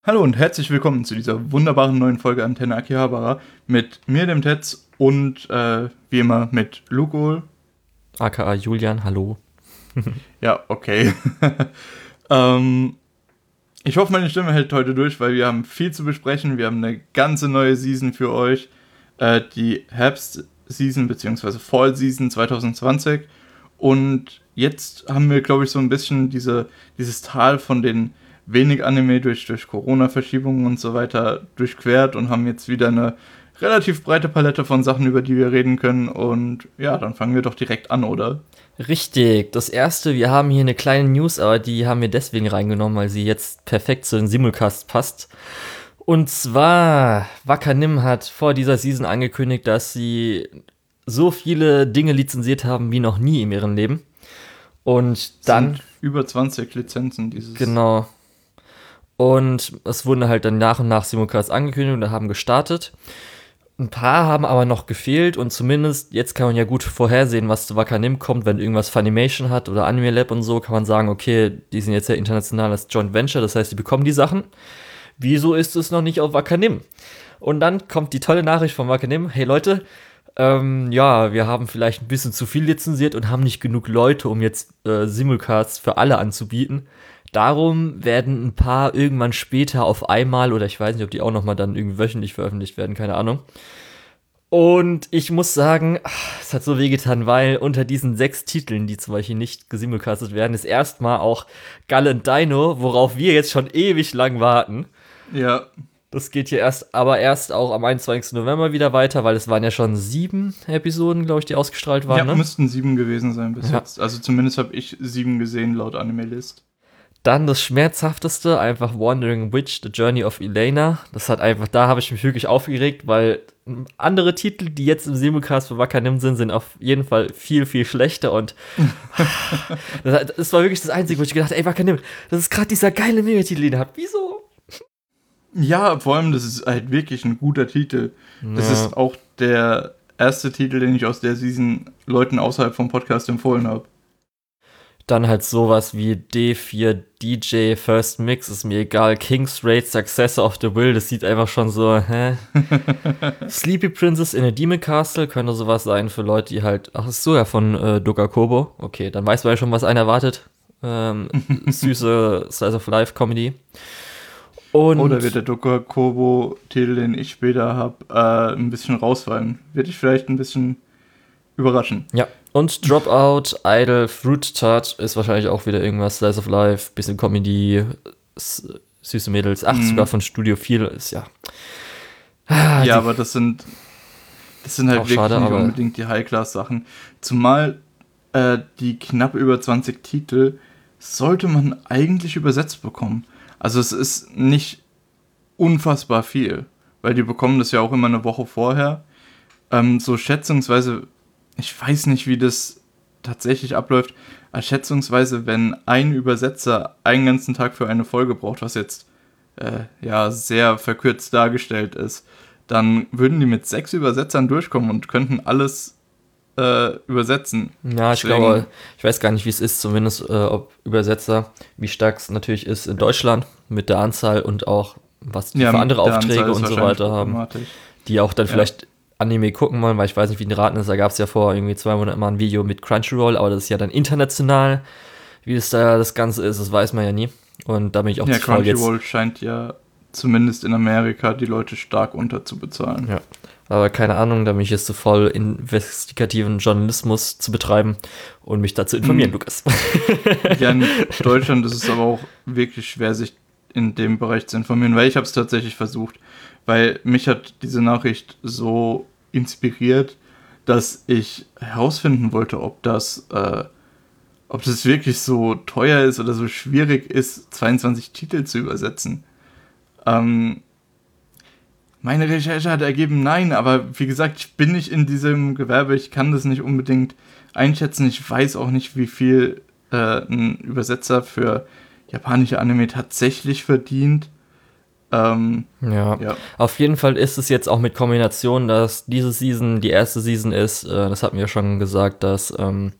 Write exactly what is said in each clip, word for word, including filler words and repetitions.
Hallo und herzlich willkommen zu dieser wunderbaren neuen Folge Antenne Akihabara mit mir, dem Tetz, und äh, wie immer mit Lukol. aka Julian, hallo. Ja, okay. ähm, ich hoffe, meine Stimme hält heute durch, weil wir haben viel zu besprechen. Wir haben eine ganze neue Season für euch. Äh, die Herbst-Season bzw. Fall-Season zwanzig zwanzig. Und jetzt haben wir, glaube ich, so ein bisschen diese, dieses Tal von den wenig Anime durch, durch Corona-Verschiebungen und so weiter durchquert und haben jetzt wieder eine relativ breite Palette von Sachen, über die wir reden können. Und ja, dann fangen wir doch direkt an, oder? Richtig, das erste, wir haben hier eine kleine News, aber die haben wir deswegen reingenommen, weil sie jetzt perfekt zu den Simulcasts passt. Und zwar, Wakanim hat vor dieser Season angekündigt, dass sie so viele Dinge lizenziert haben wie noch nie in ihrem Leben. Und dann... Sind über zwanzig Lizenzen dieses... Genau. Und es wurden halt dann nach und nach Simulcasts angekündigt und haben gestartet. Ein paar haben aber noch gefehlt und zumindest jetzt kann man ja gut vorhersehen, was zu Wakanim kommt, wenn irgendwas Funimation hat oder Anime Lab und so, kann man sagen, okay, die sind jetzt ja international als Joint Venture, das heißt, die bekommen die Sachen. Wieso ist es noch nicht auf Wakanim? Und dann kommt die tolle Nachricht von Wakanim, hey Leute, ähm, ja, wir haben vielleicht ein bisschen zu viel lizenziert und haben nicht genug Leute, um jetzt äh, Simulcasts für alle anzubieten. Darum werden ein paar irgendwann später auf einmal, oder ich weiß nicht, ob die auch nochmal dann irgendwie wöchentlich veröffentlicht werden, keine Ahnung. Und ich muss sagen, es hat so wehgetan, weil unter diesen sechs Titeln, die zum Beispiel nicht gesimulcastet werden, ist erstmal auch Gallant Dino, worauf wir jetzt schon ewig lang warten. Ja. Das geht hier erst, aber erst auch am einundzwanzigsten November wieder weiter, weil es waren ja schon sieben Episoden, glaube ich, die ausgestrahlt waren. Ja, ne? müssten sieben gewesen sein bis Ja. jetzt. Also zumindest habe ich sieben gesehen laut Anime-List. Dann das Schmerzhafteste, einfach Wandering Witch, The Journey of Elena. Das hat einfach, da habe ich mich wirklich aufgeregt, weil andere Titel, die jetzt im Simulcast für Wakanim sind, sind auf jeden Fall viel, viel schlechter und das, das war wirklich das Einzige, wo ich gedacht habe, ey Wakanim, das ist gerade dieser geile Megatitel, den ihr habt. Wieso? Ja, vor allem, das ist halt wirklich ein guter Titel. Das Ja. ist auch der erste Titel, den ich aus der Season Leuten außerhalb vom Podcast empfohlen habe. Dann halt sowas wie D vier D J First Mix, ist mir egal. King's Raid Successor of the Will, das sieht einfach schon so, hä? Sleepy Princess in a Demon Castle könnte sowas sein für Leute, die halt, ach, ist so ja von äh, Dogakobo. Okay, dann weiß man ja schon, was einen erwartet. Ähm, süße Slice of Life Comedy. Und Oder wird der Dogakobo-Titel, den ich später habe, äh, ein bisschen rausfallen? Wird dich vielleicht ein bisschen überraschen. Ja, und Dropout, Idol, Fruit Tart ist wahrscheinlich auch wieder irgendwas, Slice of Life, bisschen Comedy, s- süße Mädels, ach, Mhm. sogar von Studio vier ist ja. Ja, Ah, die- aber das sind das sind halt Auch wirklich schade, nicht aber- unbedingt die High-Class-Sachen. Zumal äh, die knapp über zwanzig Titel sollte man eigentlich übersetzt bekommen. Also es ist nicht unfassbar viel, weil die bekommen das ja auch immer eine Woche vorher. Ähm, so schätzungsweise, ich weiß nicht, wie das tatsächlich abläuft, aber schätzungsweise, wenn ein Übersetzer einen ganzen Tag für eine Folge braucht, was jetzt äh, ja sehr verkürzt dargestellt ist, dann würden die mit sechs Übersetzern durchkommen und könnten alles äh, übersetzen. Ja, ich Deswegen- glaube, ich weiß gar nicht, wie es ist, zumindest äh, ob Übersetzer, wie stark es natürlich ist in Deutschland mit der Anzahl und auch was die Ja, für mit andere der Aufträge Anzahl ist und so wahrscheinlich weiter haben, problematisch. die auch dann Ja. vielleicht Anime gucken wollen, weil ich weiß nicht, wie die Raten ist. Da gab es ja vor irgendwie zwei Monaten mal ein Video mit Crunchyroll, aber das ist ja dann international. Wie das da das Ganze ist, das weiß man ja nie. Und da bin ich auch Ja, zu faul jetzt. Crunchyroll scheint ja zumindest in Amerika die Leute stark unterzubezahlen. Ja. Aber keine Ahnung, da bin ich jetzt zu voll, investigativen Journalismus zu betreiben und mich dazu informieren, Mhm. Lukas. Ja, in Deutschland ist es aber auch wirklich schwer, sich in dem Bereich zu informieren, weil ich habe es tatsächlich versucht, weil mich hat diese Nachricht so inspiriert, dass ich herausfinden wollte, ob das, äh, ob das wirklich so teuer ist oder so schwierig ist, zweiundzwanzig Titel zu übersetzen. Ähm, meine Recherche hat ergeben, nein, aber wie gesagt, ich bin nicht in diesem Gewerbe, ich kann das nicht unbedingt einschätzen. Ich weiß auch nicht, wie viel äh, ein Übersetzer für japanische Anime tatsächlich verdient. Ähm, Ja. ja. Auf jeden Fall ist es jetzt auch mit Kombination, dass diese Season die erste Season ist. Äh, das hatten wir schon gesagt, dass ähm,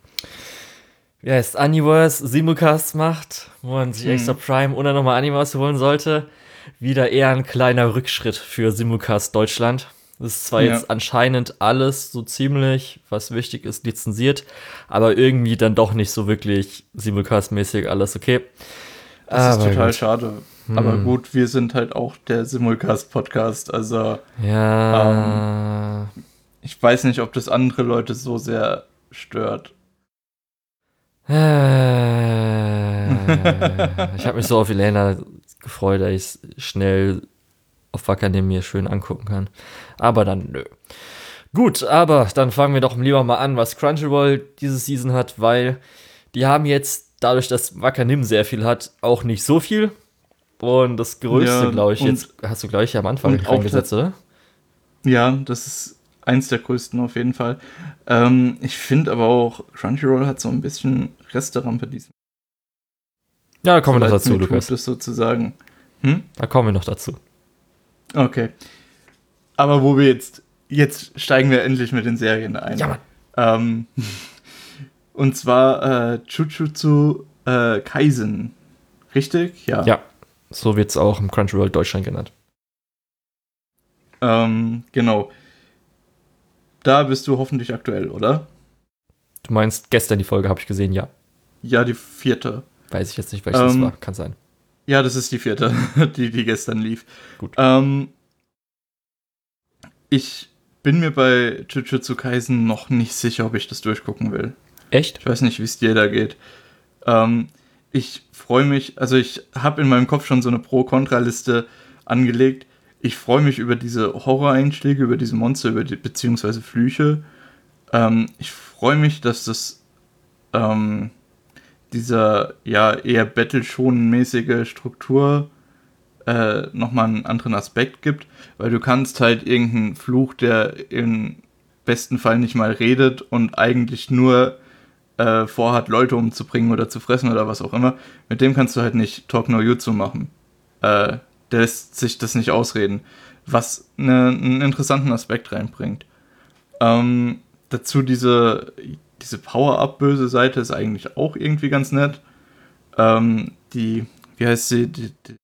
wie heißt Universe Simulcasts macht, wo man sich Mhm. extra Prime oder nochmal Animes holen sollte. wieder eher ein kleiner Rückschritt für Simulcast Deutschland. Das ist zwar Ja. jetzt anscheinend alles so ziemlich, was wichtig ist, lizenziert, aber irgendwie dann doch nicht so wirklich Simulcast-mäßig alles okay. Das ist Aber total gut. schade. Aber gut, wir sind halt auch der Simulcast-Podcast. Also Ja. ich weiß nicht, ob das andere Leute so sehr stört. Äh, ich habe mich so auf Elena gefreut, dass ich es schnell auf Wakanim mir schön angucken kann. Aber dann nö. Gut, aber dann fangen wir doch lieber mal an, was Crunchyroll diese Season hat, weil die haben jetzt, dadurch, dass Wakanim sehr viel hat, auch nicht so viel. Und das Größte, Ja, glaube ich, und- jetzt hast du gleich am Anfang und auch reingesetzt, oder? Ja, das ist eins der größten auf jeden Fall. Ähm, ich finde aber auch, Crunchyroll hat so ein bisschen Resterampe diesem. Ja, da kommen wir noch leid's dazu, mir tut, Lukas. das sozusagen. Hm? Da kommen wir noch dazu. Okay. Aber wo wir jetzt, jetzt steigen wir endlich mit den Serien ein. Ja, Mann. Ähm, und zwar äh, Jujutsu äh, Kaisen. Richtig? Ja. Ja, so wird es auch im Crunchyroll Deutschland genannt. Ähm, genau. Da bist du hoffentlich aktuell, oder? Du meinst, gestern die Folge habe ich gesehen, ja. Ja, die vierte. Weiß ich jetzt nicht, welches das Ähm, war. Kann sein. Ja, das ist die vierte, die, die gestern lief. Gut. Ähm, ich bin mir bei Jujutsu Kaisen noch nicht sicher, ob ich das durchgucken will. Echt? Ich weiß nicht, wie es dir da geht. Ähm, ich freue mich, also ich habe in meinem Kopf schon so eine Pro-Kontra-Liste angelegt. Ich freue mich über diese Horror-Einschläge, über diese Monster, über die, beziehungsweise Flüche. Ähm, ich freue mich, dass das ähm, dieser ja eher Battle-Shonen-mäßige Struktur äh, nochmal einen anderen Aspekt gibt, weil du kannst halt irgendeinen Fluch, der im besten Fall nicht mal redet und eigentlich nur äh, vorhat, Leute umzubringen oder zu fressen oder was auch immer, mit dem kannst du halt nicht Talk no Jutsu machen. Äh, der lässt sich das nicht ausreden, was ne, einen interessanten Aspekt reinbringt. Ähm, dazu diese, diese Power-Up-böse Seite ist eigentlich auch irgendwie ganz nett. Ähm, die, wie heißt sie? Die, die,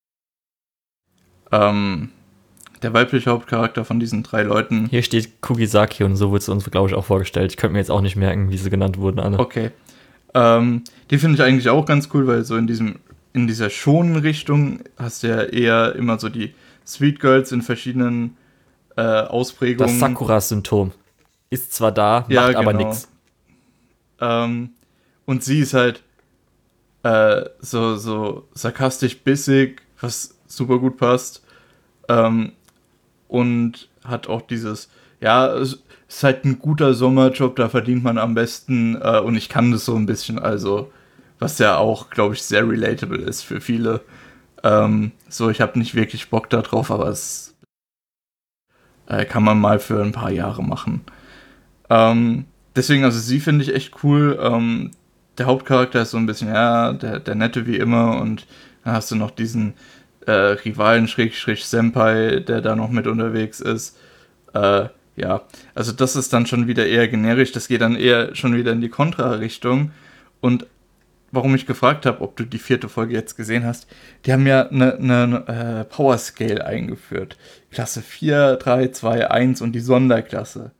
ähm, der weibliche Hauptcharakter von diesen drei Leuten. Hier steht Kugisaki und so wird es uns, glaube ich, auch vorgestellt. Ich könnte mir jetzt auch nicht merken, wie sie genannt wurden, alle. Okay. Ähm, die finde ich eigentlich auch ganz cool, weil so in diesem in dieser schonen Richtung hast du ja eher immer so die Sweet Girls in verschiedenen äh, Ausprägungen. Das Sakura-Symptom ist zwar da, Ja, macht aber genau. nichts. Ähm, und sie ist halt äh, so, so sarkastisch bissig, was super gut passt. Ähm, und hat auch dieses, ja, es ist halt ein guter Sommerjob, da verdient man am besten äh, und ich kann das so ein bisschen, also was ja auch, glaube ich, sehr relatable ist für viele. Ähm, so, ich habe nicht wirklich Bock da drauf, aber es äh, kann man mal für ein paar Jahre machen. Ähm, deswegen, also sie finde ich echt cool. Ähm, der Hauptcharakter ist so ein bisschen, ja, der, der Nette wie immer und dann hast du noch diesen äh, Rivalen-Senpai, der da noch mit unterwegs ist. Äh, ja, also das ist dann schon wieder eher generisch, das geht dann eher schon wieder in die Kontra-Richtung. Und warum ich gefragt habe, ob du die vierte Folge jetzt gesehen hast, die haben ja eine, eine äh, Power Scale eingeführt. Klasse vier, drei, zwei, eins und die Sonderklasse.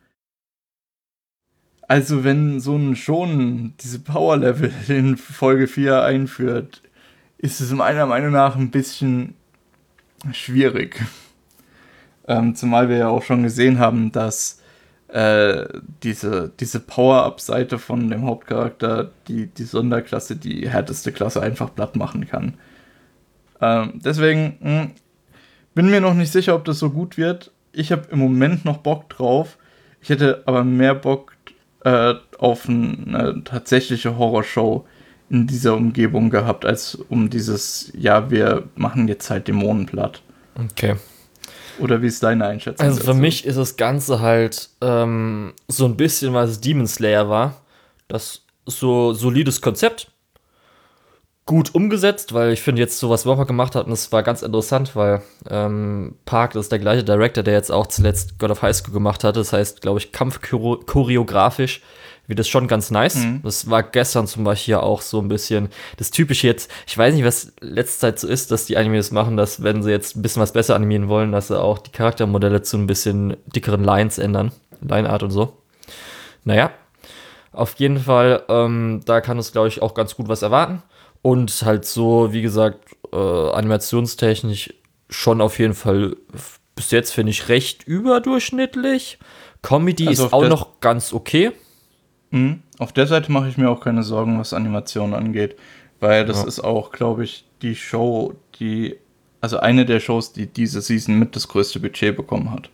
Also wenn so ein schon diese Power Level in Folge vier einführt, ist es meiner Meinung nach ein bisschen schwierig. Ähm, zumal wir ja auch schon gesehen haben, dass äh, diese, diese Power-Up-Seite von dem Hauptcharakter, die, die Sonderklasse, die härteste Klasse einfach platt machen kann. Ähm, deswegen mh, bin mir noch nicht sicher, ob das so gut wird. Ich habe im Moment noch Bock drauf. Ich hätte aber mehr Bock äh, auf eine tatsächliche Horrorshow in dieser Umgebung gehabt, als um dieses, ja, wir machen jetzt halt Dämonen platt. Okay. Oder wie ist deine Einschätzung Also für dazu? mich ist das Ganze halt ähm, so ein bisschen, was Demon Slayer war. Das so solides Konzept. Gut umgesetzt, weil ich finde jetzt so, was Woche gemacht hat, und das war ganz interessant, weil ähm, Park, das ist der gleiche Director, der jetzt auch zuletzt God of High School gemacht hat. Das heißt, glaube ich, kampfchoreografisch wird das schon ganz nice. Mhm. Das war gestern zum Beispiel auch so ein bisschen das Typische jetzt. Ich weiß nicht, was letzte Zeit so ist, dass die Animes machen, dass wenn sie jetzt ein bisschen was besser animieren wollen, dass sie auch die Charaktermodelle zu ein bisschen dickeren Lines ändern. Lineart und so. Naja, auf jeden Fall, ähm, da kann es, glaube ich, auch ganz gut was erwarten. Und halt so, wie gesagt, äh, animationstechnisch schon auf jeden Fall bis jetzt, finde ich, recht überdurchschnittlich. Comedy also ist auch noch ganz okay. Mh, auf der Seite mache ich mir auch keine Sorgen, was Animationen angeht. Weil das ja. ist auch, glaube ich, die Show, die, also eine der Shows, die diese Season mit das größte Budget bekommen hat.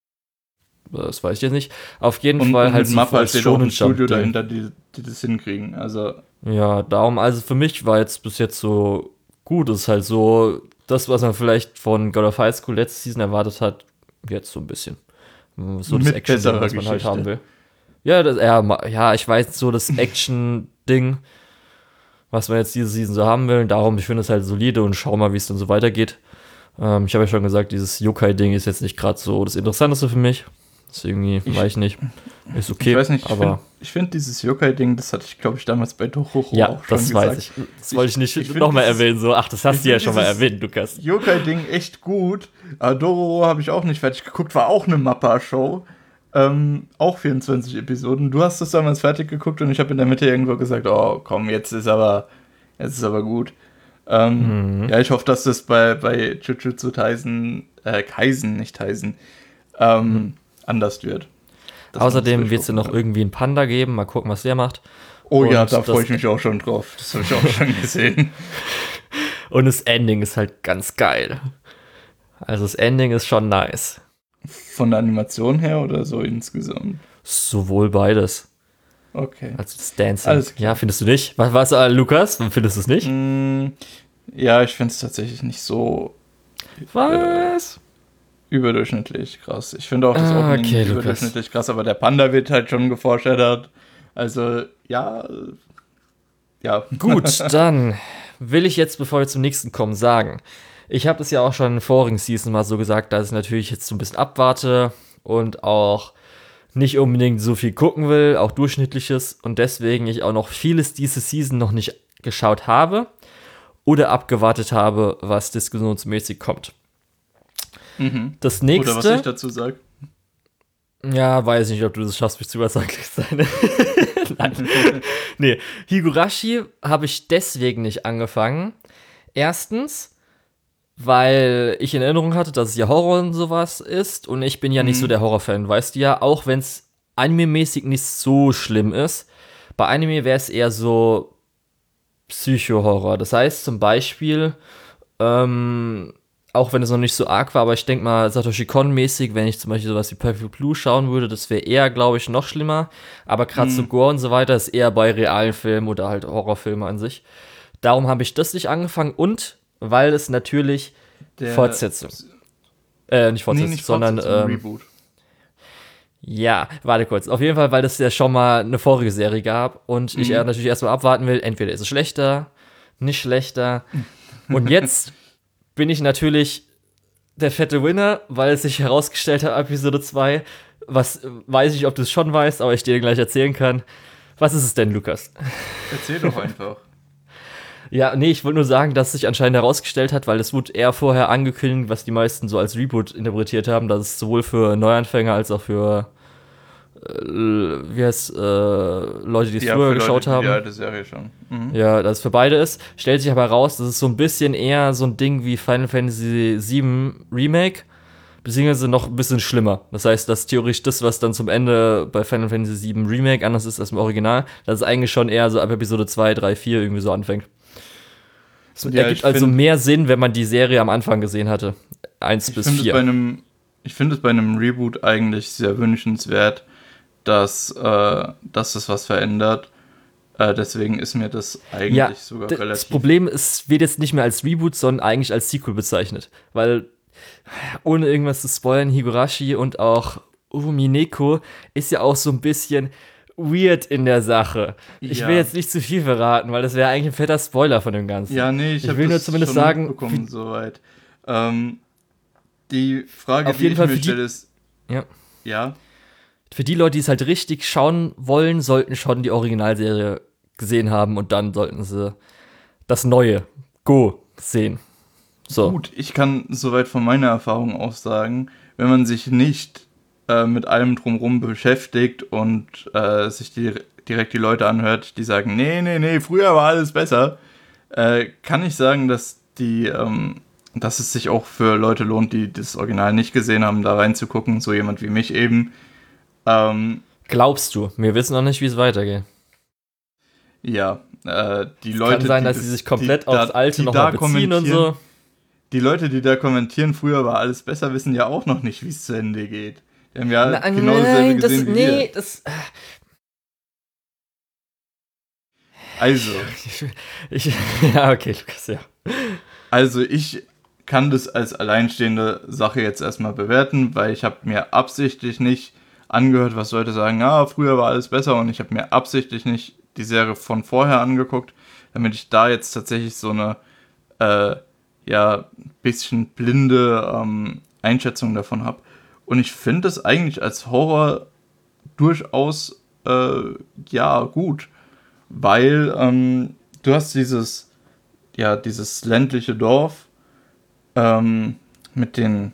Das weiß ich jetzt nicht. Auf jeden und, Fall und halt so Mappa steht auch ein Studio dahinter, die, die das hinkriegen. Also ja, darum, also für mich war jetzt bis jetzt so gut. Es ist halt so, das, was man vielleicht von God of High School letzte Season erwartet hat, jetzt so ein bisschen. So das Action-Ding, was man halt haben will. Ja, das, ja, ja, ich weiß, so das Action-Ding, was man jetzt diese Season so haben will. Darum, ich finde es halt solide und schau mal, wie es dann so weitergeht. Ähm, ich habe ja schon gesagt, dieses Yokai-Ding ist jetzt nicht gerade so das Interessanteste für mich. Das ist irgendwie, ich, weiß ich nicht, ist okay. Ich weiß nicht, aber ich finde find dieses Yokai-Ding, das hatte ich, glaube ich, damals bei Dororo ja, auch schon das gesagt. Weiß ich. Das wollte ich nicht ich, ich nochmal erwähnen. So, ach, das hast du ja schon mal erwähnt, Lukas. Yokai-Ding echt gut. Aber Dororo habe ich auch nicht fertig geguckt, war auch eine Mappa-Show. Ähm, auch vierundzwanzig Episoden. Du hast das damals fertig geguckt und ich habe in der Mitte irgendwo gesagt, oh komm, jetzt ist aber, jetzt ist aber gut. Ähm, mhm. Ja, ich hoffe, dass das bei, bei Jujutsu Kaisen, äh, Kaisen, nicht Kaisen, ähm, mhm. anders wird. Außerdem wird es ja noch irgendwie einen Panda geben. Mal gucken, was der macht. Oh und ja, da freue ich mich auch schon drauf. Das habe ich auch schon gesehen. Und das Ending ist halt ganz geil. Also das Ending ist schon nice. Von der Animation her oder so insgesamt? Sowohl beides. Okay. Also das Dancing. Ja, findest du nicht? Was, was äh, Lukas? Findest du es nicht? Mm, ja, ich finde es tatsächlich nicht so Was? Äh, überdurchschnittlich krass. Ich finde auch das ah, Opening okay, überdurchschnittlich krass, aber der Panda wird halt schon geforeshadowt. Also, ja. Ja. Gut, dann will ich jetzt, bevor wir zum nächsten kommen, sagen, ich habe das ja auch schon in der vorigen Season mal so gesagt, dass ich natürlich jetzt so ein bisschen abwarte und auch nicht unbedingt so viel gucken will, auch Durchschnittliches und deswegen ich auch noch vieles diese Season noch nicht geschaut habe oder abgewartet habe, was diskussionsmäßig kommt. Mhm. Das nächste. Oder was ich dazu sage. Ja, weiß nicht, ob du das schaffst, mich zu überzeugen. Nein. Nee, Higurashi habe ich deswegen nicht angefangen. Erstens, weil ich in Erinnerung hatte, dass es ja Horror und sowas ist und ich bin ja mhm. nicht so der Horrorfan, weißt du ja, auch wenn es anime-mäßig nicht so schlimm ist. Bei Anime wäre es eher so Psycho-Horror. Das heißt zum Beispiel, ähm, auch wenn es noch nicht so arg war, aber ich denke mal, Satoshi Kon-mäßig, wenn ich zum Beispiel sowas wie Perfect Blue schauen würde, das wäre eher, glaube ich, noch schlimmer. Aber gerade mhm. so Gore und so weiter ist eher bei realen Filmen oder halt Horrorfilmen an sich. Darum habe ich das nicht angefangen und weil es natürlich Der Fortsetzung. Äh, nicht Fortsetzung, nee, nicht sondern ähm, Reboot. Ja, warte kurz. Auf jeden Fall, weil es ja schon mal eine vorige Serie gab und mhm. ich natürlich erstmal abwarten will, entweder ist es schlechter, nicht schlechter. Und jetzt bin ich natürlich der fette Winner, weil es sich herausgestellt hat, Episode zwei, was weiß ich, ob du es schon weißt, aber ich dir gleich erzählen kann. Was ist es denn, Lukas? Erzähl doch einfach. Ja, nee, ich wollte nur sagen, dass es sich anscheinend herausgestellt hat, weil es wurde eher vorher angekündigt, was die meisten so als Reboot interpretiert haben, dass es sowohl für Neuanfänger als auch für äh, wie heißt äh, Leute, die es ja, früher für geschaut Leute, haben. Die alte Serie schon. Mhm. Ja, dass es für beide ist. Stellt sich aber heraus, dass es so ein bisschen eher so ein Ding wie Final Fantasy sieben Remake, beziehungsweise noch ein bisschen schlimmer. Das heißt, dass theoretisch das, was dann zum Ende bei Final Fantasy sieben Remake anders ist als im Original, dass es eigentlich schon eher so ab Episode zwei, drei, vier irgendwie so anfängt. Es ja, ergibt also find, mehr Sinn, wenn man die Serie am Anfang gesehen hatte. Eins bis vier. Ich finde es bei einem Reboot eigentlich sehr wünschenswert, dass, äh, dass das was verändert. Äh, deswegen ist mir das eigentlich ja, sogar d- relativ... Das Problem ist, wird jetzt nicht mehr als Reboot, sondern eigentlich als Sequel bezeichnet. Weil, ohne irgendwas zu spoilern, Higurashi und auch Umineko ist ja auch so ein bisschen weird in der Sache. Ich ja. will jetzt nicht zu viel verraten, weil das wäre eigentlich ein fetter Spoiler von dem Ganzen. Ja, nee, ich, ich will nur zumindest sagen, mitbekommen soweit. Ähm, die Frage, auf die jeden ich Fall mir stelle, ist... Ja. Ja? für die Leute, die es halt richtig schauen wollen, sollten schon die Originalserie gesehen haben und dann sollten sie das neue Go sehen. So. Gut, ich kann soweit von meiner Erfahrung aus sagen, wenn man sich nicht äh, mit allem drumherum beschäftigt und äh, sich die, direkt die Leute anhört, die sagen, nee, nee, nee, früher war alles besser, äh, kann ich sagen, dass die, ähm, dass es sich auch für Leute lohnt, die das Original nicht gesehen haben, da reinzugucken, so jemand wie mich eben. Ähm, Glaubst du? Wir wissen noch nicht, wie es weitergeht. Ja, äh, die Leute, Kann sein, die dass das, sie sich komplett die aufs da, Alte die nochmal da beziehen und kommentieren- so. Die Leute, die da kommentieren, früher war alles besser, wissen ja auch noch nicht, wie es zu Ende geht. Die haben ja Na, genau dasselbe das, gesehen wie nee, wir. das. Also, Ich, ja, okay, Lukas, ja. also ich kann das als alleinstehende Sache jetzt erstmal bewerten, weil ich habe mir absichtlich nicht angehört, was Leute sagen, ah, früher war alles besser, und ich habe mir absichtlich nicht die Serie von vorher angeguckt, damit ich da jetzt tatsächlich so eine äh, ja, bisschen blinde ähm, Einschätzung davon habe. Und ich finde es eigentlich als Horror durchaus äh, ja gut, weil ähm, du hast dieses ja dieses ländliche Dorf ähm, mit den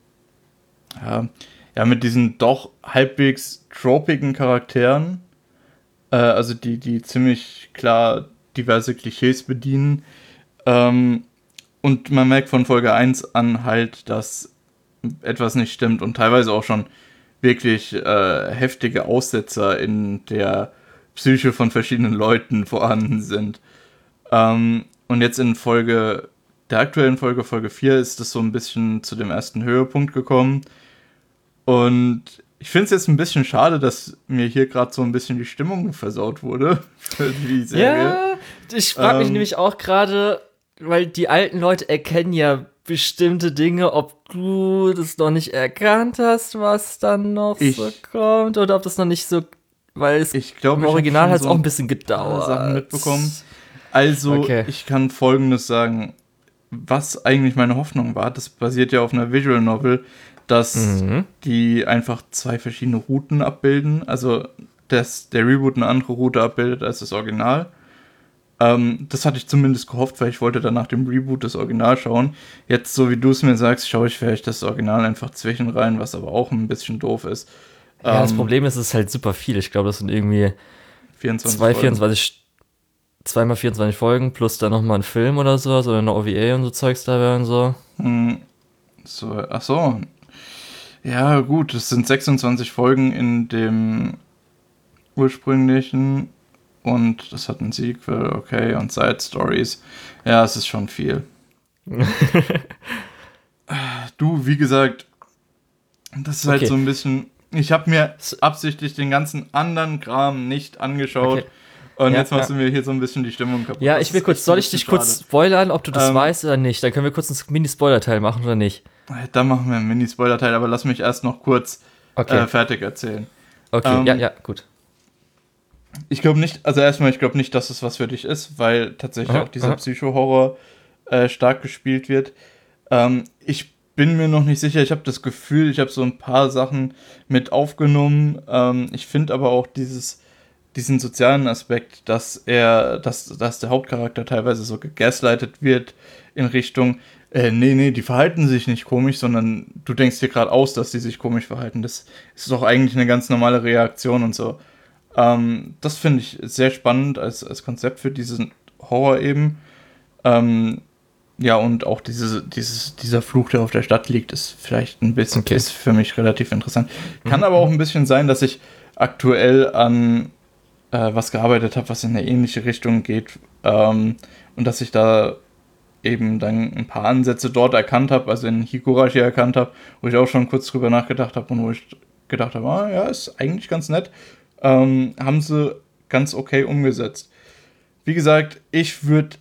ja, ja mit diesen doch halbwegs tropigen Charakteren, äh, also die die ziemlich klar diverse Klischees bedienen. Ähm, und man merkt von Folge eins an halt, dass etwas nicht stimmt und teilweise auch schon wirklich äh, heftige Aussetzer in der Psyche von verschiedenen Leuten vorhanden sind. Ähm, und jetzt in Folge, der aktuellen Folge, Folge vier, ist es so ein bisschen zu dem ersten Höhepunkt gekommen. Und ich finde es jetzt ein bisschen schade, dass mir hier gerade so ein bisschen die Stimmung versaut wurde für die Serie. Ja, ich frage mich Ähm, nämlich auch gerade, weil die alten Leute erkennen ja bestimmte Dinge, ob du das noch nicht erkannt hast, was dann noch Ich- so kommt, oder ob das noch nicht so, weil es Ich glaube, im ich hab Original schon hat es so auch ein bisschen paar gedauert. Sachen mitbekommen. Also, Okay. ich kann Folgendes sagen. Was eigentlich meine Hoffnung war, das basiert ja auf einer Visual Novel, dass Mhm. die einfach zwei verschiedene Routen abbilden. Also, dass der Reboot eine andere Route abbildet als das Original. Ähm, das hatte ich zumindest gehofft, weil ich wollte dann nach dem Reboot das Original schauen. Jetzt, so wie du es mir sagst, schaue ich vielleicht das Original einfach zwischen rein, was aber auch ein bisschen doof ist. Ja, das Ähm, Problem ist, es ist halt super viel. Ich glaube, das sind irgendwie vierundzwanzig zwei, Folgen. vierundzwanzig, zweimal vierundzwanzig Folgen plus dann nochmal ein Film oder sowas oder eine O V A und so Zeugs dabei und so. Hm, So, ach so. Ja, gut, es sind sechsundzwanzig Folgen in dem ursprünglichen und das hat ein Sequel, okay, und Side Stories. Ja, es ist schon viel. Du, wie gesagt, das ist halt Okay. so ein bisschen. Ich habe mir S- absichtlich den ganzen anderen Kram nicht angeschaut. Okay. Und Ja, jetzt machst ja. du mir hier so ein bisschen die Stimmung kaputt. Ja, Das ich will ist kurz, echt ein soll ich bisschen dich kurz schade. spoilern, ob du das Ähm, weißt oder nicht? Dann können wir kurz einen Mini-Spoiler-Teil machen oder nicht? Da machen wir einen Mini-Spoiler-Teil, aber lass mich erst noch kurz Okay, äh, fertig erzählen. okay, ähm, ja, ja, gut. Ich glaube nicht, also erstmal, ich glaube nicht, dass es was für dich ist, weil tatsächlich Aha, auch dieser aha. Psycho-Horror äh, stark gespielt wird. Ähm, ich bin mir noch nicht sicher, ich habe das Gefühl, ich habe so ein paar Sachen mit aufgenommen. Ähm, ich finde aber auch dieses, diesen sozialen Aspekt, dass er, dass, dass der Hauptcharakter teilweise so gegaslightet wird in Richtung, äh, nee, nee, die verhalten sich nicht komisch, sondern du denkst dir gerade aus, dass die sich komisch verhalten. Das ist doch eigentlich eine ganz normale Reaktion und so. Ähm, das finde ich sehr spannend als, als Konzept für diesen Horror eben. Ähm, ja, und auch diese, dieses, dieser Fluch, der auf der Stadt liegt, ist vielleicht ein bisschen, Okay. ist für mich relativ interessant. Kann Mhm. aber auch ein bisschen sein, dass ich aktuell an äh, was gearbeitet habe, was in eine ähnliche Richtung geht. Ähm, und dass ich da eben dann ein paar Ansätze dort erkannt habe, also in Higurashi erkannt habe, wo ich auch schon kurz drüber nachgedacht habe und wo ich gedacht habe, ah, ja, ist eigentlich ganz nett. Ähm, haben sie ganz okay umgesetzt. Wie gesagt, ich würde.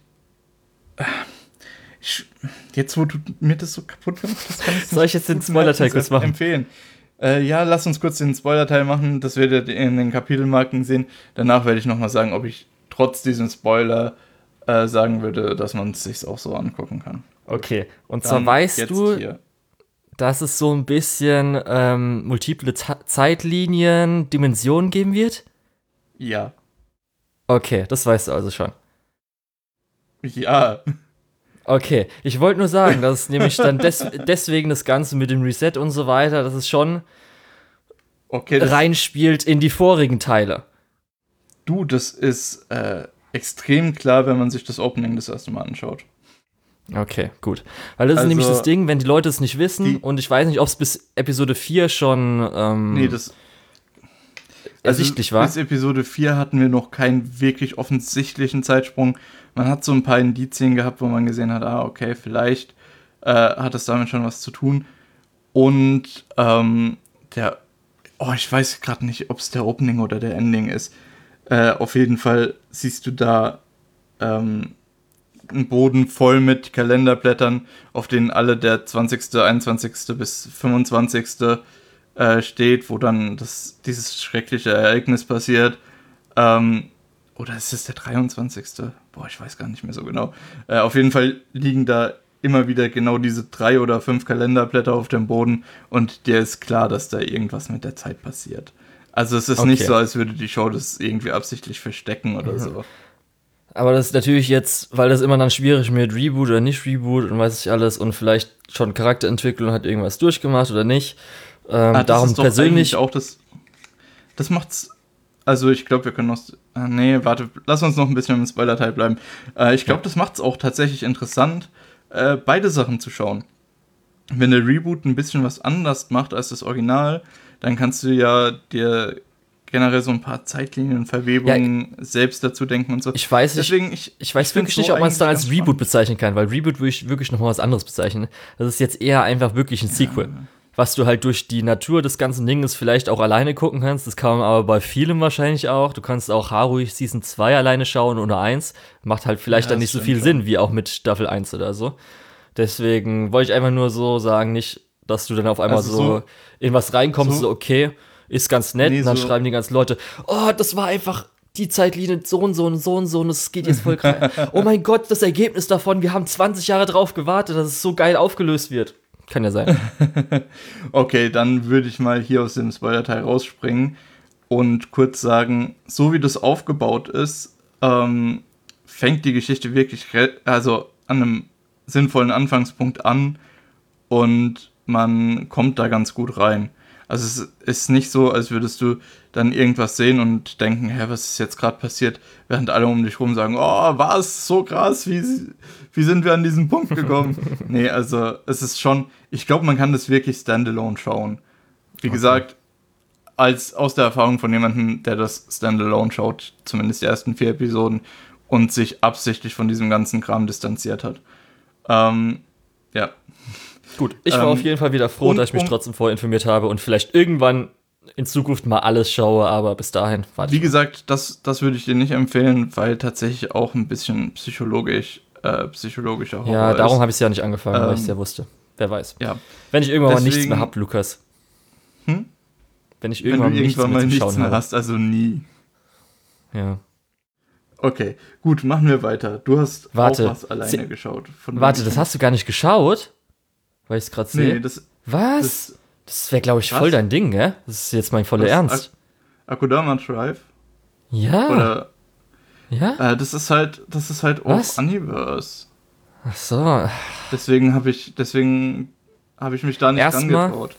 Jetzt, wo du mir das so kaputt gemacht hast, kann ich Soll ich jetzt den guten Spoiler-Teil Herzens kurz machen? empfehlen. Äh, ja, lass uns kurz den Spoiler-Teil machen. Das werdet ihr in den Kapitelmarken sehen. Danach werde ich nochmal sagen, ob ich trotz diesem Spoiler äh, sagen würde, dass man es sich auch so angucken kann. Okay, und zwar Dann weißt jetzt du, hier. dass es so ein bisschen ähm, multiple Ta- Zeitlinien, Dimensionen geben wird? Ja. Okay, das weißt du also schon. Ja. Okay, ich wollte nur sagen, dass nämlich dann des- deswegen das Ganze mit dem Reset und so weiter, dass es schon Okay, das, reinspielt in die vorigen Teile. du, das ist äh, extrem klar, wenn man sich das Opening das erste Mal anschaut. Okay, gut. Weil das Also, ist nämlich das Ding, wenn die Leute es nicht wissen, die- und ich weiß nicht, ob es bis Episode vier schon ähm, Nee, das ersichtlich war. Bis Episode vier hatten wir noch keinen wirklich offensichtlichen Zeitsprung. Man hat so ein paar Indizien gehabt, wo man gesehen hat, ah, okay, vielleicht äh, hat es damit schon was zu tun. Und ähm, der, oh, ich weiß gerade nicht, ob es der Opening oder der Ending ist. Äh, auf jeden Fall siehst du da ähm, einen Boden voll mit Kalenderblättern, auf denen alle der zwanzigste, einundzwanzigste bis fünfundzwanzigste äh, steht, wo dann das, dieses schreckliche Ereignis passiert. Ähm, oder ist es der dreiundzwanzigste? Boah, ich weiß gar nicht mehr so genau. Äh, auf jeden Fall liegen da immer wieder genau diese drei oder fünf Kalenderblätter auf dem Boden und dir ist klar, dass da irgendwas mit der Zeit passiert. Also es ist Okay. nicht so, als würde die Show das irgendwie absichtlich verstecken oder so. Aber das ist natürlich jetzt, weil das immer dann schwierig mit Reboot oder nicht Reboot und weiß ich alles und vielleicht schon Charakterentwicklung hat irgendwas durchgemacht oder nicht. Ähm, Ah, das darum ist doch persönlich. eigentlich auch das. Das macht's. Also ich glaube, wir können noch. Ah, nee, warte, lass uns noch ein bisschen im Spoiler-Teil bleiben. Äh, ich glaube, Ja. das macht's auch tatsächlich interessant, äh, beide Sachen zu schauen. Wenn der Reboot ein bisschen was anders macht als das Original, dann kannst du ja dir generell so ein paar Zeitlinien, Verwebungen selbst dazu denken und so. Ich weiß nicht, Deswegen, ich, ich weiß ich wirklich find's nicht, ob man es dann eigentlich als ganz Reboot bezeichnen kann, weil Reboot würde ich wirklich noch mal was anderes bezeichnen. Das ist jetzt eher einfach wirklich ein Sequel. Was du halt durch die Natur des ganzen Dinges vielleicht auch alleine gucken kannst. Das kann man aber bei vielem wahrscheinlich auch. Du kannst auch Haruhi Season zwei alleine schauen oder eins. Macht halt vielleicht Ja, dann das nicht so stimmt viel schon. Sinn wie auch mit Staffel eins oder so. Deswegen wollte ich einfach nur so sagen, nicht, dass du dann auf einmal Also so, so- in was reinkommst, so, so- okay, ist ganz nett. Nee, und dann so- schreiben die ganzen Leute, oh, das war einfach die Zeitlinie so und so und so und so und es geht jetzt voll krass. Oh mein Gott, das Ergebnis davon, wir haben zwanzig Jahre drauf gewartet, dass es so geil aufgelöst wird. Kann ja sein. Okay, dann würde ich mal hier aus dem Spoiler-Teil rausspringen und kurz sagen, so wie das aufgebaut ist, ähm, fängt die Geschichte wirklich re- also an einem sinnvollen Anfangspunkt an und man kommt da ganz gut rein. Also es ist nicht so, als würdest du dann irgendwas sehen und denken, hä, was ist jetzt gerade passiert, während alle um dich rum sagen, oh, war es so krass, wie, wie sind wir an diesen Punkt gekommen? Nee, also es ist schon, ich glaube, man kann das wirklich standalone schauen. Wie Okay. gesagt, als aus der Erfahrung von jemandem, der das standalone schaut, zumindest die ersten vier Episoden, und sich absichtlich von diesem ganzen Kram distanziert hat. Ähm, ja. Gut, ich war Ähm, auf jeden Fall wieder froh, und- dass ich mich und- trotzdem vorher informiert habe und vielleicht irgendwann in Zukunft mal alles schaue, aber bis dahin warte Wie ich. gesagt, das, das würde ich dir nicht empfehlen, weil tatsächlich auch ein bisschen psychologisch, äh, psychologischer Horror Ja, darum ist. habe ich es ja nicht angefangen, weil Ähm, ich es ja wusste. Wer weiß. Ja, Wenn ich irgendwann mal nichts Deswegen- mehr hab, Lukas. Hm? Wenn ich wenn irgendwann, du irgendwann nichts mal mehr zu nichts schauen mehr habe. hast, also nie. Ja. Okay, gut, machen wir weiter. Du hast Warte, auch was alleine se- geschaut. Von Warte, dem das ich- hast du gar nicht geschaut? Weil ich es gerade sehe. Nee, das, Was? das Das wäre, glaube ich, Was? voll dein Ding, gell? Das ist jetzt mein voller das Ernst. Ak- Akudama Drive. Ja. Oder, ja? äh, das ist halt, das ist halt Was? auch Universe. Ach so. Deswegen habe ich, deswegen habe ich mich da nicht Erstmal- rangetraut.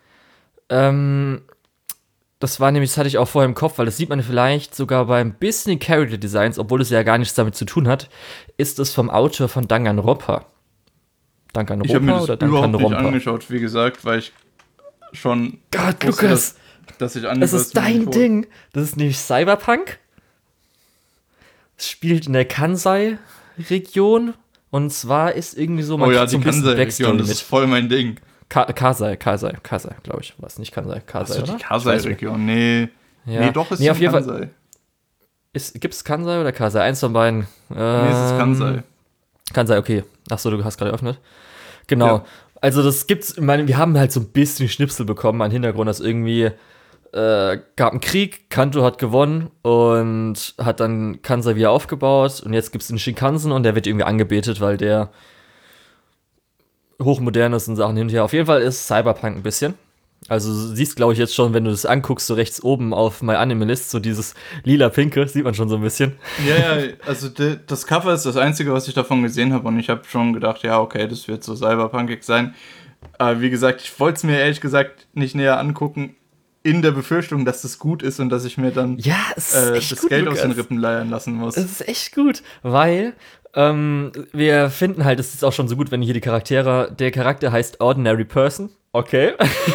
Ähm, das war nämlich, das hatte ich auch vorher im Kopf, weil das sieht man vielleicht sogar beim bisschen Character Designs, obwohl es ja gar nichts damit zu tun hat, ist es vom Autor von Danganronpa. Ich habe mir Danganronpa das oder überhaupt nicht Danganronpa? angeschaut, wie gesagt, weil ich schon Gott, wusste, Lukas, dass, dass ich das Universe ist dein Motor- Ding. Das ist nämlich Cyberpunk. Es spielt in der Kansai-Region. Und zwar ist irgendwie so, man Oh ja, kriegt so die ein bisschen Kansai-Region, Backstory das ist mit. voll mein Ding. Ka Kasai, Kasai, Kasai, glaube ich. Was nicht Kansai, Kasai, Achso, oder? die Ich weiß nicht. Kasai-Region, nee. Ja. Nee, doch, ist nee, schon auf jeden Fall. Kansai. Gibt es Kansai oder Kasai? Eins von beiden. Nee, es ist Ähm, Kansai. Kansai, okay. Achso, du hast gerade eröffnet. Genau. Ja. Also das gibt's, ich meine, wir haben halt so ein bisschen Schnipsel bekommen an Hintergrund, dass irgendwie äh, gab einen Krieg, Kanto hat gewonnen und hat dann Kansai wieder aufgebaut und jetzt gibt's den Shinkansen und der wird irgendwie angebetet, weil der hochmodernesten Sachen hin und her. Auf jeden Fall ist Cyberpunk ein bisschen. Also du siehst, glaube ich, jetzt schon, wenn du das anguckst, so rechts oben auf My Anime List, so dieses lila-pinke, sieht man schon so ein bisschen. Ja, ja, also de, das Cover ist das Einzige, was ich davon gesehen habe und ich habe schon gedacht, ja, okay, das wird so cyberpunkig sein. Aber wie gesagt, ich wollte es mir ehrlich gesagt nicht näher angucken, in der Befürchtung, dass das gut ist und dass ich mir dann ja, es ist äh, echt das gut, Geld Lukas. aus den Rippen leiern lassen muss. Es ist echt gut, weil ähm, wir finden halt, es ist auch schon so gut, wenn hier die Charaktere, der Charakter heißt Ordinary Person. Okay.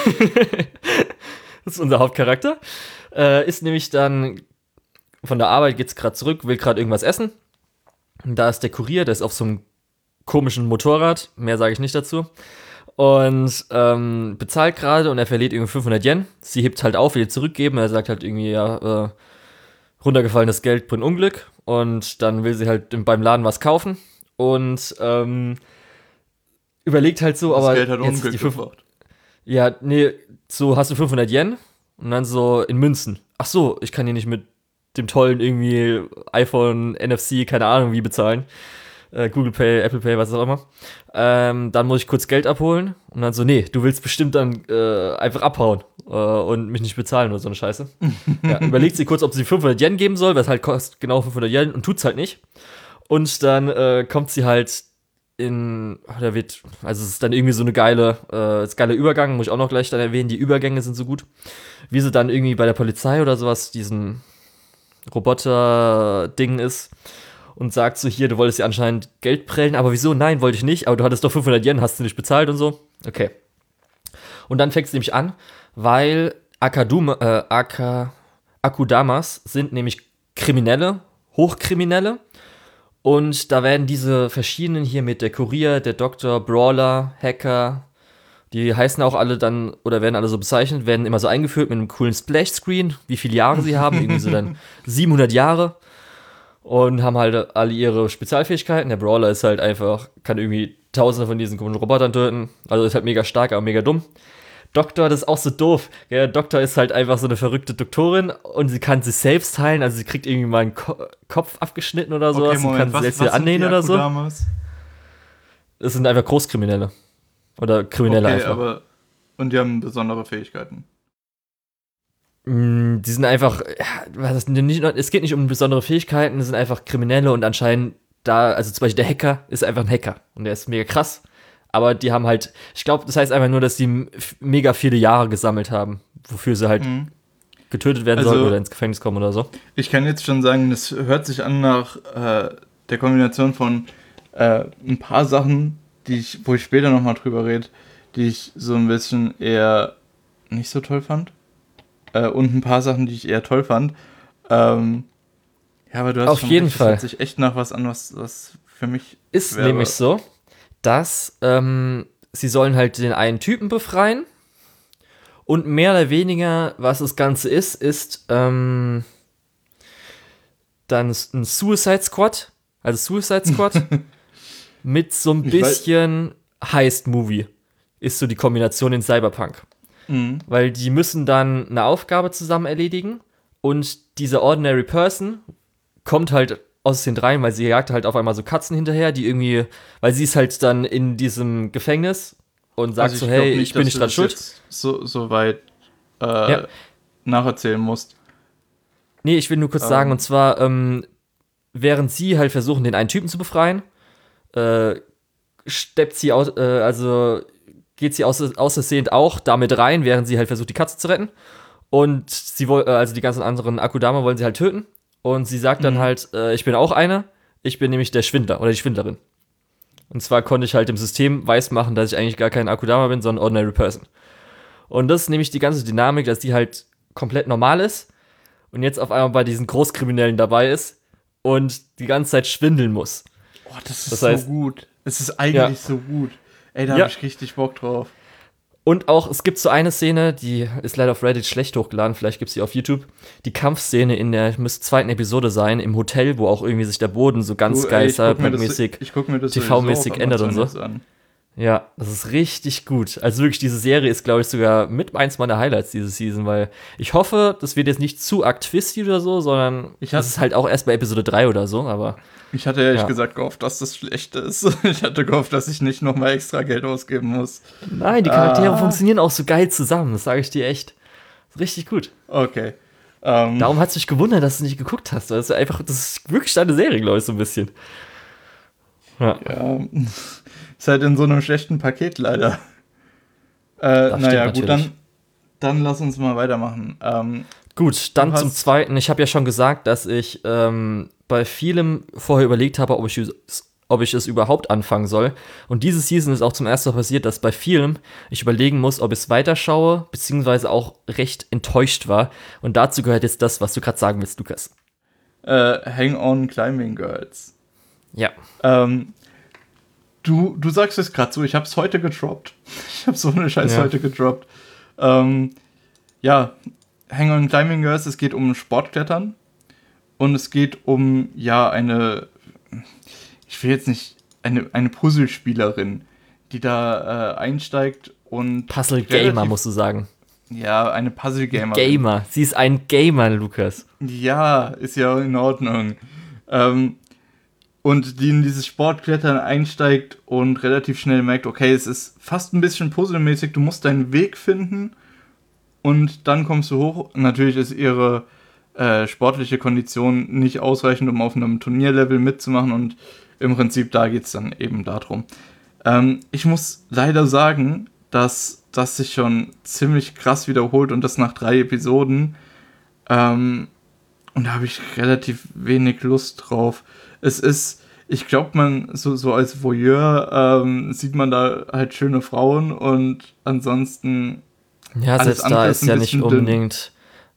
Das ist unser Hauptcharakter. Äh, ist nämlich dann von der Arbeit, geht's gerade zurück, will gerade irgendwas essen. Und da ist der Kurier, der ist auf so einem komischen Motorrad, mehr sage ich nicht dazu. Und ähm, bezahlt gerade und er verliert irgendwie fünfhundert Yen. Sie hebt halt auf, will ihr zurückgeben. Er sagt halt irgendwie, ja, äh, runtergefallenes Geld bringt Unglück. Und dann will sie halt beim Laden was kaufen. Und ähm, überlegt halt so, das aber Geld hat jetzt Unglück die fünf- gebracht. ja, nee, so hast du fünfhundert Yen und dann so in Münzen. Ach so, ich kann hier nicht mit dem tollen irgendwie iPhone, N F C, keine Ahnung wie bezahlen. Äh, Google Pay, Apple Pay, was auch immer. Ähm, dann muss ich kurz Geld abholen und dann so, nee, du willst bestimmt dann äh, einfach abhauen äh, und mich nicht bezahlen oder so eine Scheiße. Ja, überlegt sie kurz, ob sie fünfhundert Yen geben soll, was halt kostet genau fünfhundert Yen und tut's halt nicht. Und dann äh, kommt sie halt in, da wird, also es ist dann irgendwie so eine geile, äh, ist geiler Übergang, muss ich auch noch gleich dann erwähnen, die Übergänge sind so gut, wie sie dann irgendwie bei der Polizei oder sowas diesen Roboter-Ding ist und sagt so, hier, du wolltest ja anscheinend Geld prellen, aber wieso? Nein, wollte ich nicht, aber du hattest doch fünfhundert Yen, hast du nicht bezahlt und so. Okay. Und dann fängt es nämlich an, weil Akaduma, äh, Aka, Akudamas sind nämlich Kriminelle, Hochkriminelle. Und da werden diese verschiedenen hier mit der Kurier, der Doktor, Brawler, Hacker, die heißen auch alle dann, oder werden alle so bezeichnet, werden immer so eingeführt mit einem coolen Splash-Screen, wie viele Jahre sie haben, irgendwie so dann siebenhundert Jahre und haben halt alle ihre Spezialfähigkeiten. Der Brawler ist halt einfach, kann irgendwie tausende von diesen komischen Robotern töten, also ist halt mega stark, aber mega dumm. Doktor, das ist auch so doof. Der Doktor ist halt einfach so eine verrückte Doktorin und sie kann sich selbst heilen, also sie kriegt irgendwie mal einen Ko- Kopf abgeschnitten oder sowas Okay, Moment, und kann was, sich selbst was wieder annähen oder so. Akudamas? Das sind einfach Großkriminelle. Oder Kriminelle Okay, einfach. aber und die haben besondere Fähigkeiten. Mm, Die sind einfach, ja, was ist denn nicht, es geht nicht um besondere Fähigkeiten, es sind einfach Kriminelle und anscheinend da, also zum Beispiel der Hacker ist einfach ein Hacker und der ist mega krass. Aber die haben halt, ich glaube, das heißt einfach nur, dass die m- f- mega viele Jahre gesammelt haben, wofür sie halt Mhm. getötet werden Also- sollen oder ins Gefängnis kommen oder so. Ich kann jetzt schon sagen, das hört sich an nach äh, der Kombination von äh, ein paar Sachen, die ich, wo ich später nochmal drüber rede, die ich so ein bisschen eher nicht so toll fand. Äh, und ein paar Sachen, die ich eher toll fand. Ähm, ja, aber du hast Auf schon jeden recht, Fall. das hört sich echt nach was an, was, was für mich Ist wäre. nämlich so, dass ähm, sie sollen halt den einen Typen befreien und mehr oder weniger, was das Ganze ist, ist ähm, dann ein Suicide Squad, also Suicide Squad mit so ein Ich weiß- bisschen Heist-Movie ist so die Kombination in Cyberpunk. Mhm. Weil die müssen dann eine Aufgabe zusammen erledigen und diese Ordinary Person kommt halt aus den dreien, weil sie jagt halt auf einmal so Katzen hinterher, die irgendwie, weil sie ist halt dann in diesem Gefängnis und sagt Also so, glaub hey, ich bin dass nicht du dran das schuld. jetzt So, so weit äh, Ja. nacherzählen musst. Nee, ich will nur kurz Ähm. sagen, und zwar, ähm, während sie halt versuchen, den einen Typen zu befreien, äh, steppt sie aus, äh, also geht sie aus, außersehend auch damit rein, während sie halt versucht, die Katze zu retten. Und sie woll, äh, also die ganzen anderen Akudama wollen sie halt töten. Und sie sagt dann Mhm. halt, äh, ich bin auch eine, ich bin nämlich der Schwindler oder die Schwindlerin. Und zwar konnte ich halt dem System weismachen, dass ich eigentlich gar kein Akudama bin, sondern Ordinary Person. Und das ist nämlich die ganze Dynamik, dass die halt komplett normal ist und jetzt auf einmal bei diesen Großkriminellen dabei ist und die ganze Zeit schwindeln muss. Oh, das ist Das heißt- so gut. Es ist eigentlich Ja. so gut. Ey, da Ja. habe ich richtig Bock drauf. Und auch, es gibt so eine Szene, die ist leider auf Reddit schlecht hochgeladen, vielleicht gibt es die auf YouTube. Die Kampfszene in der, müsste zweiten Episode sein, im Hotel, wo auch irgendwie sich der Boden so ganz Du, geil ey, ich guck mir das- Cyberpunk-mäßig ich guck mir das T V-mäßig sowieso auf ändert und Amazon so. jetzt an. Ja, das ist richtig gut. Also wirklich, diese Serie ist, glaube ich, sogar mit eins meiner Highlights diese Season, weil ich hoffe, das wird jetzt nicht zu arg twisty oder so, sondern Ich das hab- ist halt auch erst bei Episode drei oder so, aber Ich hatte ehrlich Ja. gesagt gehofft, dass das schlecht ist. Ich hatte gehofft, dass ich nicht nochmal extra Geld ausgeben muss. nein, die Charaktere Ah. funktionieren auch so geil zusammen, das sage ich dir echt. Richtig gut. Okay. Ähm, Darum hat es mich gewundert, dass du nicht geguckt hast, weil das ist einfach, das ist wirklich deine Serie, glaube ich, so ein bisschen. Ja, ja, ist halt in so einem schlechten Paket leider. Äh, Das naja, stimmt gut, natürlich. dann, dann lass uns mal weitermachen. Ähm, gut, dann Du zum hast- Zweiten. Ich habe ja schon gesagt, dass ich ähm, bei vielem vorher überlegt habe, ob ich, es- ob ich es überhaupt anfangen soll. Und diese Season ist auch zum ersten Mal passiert, dass bei vielem ich überlegen muss, ob ich es weiterschaue, beziehungsweise auch recht enttäuscht war. Und dazu gehört jetzt das, was du gerade sagen willst, Lukas. äh, Hang on Climbing Girls. Ja. Ähm, du, du sagst es gerade so, ich hab's heute gedroppt. Ich hab so eine Scheiße Ja. heute gedroppt. Ähm, ja, Hang on Climbing Girls, es geht um Sportklettern. Und es geht um, ja, eine, ich will jetzt nicht, eine, eine Puzzlespielerin, die da äh, einsteigt und Puzzle Gamer, relativ- musst du sagen. Ja, eine Puzzle-Gamerin. Gamer. Sie ist ein Gamer, Lukas. Ja, ist ja in Ordnung. Ähm, und die in dieses Sportklettern einsteigt und relativ schnell merkt, okay, es ist fast ein bisschen puzzlemäßig, du musst deinen Weg finden und dann kommst du hoch. Natürlich ist ihre äh, sportliche Kondition nicht ausreichend, um auf einem Turnierlevel mitzumachen und im Prinzip da geht es dann eben darum. Ähm, ich muss leider sagen, dass das sich schon ziemlich krass wiederholt und das nach drei Episoden. Ähm, und da habe ich relativ wenig Lust drauf. Es ist, ich glaube, man, so, so als Voyeur ähm, sieht man da halt schöne Frauen und ansonsten, Ja, Alles selbst andere da ist ist ein ja nicht bisschen dünn. unbedingt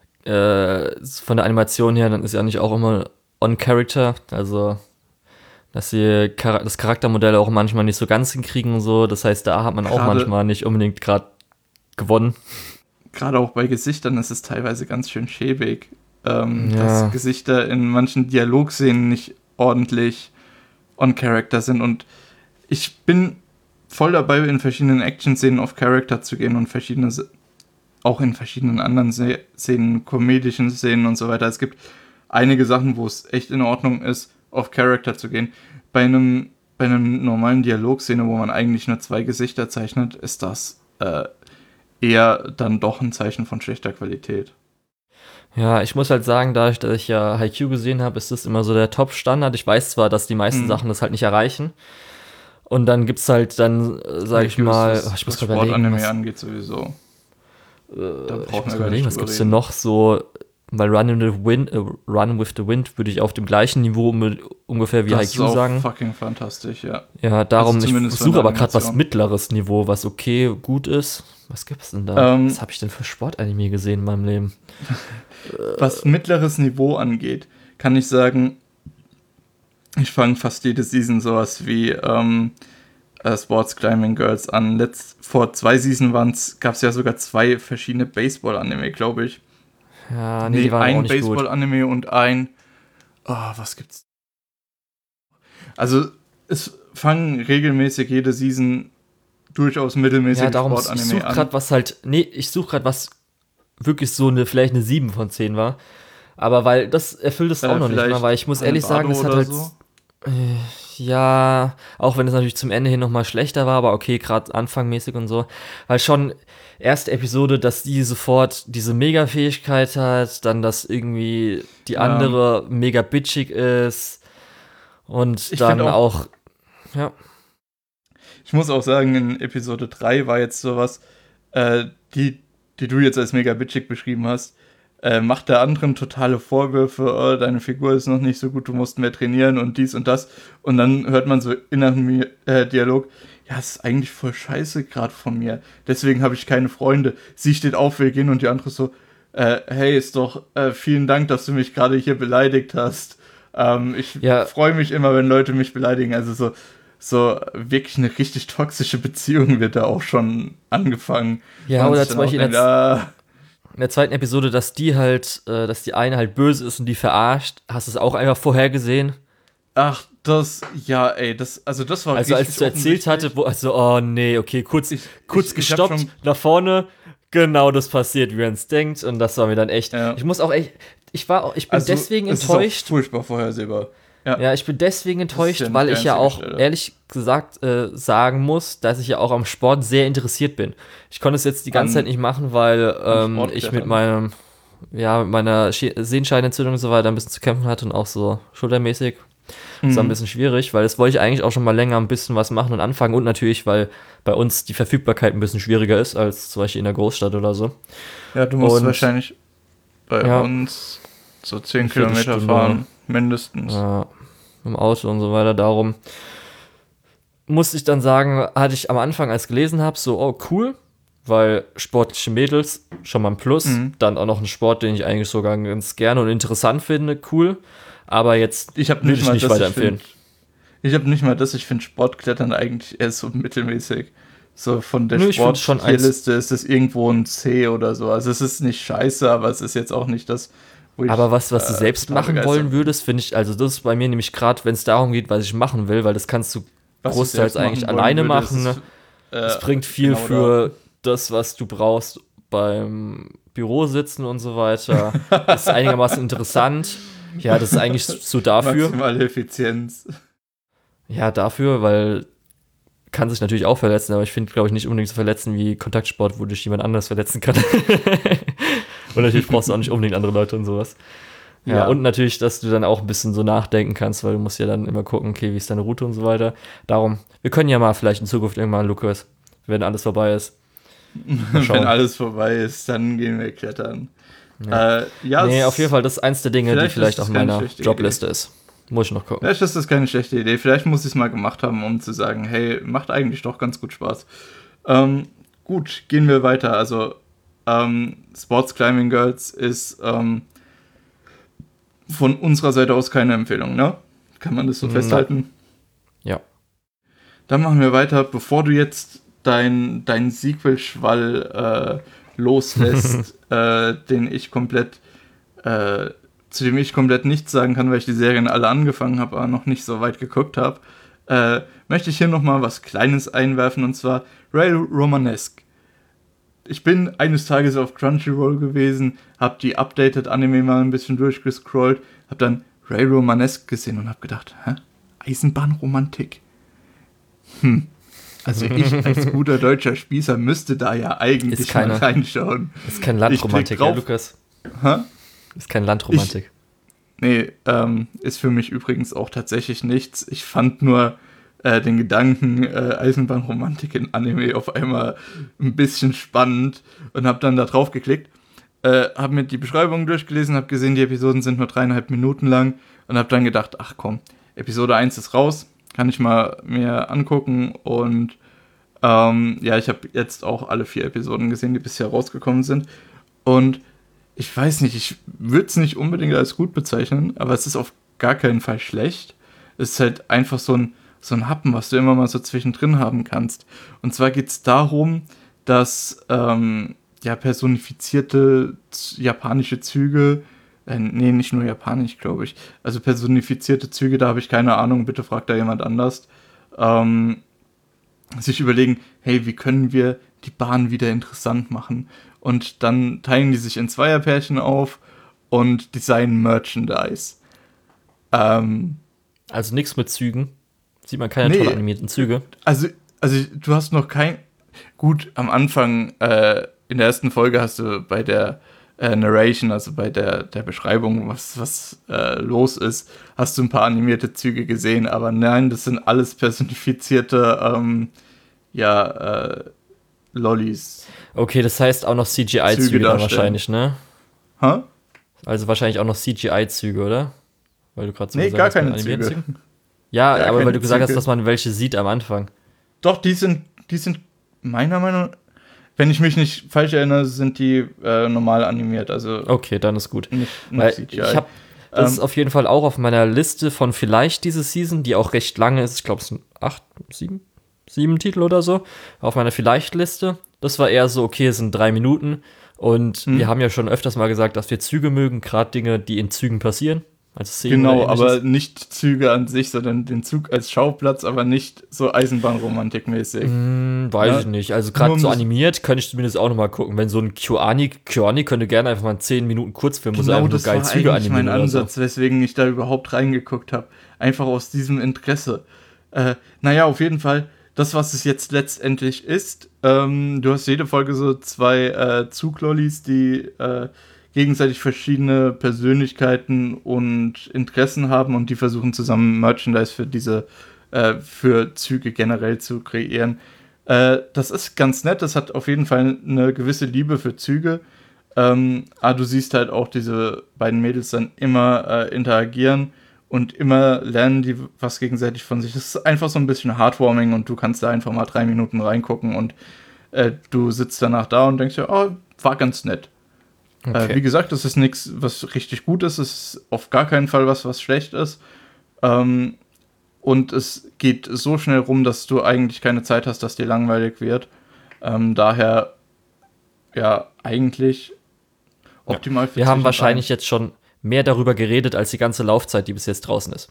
äh, von der Animation her, dann ist ja nicht auch immer on Character, also dass sie Char- das Charaktermodell auch manchmal nicht so ganz hinkriegen und so. Das heißt, da hat man auch Gerade- manchmal nicht unbedingt gerade gewonnen. gerade auch bei Gesichtern ist es teilweise ganz schön schäbig, ähm, Ja. dass Gesichter in manchen Dialogszenen nicht ordentlich on Character sind und ich bin voll dabei, in verschiedenen Action-Szenen auf Character zu gehen und verschiedene, Se- auch in verschiedenen anderen Se- Szenen, komödischen Szenen und so weiter. Es gibt einige Sachen, wo es echt in Ordnung ist, auf Character zu gehen. Bei einem, bei einem normalen Dialogszene, wo man eigentlich nur zwei Gesichter zeichnet, ist das äh, eher dann doch ein Zeichen von schlechter Qualität. Ja, ich muss halt sagen, dadurch, dass ich ja Haikyuu gesehen habe, ist das immer so der Top-Standard. Ich weiß zwar, dass die meisten Mhm. Sachen das halt nicht erreichen. Und dann gibt's halt dann, äh, sag ich Haikyuu mal, ist, oh, ich muss was gerade überlegen, Sportanime was, angeht sowieso. Da äh, ich brauchen muss wir gar überlegen, nicht was drüber gibt's denn reden. noch so, weil Run, in the Wind, äh, Run with the Wind würde ich auf dem gleichen Niveau um, ungefähr wie Das ist Haikyuu auch sagen. fucking fantastisch, ja. Ja, darum, Also ich zumindest von suche der aber gerade was Animation. mittleres Niveau, was okay, gut ist. Was gibt's denn da? Ähm, was habe ich denn für Sportanime gesehen in meinem Leben? Was mittleres Niveau angeht, kann ich sagen, ich fange fast jede Season sowas wie ähm, äh, Sports Climbing Girls an. Letzt, vor zwei Seasons gab es ja sogar zwei verschiedene Baseball-Anime, glaube ich. Ja, nee, die waren auch ein nicht gut. Baseball-Anime und ein. Oh, was gibt's? Also, es fangen regelmäßig jede Season durchaus mittelmäßige Ja, darum, ich Sportanime suche an. gerade was halt, nee, ich suche gerade was wirklich so eine, vielleicht eine sieben von zehn war. Aber weil, das erfüllt es Äh, auch noch nicht vielleicht mal, weil ich muss ehrlich sagen, Hanebado es hat oder halt, so. ja, auch wenn es natürlich zum Ende hin nochmal schlechter war, aber okay, gerade anfangmäßig und so. Weil schon erste Episode, dass die sofort diese Mega-Fähigkeit hat, dann, dass irgendwie die Ja. andere mega bitchig ist und Ich dann find auch- auch, ja, Ich muss auch sagen, in Episode drei war jetzt sowas, äh, die, die du jetzt als mega bitchig beschrieben hast, äh, macht der anderen totale Vorwürfe, oh, deine Figur ist noch nicht so gut, du musst mehr trainieren und dies und das. Und dann hört man so inneren äh, Dialog, ja, es ist eigentlich voll scheiße gerade von mir, deswegen habe ich keine Freunde. Sie steht auf, will gehen und die andere so, äh, hey, ist doch, äh, vielen Dank, dass du mich gerade hier beleidigt hast. Ähm, ich Ja. freue mich immer, wenn Leute mich beleidigen. Also so, so wirklich eine richtig toxische Beziehung wird da auch schon angefangen. Ja, Man oder sich zum dann auch Beispiel in denkt, der, ah, in der zweiten Episode, dass die halt, äh, dass die eine halt böse ist und die verarscht. Hast du es auch einfach vorher gesehen? ach, Das, ja, ey, das, also das war Also als richtig du erzählt hatte, wo, also, oh nee, okay, kurz, Ich- kurz ich- ich hab gestoppt, schon- nach vorne, genau das passiert, wie man es denkt, und das war mir dann echt, Ja. ich muss auch echt, ich war, auch- ich bin Also, deswegen es enttäuscht, Ist auch furchtbar vorhersehbar. Ja. ja, ich bin deswegen enttäuscht, ja nicht weil die ich ja einzige auch, Stelle. ehrlich gesagt, äh, sagen muss, dass ich ja auch am Sport sehr interessiert bin. Ich konnte es jetzt die ganze An- Zeit nicht machen, weil ähm, Sport ich mit klettern. meinem, ja, mit meiner Sche- Sehenscheidenentzündung und so weiter ein bisschen zu kämpfen hatte und auch so schultermäßig. Das war ein Mhm. bisschen schwierig, weil das wollte ich eigentlich auch schon mal länger ein bisschen was machen und anfangen und natürlich, weil bei uns die Verfügbarkeit ein bisschen schwieriger ist als zum Beispiel in der Großstadt oder so. Ja, du musst Und- wahrscheinlich bei Ja. uns so zehn Eine Kilometer Viertelstunde. fahren, mindestens. Ja, im Auto und so weiter. Darum musste ich dann sagen, hatte ich am Anfang, als ich gelesen habe, so, oh cool, weil sportliche Mädels, schon mal ein Plus. Mhm. Dann auch noch ein Sport, den ich eigentlich sogar ganz gerne und interessant finde, cool. Aber jetzt Ich habe würde nicht ich mal nicht das, ich weiterempfehlen. find, ich habe nicht mal das, ich finde Sportklettern eigentlich eher so mittelmäßig. So von der Nö, ich find's schon Sporttierliste ist es irgendwo ein C oder so. Also es ist nicht scheiße, aber es ist jetzt auch nicht das, wo ich, Aber was, was du äh, selbst total machen begeistert wollen bin. würdest, finde ich, also das ist bei mir nämlich gerade, wenn es darum geht, was ich machen will, weil das kannst du Was ich großteils selbst eigentlich machen wollen alleine würde, machen. ist, Ne? äh, Es bringt viel genau für das, was du brauchst beim Büro sitzen und so weiter. Das ist einigermaßen interessant. Ja, das ist eigentlich so da. dafür. Maximale Effizienz. Ja, dafür, weil kann sich natürlich auch verletzen, aber ich finde, glaube ich, nicht unbedingt so verletzen wie Kontaktsport, wo dich jemand anders verletzen kann. Und natürlich brauchst du auch nicht unbedingt andere Leute und sowas. Ja, Ja. und natürlich, dass du dann auch ein bisschen so nachdenken kannst, weil du musst ja dann immer gucken, okay, wie ist deine Route und so weiter. Darum, wir können ja mal vielleicht in Zukunft irgendwann, Lukas, wenn alles vorbei ist. Mal schauen. Wenn alles vorbei ist, dann gehen wir klettern. Ja, äh, ja Nee, es- auf jeden Fall, das ist eins der Dinge, die vielleicht vielleicht ist auf das keine meiner schlechte Jobliste ist. Muss ich noch gucken. Vielleicht ist das keine schlechte Idee. Vielleicht muss ich es mal gemacht haben, um zu sagen, hey, macht eigentlich doch ganz gut Spaß. Ähm, gut, gehen wir weiter. Also, ähm, Sports Climbing Girls ist ähm, von unserer Seite aus keine Empfehlung, ne? Kann man das so Nein. festhalten? Ja. Dann machen wir weiter. Bevor du jetzt dein, dein Sequel-Schwall äh, loslässt, äh, den ich komplett, äh, zu dem ich komplett nichts sagen kann, weil ich die Serien alle angefangen habe, aber noch nicht so weit geguckt habe, äh, möchte ich hier nochmal was Kleines einwerfen, und zwar Ray Romanesque. Ich bin eines Tages auf Crunchyroll gewesen, habe die Updated Anime mal ein bisschen durchgescrollt, habe dann Ray Romanesque gesehen und habe gedacht, hä? Eisenbahnromantik? Hm. Also ich als guter deutscher Spießer müsste da ja eigentlich Ist keine- mal reinschauen. Ist kein Ich Landromantik, klick ja, drauf. Lukas? Hä? Ist kein Landromantik. Nee, ähm, ist für mich übrigens auch tatsächlich nichts. Ich fand nur äh, den Gedanken äh, Eisenbahnromantik in Anime auf einmal ein bisschen spannend und habe dann da drauf geklickt, äh, habe mir die Beschreibung durchgelesen, habe gesehen, die Episoden sind nur dreieinhalb Minuten lang und habe dann gedacht, ach komm, Episode eins ist raus, kann ich mal mir angucken, und ähm, ja, ich habe jetzt auch alle vier Episoden gesehen, die bisher rausgekommen sind, und ich weiß nicht, ich würde es nicht unbedingt als gut bezeichnen, aber es ist auf gar keinen Fall schlecht. Es ist halt einfach so ein, so ein Happen, was du immer mal so zwischendrin haben kannst. Und zwar geht es darum, dass ähm, ja, personifizierte z- japanische Züge, äh, nee, nicht nur japanisch, glaube ich, also personifizierte Züge, da habe ich keine Ahnung, bitte fragt da jemand anders, ähm, sich überlegen, hey, wie können wir die Bahn wieder interessant machen? Und dann teilen die sich in Zweierpärchen auf und designen Merchandise. Ähm, Also nichts mit Zügen. Sieht man keine Nee. toll animierten Züge. also, also du hast noch kein... Gut, am Anfang, äh, in der ersten Folge hast du bei der äh, Narration, also bei der, der Beschreibung, was, was äh, los ist, hast du ein paar animierte Züge gesehen, aber nein, das sind alles personifizierte, ähm, ja, äh, Lollis. Okay, das heißt auch noch C G I-Züge Züge dann darstellen. wahrscheinlich, ne? Hä? Also wahrscheinlich auch noch C G I-Züge, oder? Weil du gerade so Nee, gesagt gar hast, mit keine animierten Züge. Zügen. Ja, Gar aber weil keine du gesagt hast, Züge. dass man welche sieht am Anfang. Doch, die sind, die sind meiner Meinung nach, wenn ich mich nicht falsch erinnere, sind die äh, normal animiert, also Okay, dann ist gut. nicht, Weil nicht C G I. ich habe das Ähm, ist auf jeden Fall auch auf meiner Liste von vielleicht diese Season, die auch recht lange ist. Ich glaube, es sind acht, sieben, sieben Titel oder so. Auf meiner Vielleicht-Liste. Das war eher so, okay, es sind drei Minuten. Und Hm. wir haben ja schon öfters mal gesagt, dass wir Züge mögen, gerade Dinge, die in Zügen passieren. Also Szenen genau, oder ähnliches. aber nicht Züge an sich, sondern den Zug als Schauplatz, aber nicht so Eisenbahnromantik-mäßig. Hm, weiß Ja, ich nicht. Also nur gerade um so das- animiert könnte ich zumindest auch nochmal gucken. Wenn so ein Kyoani, Kyoani könnte gerne einfach mal einen zehn Minuten Kurzfilm, wo sie Genau, einfach nur das geil war Züge eigentlich mein animieren oder so. Ansatz, weswegen ich da überhaupt reingeguckt habe. Einfach aus diesem Interesse. Äh, naja, auf jeden Fall, das, was es jetzt letztendlich ist, ähm, du hast jede Folge so zwei äh, Zuglollis, die äh, gegenseitig verschiedene Persönlichkeiten und Interessen haben und die versuchen zusammen Merchandise für diese, äh, für Züge generell zu kreieren. Äh, das ist ganz nett, das hat auf jeden Fall eine gewisse Liebe für Züge. Ähm, aber du siehst halt auch diese beiden Mädels dann immer äh, interagieren und immer lernen die was gegenseitig von sich. Das ist einfach so ein bisschen heartwarming und du kannst da einfach mal drei Minuten reingucken und äh, du sitzt danach da und denkst dir, oh, war ganz nett. Okay. Äh, wie gesagt, das ist nichts, was richtig gut ist. Es ist auf gar keinen Fall was, was schlecht ist. Ähm, und es geht so schnell rum, dass du eigentlich keine Zeit hast, dass dir langweilig wird. Ähm, daher, ja, eigentlich optimal für Wir haben zwischendrin. wahrscheinlich jetzt schon mehr darüber geredet, als die ganze Laufzeit, die bis jetzt draußen ist.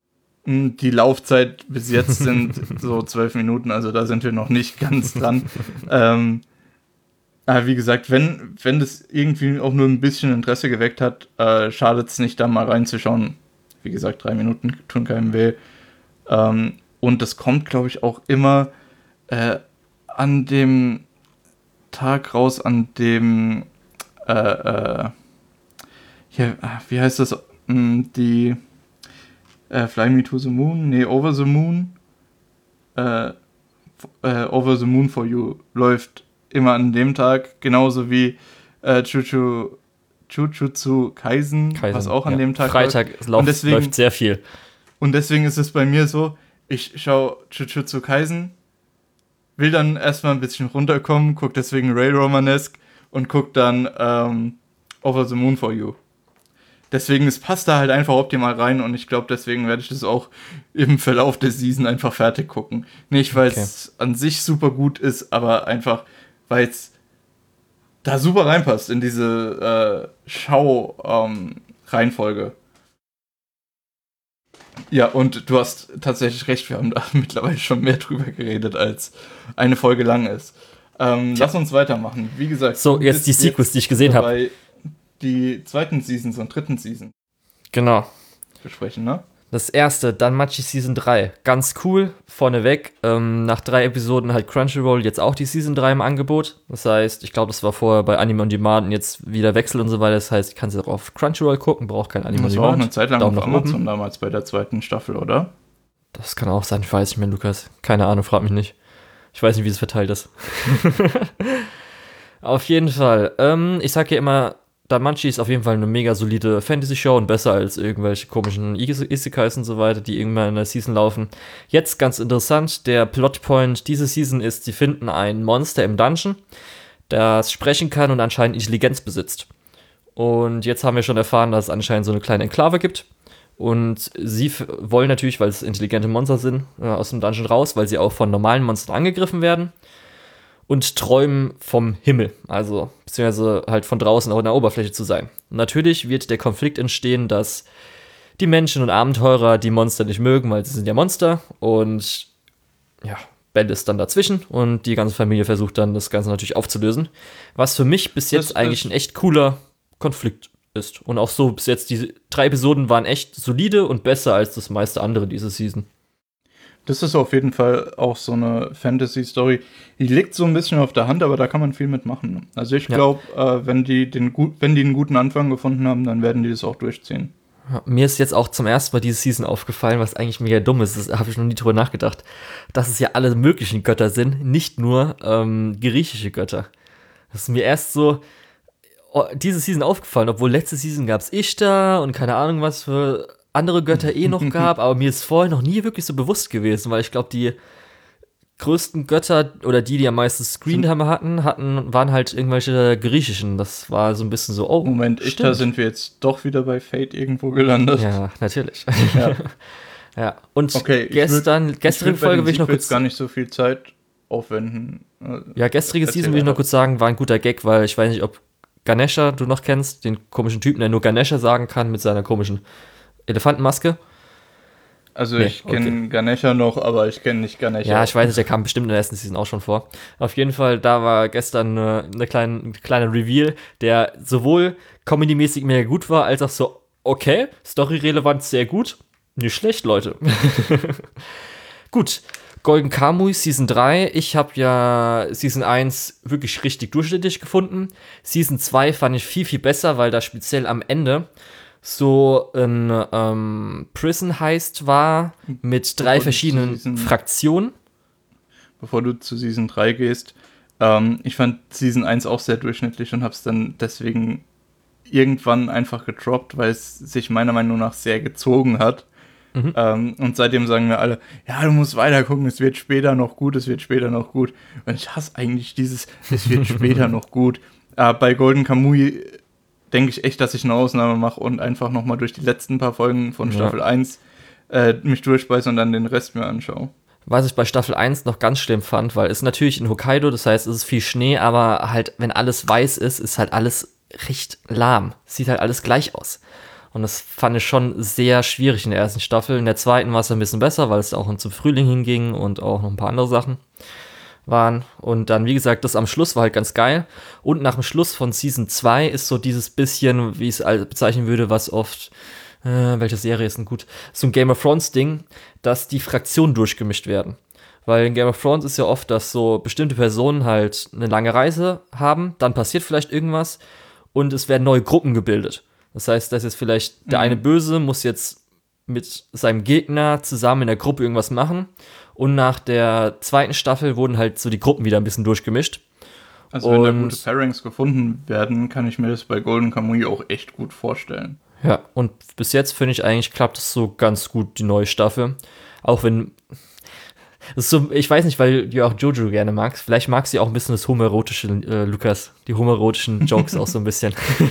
Die Laufzeit bis jetzt sind so zwölf Minuten, also da sind wir noch nicht ganz dran. ähm, aber wie gesagt, wenn, wenn das irgendwie auch nur ein bisschen Interesse geweckt hat, äh, schadet es nicht, da mal reinzuschauen. Wie gesagt, drei Minuten tun keinem weh. Ähm, und das kommt, glaube ich, auch immer äh, an dem Tag raus, an dem äh, äh, hier, wie heißt das? Hm, Die äh, Fly Me to the Moon? Nee, Over the Moon. Äh, äh, Over the Moon for You läuft immer an dem Tag, genauso wie äh, Chuchu, Jujutsu Kaisen, Kaisen, was auch an ja. dem Tag Freitag läuft. läuft, Und deswegen, läuft sehr viel. und deswegen ist es bei mir so, ich schaue Jujutsu Kaisen, will dann erstmal ein bisschen runterkommen, guck deswegen Ray Romanesque und guck dann ähm, Over the Moon for You. Deswegen, es passt da halt einfach optimal rein und ich glaube, deswegen werde ich das auch im Verlauf der Season einfach fertig gucken. Nicht, weil es okay. an sich super gut ist, aber einfach, weil es da super reinpasst in diese äh, Schau-Reihenfolge. Ähm, ja, und du hast tatsächlich recht, wir haben da mittlerweile schon mehr drüber geredet, als eine Folge lang ist. Ähm, lass uns weitermachen. Wie gesagt, so, jetzt die Sequels, die ich gesehen habe. Die zweiten Seasons und dritten Season. Genau. Besprechen, ne? Das erste, Danmachi Season drei. Ganz cool, vorneweg. Ähm, nach drei Episoden hat Crunchyroll jetzt auch die Season drei im Angebot. Das heißt, ich glaube, das war vorher bei Anime on Demand und jetzt wieder Wechsel und so weiter. Das heißt, ich kann es auch auf Crunchyroll gucken, brauche kein Anime on Demand. Das war auch eine Zeit lang Daumen auf nach Amazon oben. damals bei der zweiten Staffel, oder? Das kann auch sein, ich weiß nicht mehr, Lukas. Keine Ahnung, frag mich nicht. Ich weiß nicht, wie es verteilt ist. Auf jeden Fall. Ähm, ich sag ja immer, Danmachi ist auf jeden Fall eine mega solide Fantasy-Show und besser als irgendwelche komischen Isekais und so weiter, die irgendwann in der Season laufen. Jetzt ganz interessant, der Plotpoint diese Season ist, sie finden ein Monster im Dungeon, das sprechen kann und anscheinend Intelligenz besitzt. Und jetzt haben wir schon erfahren, dass es anscheinend so eine kleine Enklave gibt. Und sie f- wollen natürlich, weil es intelligente Monster sind, äh, aus dem Dungeon raus, weil sie auch von normalen Monstern angegriffen werden. Und träumen vom Himmel, also beziehungsweise halt von draußen auch in der Oberfläche zu sein. Und natürlich wird der Konflikt entstehen, dass die Menschen und Abenteurer die Monster nicht mögen, weil sie sind ja Monster und ja, Belle ist dann dazwischen und die ganze Familie versucht dann das Ganze natürlich aufzulösen, was für mich bis jetzt Das eigentlich ist- ein echt cooler Konflikt ist. Und auch so bis jetzt, die drei Episoden waren echt solide und besser als das meiste andere diese Season. Das ist auf jeden Fall auch so eine Fantasy-Story. Die liegt so ein bisschen auf der Hand, aber da kann man viel mitmachen. Also ich Ja. glaube, äh, wenn die den gut, wenn die einen guten Anfang gefunden haben, dann werden die das auch durchziehen. Ja, mir ist jetzt auch zum ersten Mal diese Season aufgefallen, was eigentlich mega dumm ist, das habe ich noch nie drüber nachgedacht, dass es ja alle möglichen Götter sind, nicht nur ähm, griechische Götter. Das ist mir erst so oh, diese Season aufgefallen, obwohl letzte Season gab es Ishtar und keine Ahnung, was für andere Götter eh noch gab, aber mir ist vorher noch nie wirklich so bewusst gewesen, weil ich glaube, die größten Götter oder die, die am meisten Screentime hatten, hatten, waren halt irgendwelche griechischen. Das war so ein bisschen so, oh, Moment, ich, da sind wir jetzt doch wieder bei Fate irgendwo gelandet. ja, natürlich. Ja. Ja, und Okay, ich gestern, würd- gestrige ich würd bei Folge den will ich noch Sequels kurz. gar nicht so viel Zeit aufwenden. Äh, Ja, gestrige erzähl Season will ich noch weiter. kurz sagen, war ein guter Gag, weil ich weiß nicht, ob Ganesha du noch kennst, den komischen Typen, der nur Ganesha sagen kann mit seiner komischen Elefantenmaske? Also Nee, ich kenne okay. Ganesha noch, aber ich kenne nicht Ganesha. Ja, ich weiß nicht, der kam bestimmt in der ersten Season auch schon vor. Auf jeden Fall, da war gestern eine, eine kleine, ein kleiner Reveal, der sowohl comedy-mäßig mega gut war, als auch so, okay, story-relevant sehr gut. Nicht schlecht, Leute. Gut, Golden Kamuy Season drei. Ich habe ja Season eins wirklich richtig durchschnittlich gefunden. Season zwei fand ich viel, viel besser, weil da speziell am Ende so ein ähm, Prison Heist war mit drei Bevor du verschiedenen zu Season- Fraktionen. Bevor du zu Season drei gehst, ähm, ich fand Season eins auch sehr durchschnittlich und habe es dann deswegen irgendwann einfach gedroppt, weil es sich meiner Meinung nach sehr gezogen hat. Mhm. Ähm, und seitdem sagen wir alle, ja, du musst weiter gucken, es wird später noch gut, es wird später noch gut. Und ich hasse eigentlich dieses, es wird später noch gut. Äh, bei Golden Kamuy denke ich echt, dass ich eine Ausnahme mache und einfach nochmal durch die letzten paar Folgen von Ja. Staffel eins äh, mich durchbeiße und dann den Rest mir anschaue. Was ich bei Staffel eins noch ganz schlimm fand, weil es ist natürlich in Hokkaido, das heißt, es ist viel Schnee, aber halt, wenn alles weiß ist, ist halt alles recht lahm. Sieht halt alles gleich aus. Und das fand ich schon sehr schwierig in der ersten Staffel. In der zweiten war es ein bisschen besser, weil es auch zum Frühling hinging und auch noch ein paar andere Sachen waren. Und dann, wie gesagt, das am Schluss war halt ganz geil. Und nach dem Schluss von Season zwei ist so dieses bisschen, wie ich es bezeichnen würde, was oft, äh, welche Serie ist denn gut, so ein Game of Thrones Ding, dass die Fraktionen durchgemischt werden. Weil in Game of Thrones ist ja oft, dass so bestimmte Personen halt eine lange Reise haben, dann passiert vielleicht irgendwas und es werden neue Gruppen gebildet. Das heißt, dass jetzt vielleicht der Mhm. eine Böse muss jetzt mit seinem Gegner zusammen in der Gruppe irgendwas machen. Und nach der zweiten Staffel wurden halt so die Gruppen wieder ein bisschen durchgemischt. Also wenn da Und- gute Pairings gefunden werden, kann ich mir das bei Golden Kamuy auch echt gut vorstellen. Ja, und bis jetzt finde ich eigentlich klappt es so ganz gut, die neue Staffel. Auch wenn. Das ist so, ich weiß nicht, weil du auch Jojo gerne magst. Vielleicht magst du ja auch ein bisschen das homoerotische, äh, Lukas. Die homoerotischen Jokes auch so ein bisschen.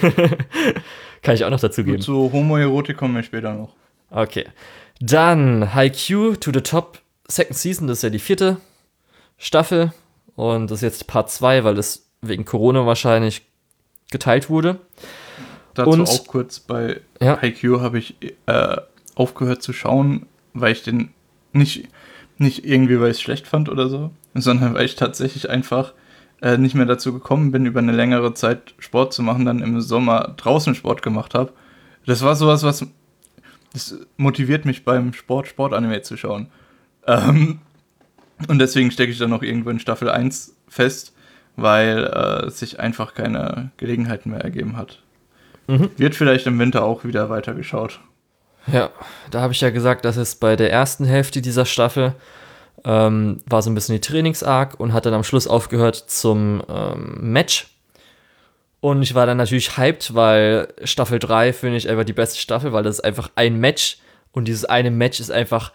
Kann ich auch noch dazu Gut, geben. zu Homoerotik kommen wir später noch. Okay. Dann Haikyuu to the Top. Second Season, das ist ja die vierte Staffel. Und das ist jetzt Part zwei, weil es wegen Corona wahrscheinlich geteilt wurde. Dazu Und- auch kurz, bei Ja. Haikyuu habe ich äh, aufgehört zu schauen, weil ich den nicht, nicht irgendwie, weil ich es schlecht fand oder so, sondern weil ich tatsächlich einfach äh, nicht mehr dazu gekommen bin, über eine längere Zeit Sport zu machen, dann im Sommer draußen Sport gemacht habe. Das war sowas, was das motiviert mich beim Sport, Sport-Anime zu schauen. Ähm, und deswegen stecke ich dann noch irgendwo in Staffel eins fest, weil äh, sich einfach keine Gelegenheiten mehr ergeben hat. Mhm. Wird vielleicht im Winter auch wieder weitergeschaut. Ja, da habe ich ja gesagt, dass es bei der ersten Hälfte dieser Staffel ähm, war so ein bisschen die Trainings-Arc und hat dann am Schluss aufgehört zum ähm, Match. Und ich war dann natürlich hyped, weil Staffel drei finde ich einfach die beste Staffel, weil das ist einfach ein Match und dieses eine Match ist einfach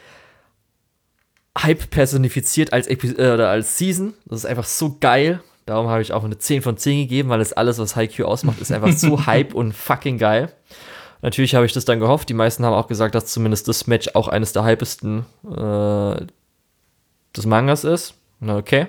Hype personifiziert als, Epi äh, oder als Season. Das ist einfach so geil. Darum habe ich auch eine zehn von zehn gegeben, weil das alles, was Haikyuu ausmacht, ist einfach so Hype und fucking geil. Natürlich habe ich das dann gehofft. Die meisten haben auch gesagt, dass zumindest das Match auch eines der hypesten äh, des Mangas ist. Na, okay.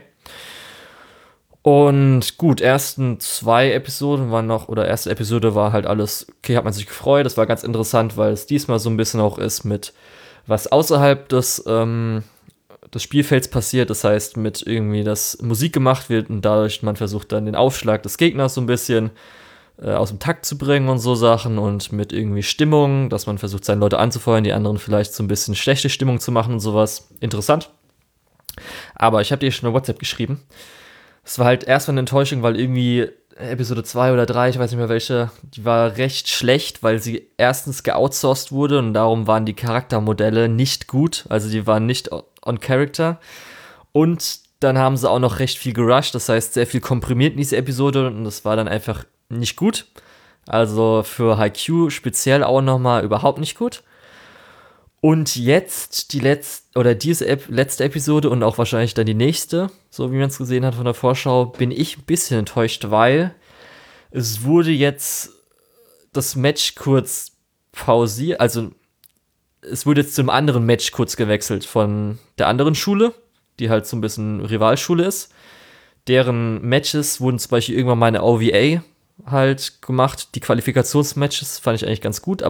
Und gut, ersten zwei Episoden waren noch, oder erste Episode war halt alles, okay, hat man sich gefreut. Das war ganz interessant, weil es diesmal so ein bisschen auch ist mit, was außerhalb des, ähm, des Spielfelds passiert. Das heißt, mit irgendwie, dass Musik gemacht wird und dadurch man versucht dann den Aufschlag des Gegners so ein bisschen äh, aus dem Takt zu bringen und so Sachen und mit irgendwie Stimmung, dass man versucht, seine Leute anzufeuern, die anderen vielleicht so ein bisschen schlechte Stimmung zu machen und sowas. Interessant. Aber ich habe dir schon eine WhatsApp geschrieben. Es war halt erstmal eine Enttäuschung, weil irgendwie Episode zwei oder drei, ich weiß nicht mehr welche, die war recht schlecht, weil sie erstens geoutsourced wurde und darum waren die Charaktermodelle nicht gut, also die waren nicht on character. Und dann haben sie auch noch recht viel gerusht, das heißt sehr viel komprimiert in diese Episode und das war dann einfach nicht gut. Also für Haikyuu speziell auch nochmal überhaupt nicht gut. Und jetzt die letzte, oder diese Ep- letzte Episode und auch wahrscheinlich dann die nächste, so wie man es gesehen hat von der Vorschau, bin ich ein bisschen enttäuscht, weil es wurde jetzt das Match kurz pausiert, also es wurde jetzt zum anderen Match kurz gewechselt von der anderen Schule, die halt so ein bisschen Rivalschule ist. Deren Matches wurden zum Beispiel irgendwann mal eine O V A halt gemacht. Die Qualifikationsmatches fand ich eigentlich ganz gut, aber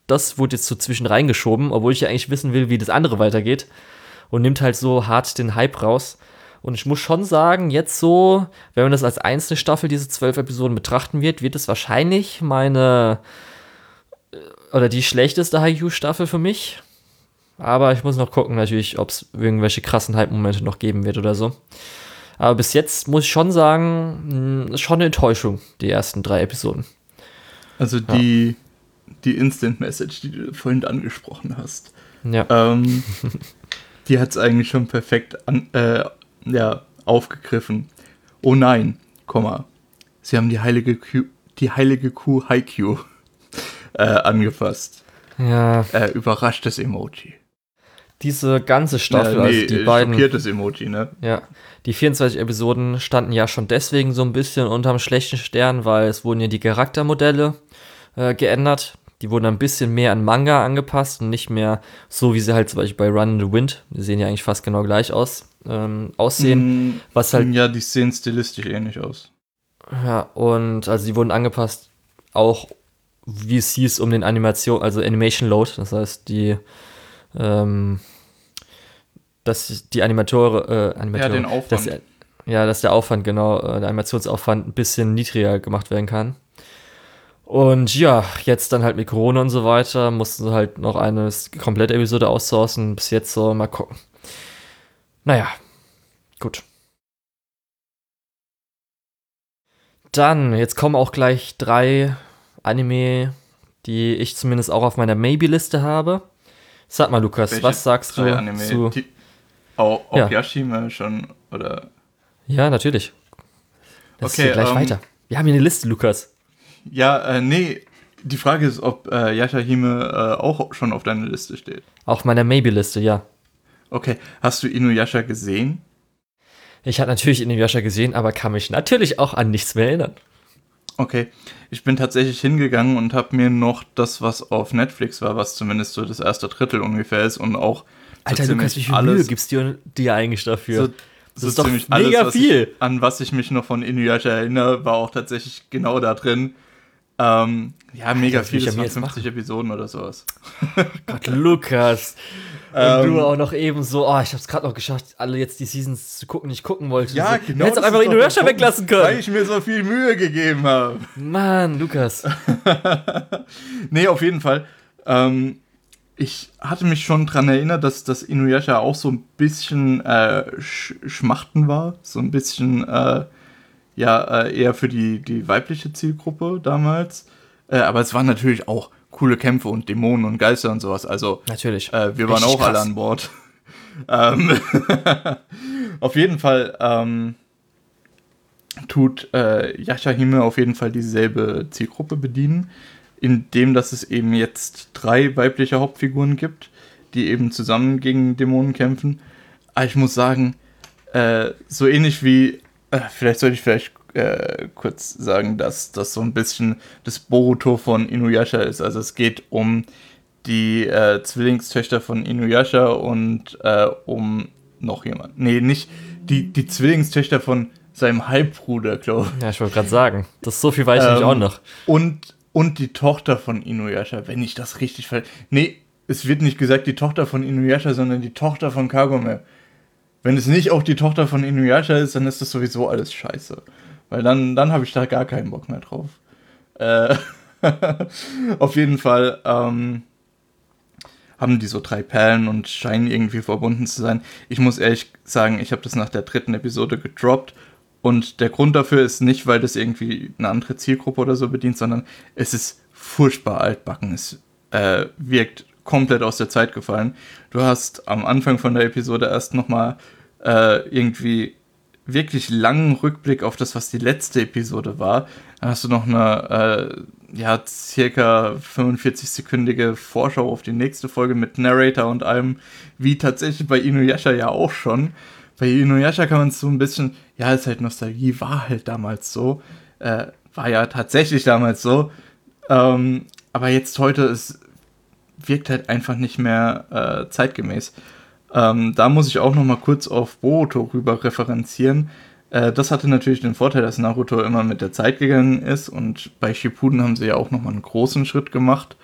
das wurde jetzt so zwischen reingeschoben, obwohl ich ja eigentlich wissen will, wie das andere weitergeht. Und nimmt halt so hart den Hype raus. Und ich muss schon sagen, jetzt so, wenn man das als einzelne Staffel, diese zwölf Episoden betrachten wird, wird es wahrscheinlich meine, oder die schlechteste Haikyuu-Staffel für mich. Aber ich muss noch gucken natürlich, ob es irgendwelche krassen Hype-Momente noch geben wird oder so. Aber bis jetzt muss ich schon sagen, ist schon eine Enttäuschung, die ersten drei Episoden. Also die, ja. die Instant Message, die du vorhin angesprochen hast, ja. ähm, die hat es eigentlich schon perfekt an, äh, ja, aufgegriffen. Oh nein, Komma. Sie haben die heilige Kuh, die heilige Kuh Haikyuu äh, angefasst. Ja. Äh, überraschtes Emoji. Diese ganze Staffel, äh, nee, also die beiden. Schockiertes Emoji, ne? Ja. Die vierundzwanzig Episoden standen ja schon deswegen so ein bisschen unterm schlechten Stern, weil es wurden ja die Charaktermodelle äh, geändert. Die wurden ein bisschen mehr an Manga angepasst und nicht mehr so, wie sie halt zum Beispiel bei Run in the Wind, die sehen ja eigentlich fast genau gleich aus, ähm, aussehen. Mm, was halt, ja, die sehen stilistisch ähnlich aus. Ja, und also die wurden angepasst, auch wie es hieß, um den Animation, also Animation Load, das heißt die, ähm, dass die Animatore, äh, Animatore, ja, den Aufwand. Dass, ja, dass der Aufwand, genau, äh, der Animationsaufwand ein bisschen niedriger gemacht werden kann. Und ja, jetzt dann halt mit Corona und so weiter, mussten sie halt noch eine komplette Episode outsourcen. Bis jetzt so, mal gucken. Naja, gut. Dann, jetzt kommen auch gleich drei Anime, die ich zumindest auch auf meiner Maybe-Liste habe. Sag mal, Lukas, Welche was sagst du Anime? zu... Die, auch auch Ja. Yashima schon, oder? Ja, natürlich. Das Okay, geht gleich ähm, weiter. Wir haben hier eine Liste, Lukas. Ja, äh, nee, die Frage ist, ob äh, Yashahime äh, auch schon auf deiner Liste steht. Auf meiner Maybe-Liste, ja. Okay, hast du Inuyasha gesehen? Ich hatte natürlich Inuyasha gesehen, aber kann mich natürlich auch an nichts mehr erinnern. Okay, ich bin tatsächlich hingegangen und habe mir noch das, was auf Netflix war, was zumindest so das erste Drittel ungefähr ist und auch so Alter, Lukas, wie viel alles, Mühe gibst du dir eigentlich dafür? So, das so ist doch ziemlich mega alles, was viel. Ich, an was ich mich noch von Inuyasha erinnere, war auch tatsächlich genau da drin. Ähm, ja, mega das viel, will ich ja das mir waren jetzt fünfzig machen. Episoden oder sowas. Gott, Lukas. Und Ähm, du auch noch eben so, oh, ich hab's gerade noch geschafft, alle jetzt die Seasons zu gucken, die ich gucken wollte. Ja, so, genau. Du hättest das auch einfach ist doch Inuyasha der Punkt, weglassen Weil können. ich mir so viel Mühe gegeben habe. Mann, Lukas. Nee, auf jeden Fall. Ähm, ich hatte mich schon dran erinnert, dass das Inuyasha auch so ein bisschen äh, sch Schmachten war. So ein bisschen, äh, ja, äh, eher für die, die weibliche Zielgruppe damals. Äh, aber es waren natürlich auch coole Kämpfe und Dämonen und Geister und sowas. Also, Natürlich. äh, wir waren Richtig auch alle krass. an Bord. ähm, auf jeden Fall ähm, tut äh, Yashahime auf jeden Fall dieselbe Zielgruppe bedienen, indem dass es eben jetzt drei weibliche Hauptfiguren gibt, die eben zusammen gegen Dämonen kämpfen. Aber ich muss sagen, äh, so ähnlich wie, äh, vielleicht sollte ich vielleicht äh, kurz sagen, dass das so ein bisschen das Boruto von Inuyasha ist. Also es geht um die äh, Zwillingstöchter von Inuyasha und äh, um noch jemand. Nee, nicht die, die Zwillingstöchter von seinem Halbbruder, glaube ich. Ja, ich wollte gerade sagen, das ist so viel weiß ich nämlich Ähm, auch noch. Und, und die Tochter von Inuyasha, wenn ich das richtig ver... Nee, es wird nicht gesagt die Tochter von Inuyasha, sondern die Tochter von Kagome. Wenn es nicht auch die Tochter von Inuyasha ist, dann ist das sowieso alles scheiße. Weil dann, dann habe ich da gar keinen Bock mehr drauf. Äh, auf jeden Fall ähm, haben die so drei Perlen und scheinen irgendwie verbunden zu sein. Ich muss ehrlich sagen, ich habe das nach der dritten Episode gedroppt. Und der Grund dafür ist nicht, weil das irgendwie eine andere Zielgruppe oder so bedient, sondern es ist furchtbar altbacken. Es äh, wirkt komplett aus der Zeit gefallen. Du hast am Anfang von der Episode erst nochmal äh, irgendwie wirklich langen Rückblick auf das, was die letzte Episode war. Dann hast du noch eine äh, ja, circa fünfundvierzig-sekündige Vorschau auf die nächste Folge mit Narrator und allem, wie tatsächlich bei Inuyasha ja auch schon. Bei Inuyasha kann man es so ein bisschen, ja, ist halt Nostalgie, war halt damals so. Äh, war ja tatsächlich damals so. Ähm, aber jetzt heute, es wirkt halt einfach nicht mehr äh, zeitgemäß. Ähm, da muss ich auch noch mal kurz auf Boruto rüber referenzieren. Äh, das hatte natürlich den Vorteil, dass Naruto immer mit der Zeit gegangen ist und bei Shippuden haben sie ja auch noch mal einen großen Schritt gemacht.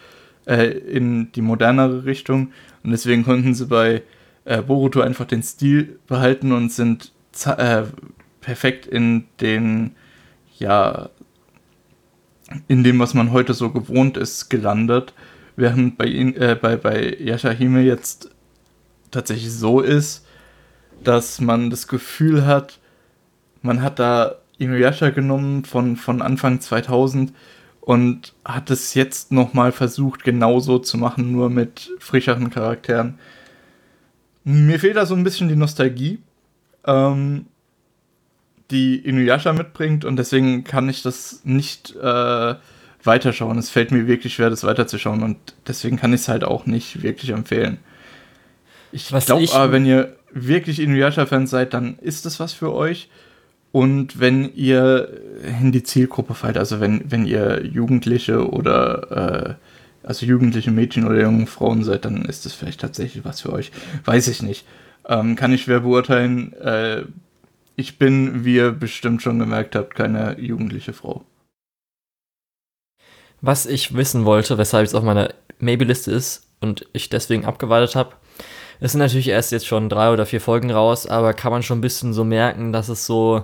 äh, in die modernere Richtung. Und deswegen konnten sie bei äh, Boruto einfach den Stil behalten und sind za- äh, perfekt in den, ja, in dem, was man heute so gewohnt ist, gelandet. Während bei, ihn, äh, bei, bei Yashahime jetzt tatsächlich so ist, dass man das Gefühl hat, man hat da Inuyasha genommen von, von Anfang zweitausend und hat es jetzt nochmal versucht, genauso zu machen, nur mit frischeren Charakteren. Mir fehlt da so ein bisschen die Nostalgie, ähm, die Inuyasha mitbringt, und deswegen kann ich das nicht äh, weiterschauen. Es fällt mir wirklich schwer, das weiterzuschauen, und deswegen kann ich es halt auch nicht wirklich empfehlen. Ich glaube aber, wenn ihr wirklich Inuyasha-Fans seid, dann ist das was für euch. Und wenn ihr in die Zielgruppe fallt, also wenn, wenn ihr Jugendliche oder äh, also jugendliche Mädchen oder junge Frauen seid, dann ist das vielleicht tatsächlich was für euch. Weiß ich nicht. Ähm, kann ich schwer beurteilen. Äh, ich bin, wie ihr bestimmt schon gemerkt habt, keine jugendliche Frau. Was ich wissen wollte, weshalb es auf meiner Maybe-Liste ist und ich deswegen abgewartet habe, es sind natürlich erst jetzt schon drei oder vier Folgen raus, aber kann man schon ein bisschen so merken, dass es so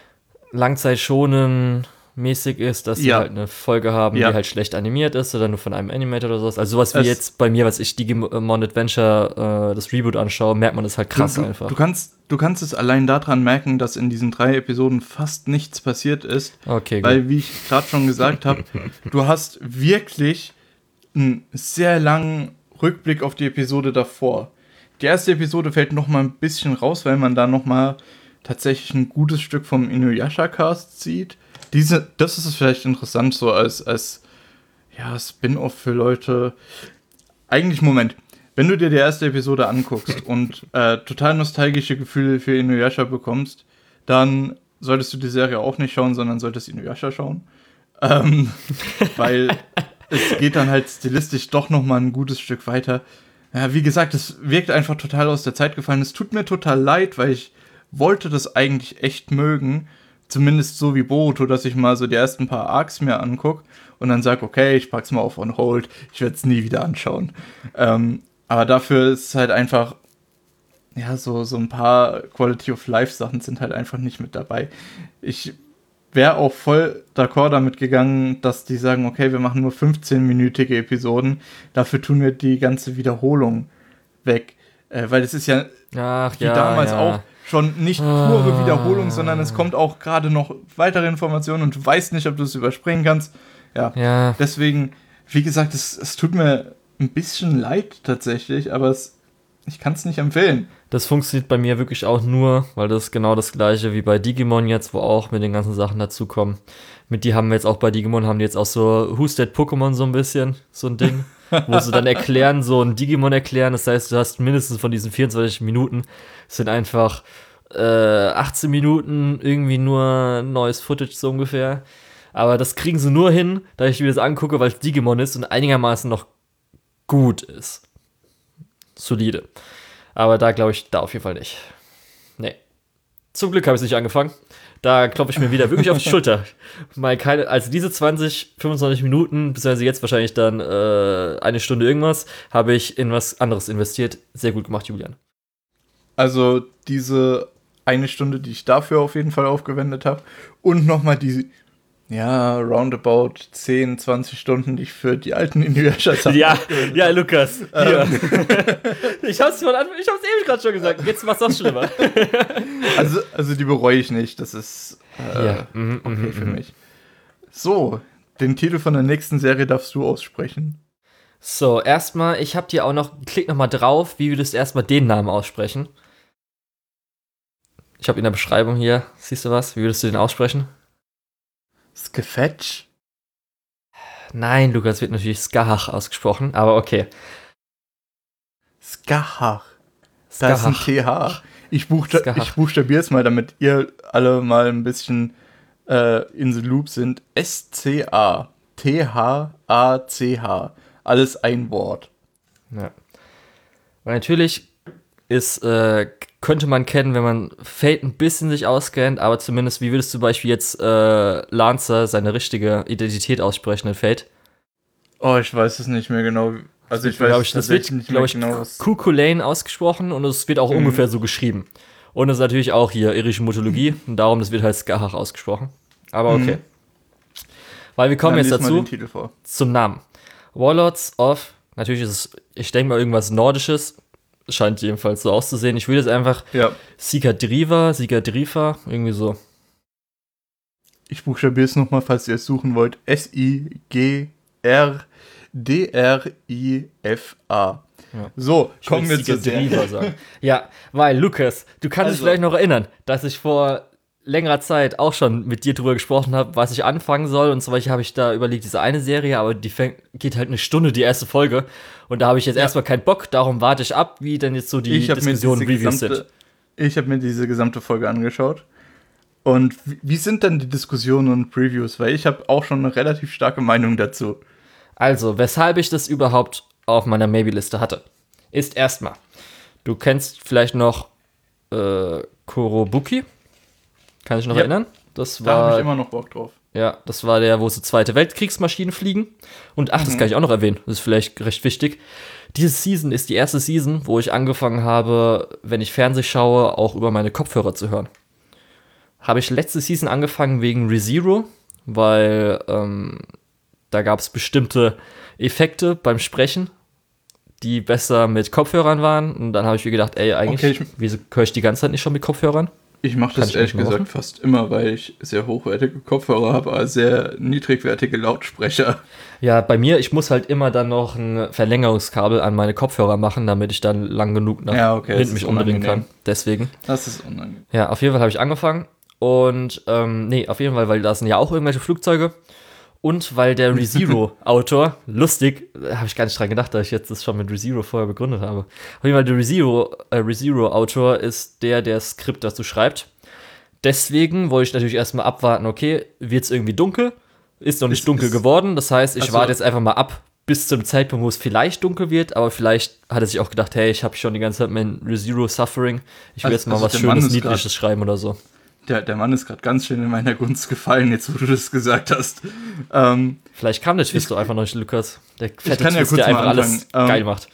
Langzeit-Schonen-mäßig ist, dass sie Ja. halt eine Folge haben, Ja. die halt schlecht animiert ist oder nur von einem Animator oder sowas. Also sowas wie Es- jetzt bei mir, was ich Digimon Adventure, äh, das Reboot anschaue, merkt man das halt krass du, du, einfach. Du kannst, du kannst es allein daran merken, dass in diesen drei Episoden fast nichts passiert ist. Okay, Weil, gut. wie ich gerade schon gesagt habe, du hast wirklich einen sehr langen Rückblick auf die Episode davor. Die erste Episode fällt noch mal ein bisschen raus, weil man da noch mal tatsächlich ein gutes Stück vom Inuyasha-Cast sieht. Diese, das ist vielleicht interessant, so als, als ja, Spin-off für Leute. Eigentlich, Moment, wenn du dir die erste Episode anguckst und äh, total nostalgische Gefühle für Inuyasha bekommst, dann solltest du die Serie auch nicht schauen, sondern solltest Inuyasha schauen. Ähm, weil es geht dann halt stilistisch doch noch mal ein gutes Stück weiter. Ja, wie gesagt, es wirkt einfach total aus der Zeit gefallen. Es tut mir total leid, weil ich wollte das eigentlich echt mögen. Zumindest so wie Boruto, dass ich mal so die ersten paar Arcs mir angucke und dann sage, okay, ich pack's mal auf on hold, ich werde es nie wieder anschauen. Ähm, aber dafür ist halt einfach, ja, so, so ein paar Quality of Life Sachen sind halt einfach nicht mit dabei. Ich wäre auch voll d'accord damit gegangen, dass die sagen, okay, wir machen nur fünfzehn-minütige Episoden, dafür tun wir die ganze Wiederholung weg. Äh, weil es ist ja Ach wie ja, damals ja. auch schon nicht pure Wiederholung, sondern es kommt auch gerade noch weitere Informationen und du weißt nicht, ob du es überspringen kannst. Ja, Ja, deswegen, wie gesagt, es, es tut mir ein bisschen leid tatsächlich, aber es, ich kann es nicht empfehlen. das funktioniert bei mir wirklich auch nur, weil das ist genau das gleiche wie bei Digimon jetzt, wo auch mit den ganzen Sachen dazukommen. Mit die haben wir jetzt auch bei Digimon, haben die jetzt auch so Who's That Pokémon so ein bisschen, so ein Ding, wo sie dann erklären, so ein Digimon erklären. Das heißt, du hast mindestens von diesen vierundzwanzig Minuten, sind einfach äh, achtzehn Minuten irgendwie nur neues Footage so ungefähr. Aber das kriegen sie nur hin, da ich mir das angucke, weil es Digimon ist und einigermaßen noch gut ist. Solide. Aber da glaube ich, da auf jeden Fall nicht. Nee. Zum Glück habe ich es nicht angefangen. Da klopfe ich mir wieder wirklich auf die Schulter. Mal keine, also diese zwanzig, fünfundzwanzig Minuten, beziehungsweise jetzt wahrscheinlich dann äh, eine Stunde irgendwas, habe ich in was anderes investiert. Sehr gut gemacht, Julian. Also diese eine Stunde, die ich dafür auf jeden Fall aufgewendet habe und nochmal die, ja, roundabout zehn, zwanzig Stunden, die ich für die alten Inuyasha-Sachen Ja, aufgewendet ja, Lukas. Hier. ich hab's von Anfang, ich hab's eben gerade schon gesagt. Jetzt mach's noch schlimmer. Also, also die bereue ich nicht, das ist äh, Ja, mhm, okay mhm, für mhm. mich. So, den Titel von der nächsten Serie darfst du aussprechen. So, erstmal, ich hab dir auch noch, klick noch mal drauf, wie würdest du erstmal den Namen aussprechen? Ich habe in der Beschreibung hier, siehst du was? Wie würdest du den aussprechen? Skefetch? Nein, Lukas, wird natürlich Skahach ausgesprochen, aber okay. Skahach. Da ist ein Skahach. T H. Ich, buchsta Skahach. ich buchstabiere es mal, damit ihr alle mal ein bisschen äh, in the loop sind. S C A T H A C H. Alles ein Wort. Ja. Und natürlich ist, äh, könnte man kennen, wenn man Fate ein bisschen sich auskennt, aber zumindest, wie würdest du zum Beispiel jetzt äh, Lancer seine richtige Identität aussprechen in Fate? Oh, ich weiß es nicht mehr genau. Also ich weiß Glaub ich, das wird, nicht glaube mehr ich, genau, was... Kukulane ausgesprochen und es wird auch Mhm. ungefähr so geschrieben. Und es ist natürlich auch hier irische Mythologie und darum, das wird halt Skahach ausgesprochen. Aber okay. Mhm. Weil wir kommen Dann jetzt lies mal dazu den Titel vor. zum Namen. Warlords of, natürlich ist es, ich denke mal irgendwas Nordisches, scheint jedenfalls so auszusehen. Ich will jetzt einfach Ja. Sikadriva, Sikadriva, irgendwie so. Ich buchstabiere es nochmal, falls ihr es suchen wollt. S I G R D R I F A. Ja. So, Ich will kommen wir zur Sikadriva Serie. sagen. Ja, weil, Lukas, du kannst dich Also. vielleicht noch erinnern, dass ich vor längerer Zeit auch schon mit dir drüber gesprochen habe, was ich anfangen soll. Und zum Beispiel habe ich da überlegt, diese eine Serie, aber die fängt, geht halt eine Stunde, die erste Folge. Und da habe ich jetzt Ja. erstmal keinen Bock, darum warte ich ab, wie denn jetzt so die Ich habe mir, Diskussionen diese Reviews sind. gesamte- ich hab mir diese gesamte Folge angeschaut. Und wie, wie sind dann die Diskussionen und Previews? Weil ich habe auch schon eine relativ starke Meinung dazu. Also, weshalb ich das überhaupt auf meiner Maybe-Liste hatte, ist erstmal, du kennst vielleicht noch äh, Korobuki? Kann ich noch Ja. erinnern? Das Da habe ich war, immer noch Bock drauf. ja, das war der, wo so Zweite Weltkriegsmaschinen fliegen. Und ach, das Mhm. kann ich auch noch erwähnen, das ist vielleicht recht wichtig. Diese Season ist die erste Season, wo ich angefangen habe, wenn ich Fernseh schaue, auch über meine Kopfhörer zu hören. Habe ich letzte Season angefangen wegen ReZero, weil ähm, da gab es bestimmte Effekte beim Sprechen, die besser mit Kopfhörern waren. Und dann habe ich mir gedacht, ey, eigentlich, Okay, ich- wieso höre ich die ganze Zeit nicht schon mit Kopfhörern? Ich mache Kann das ich ehrlich nicht mehr gesagt machen? fast immer, weil ich sehr hochwertige Kopfhörer habe, aber sehr niedrigwertige Lautsprecher. Ja, bei mir, ich muss halt immer dann noch ein Verlängerungskabel an meine Kopfhörer machen, damit ich dann lang genug nach Ja, okay, das hinten ist mich umdrehen unangenehm. kann. Deswegen. Das ist unangenehm. Ja, auf jeden Fall habe ich angefangen. Und, ähm, nee, auf jeden Fall, weil da sind ja auch irgendwelche Flugzeuge. Und weil der ReZero-Autor, lustig, da habe ich gar nicht dran gedacht, da ich jetzt das schon mit ReZero vorher begründet habe. Auf jeden Fall, der ReZero, äh, ReZero-Autor ist der, der das Skript dazu schreibt. Deswegen wollte ich natürlich erstmal abwarten, okay, wird es irgendwie dunkel? Ist noch nicht Ist- dunkel ist- geworden, das heißt, ich also- warte jetzt einfach mal ab, bis zum Zeitpunkt, wo es vielleicht dunkel wird, aber vielleicht hat er sich auch gedacht, hey, ich habe schon die ganze Zeit mein ReZero Suffering, ich will Also- jetzt mal also was der Mann Schönes, ist Niedliches grad- schreiben oder so. Der, der Mann ist gerade ganz schön in meiner Gunst gefallen, jetzt wo du das gesagt hast. Ähm, Vielleicht kam der Twist doch einfach noch nicht, Lukas. Der fette kann ja Twist, kurz der mal einfach alles anfangen. Ähm, geil macht.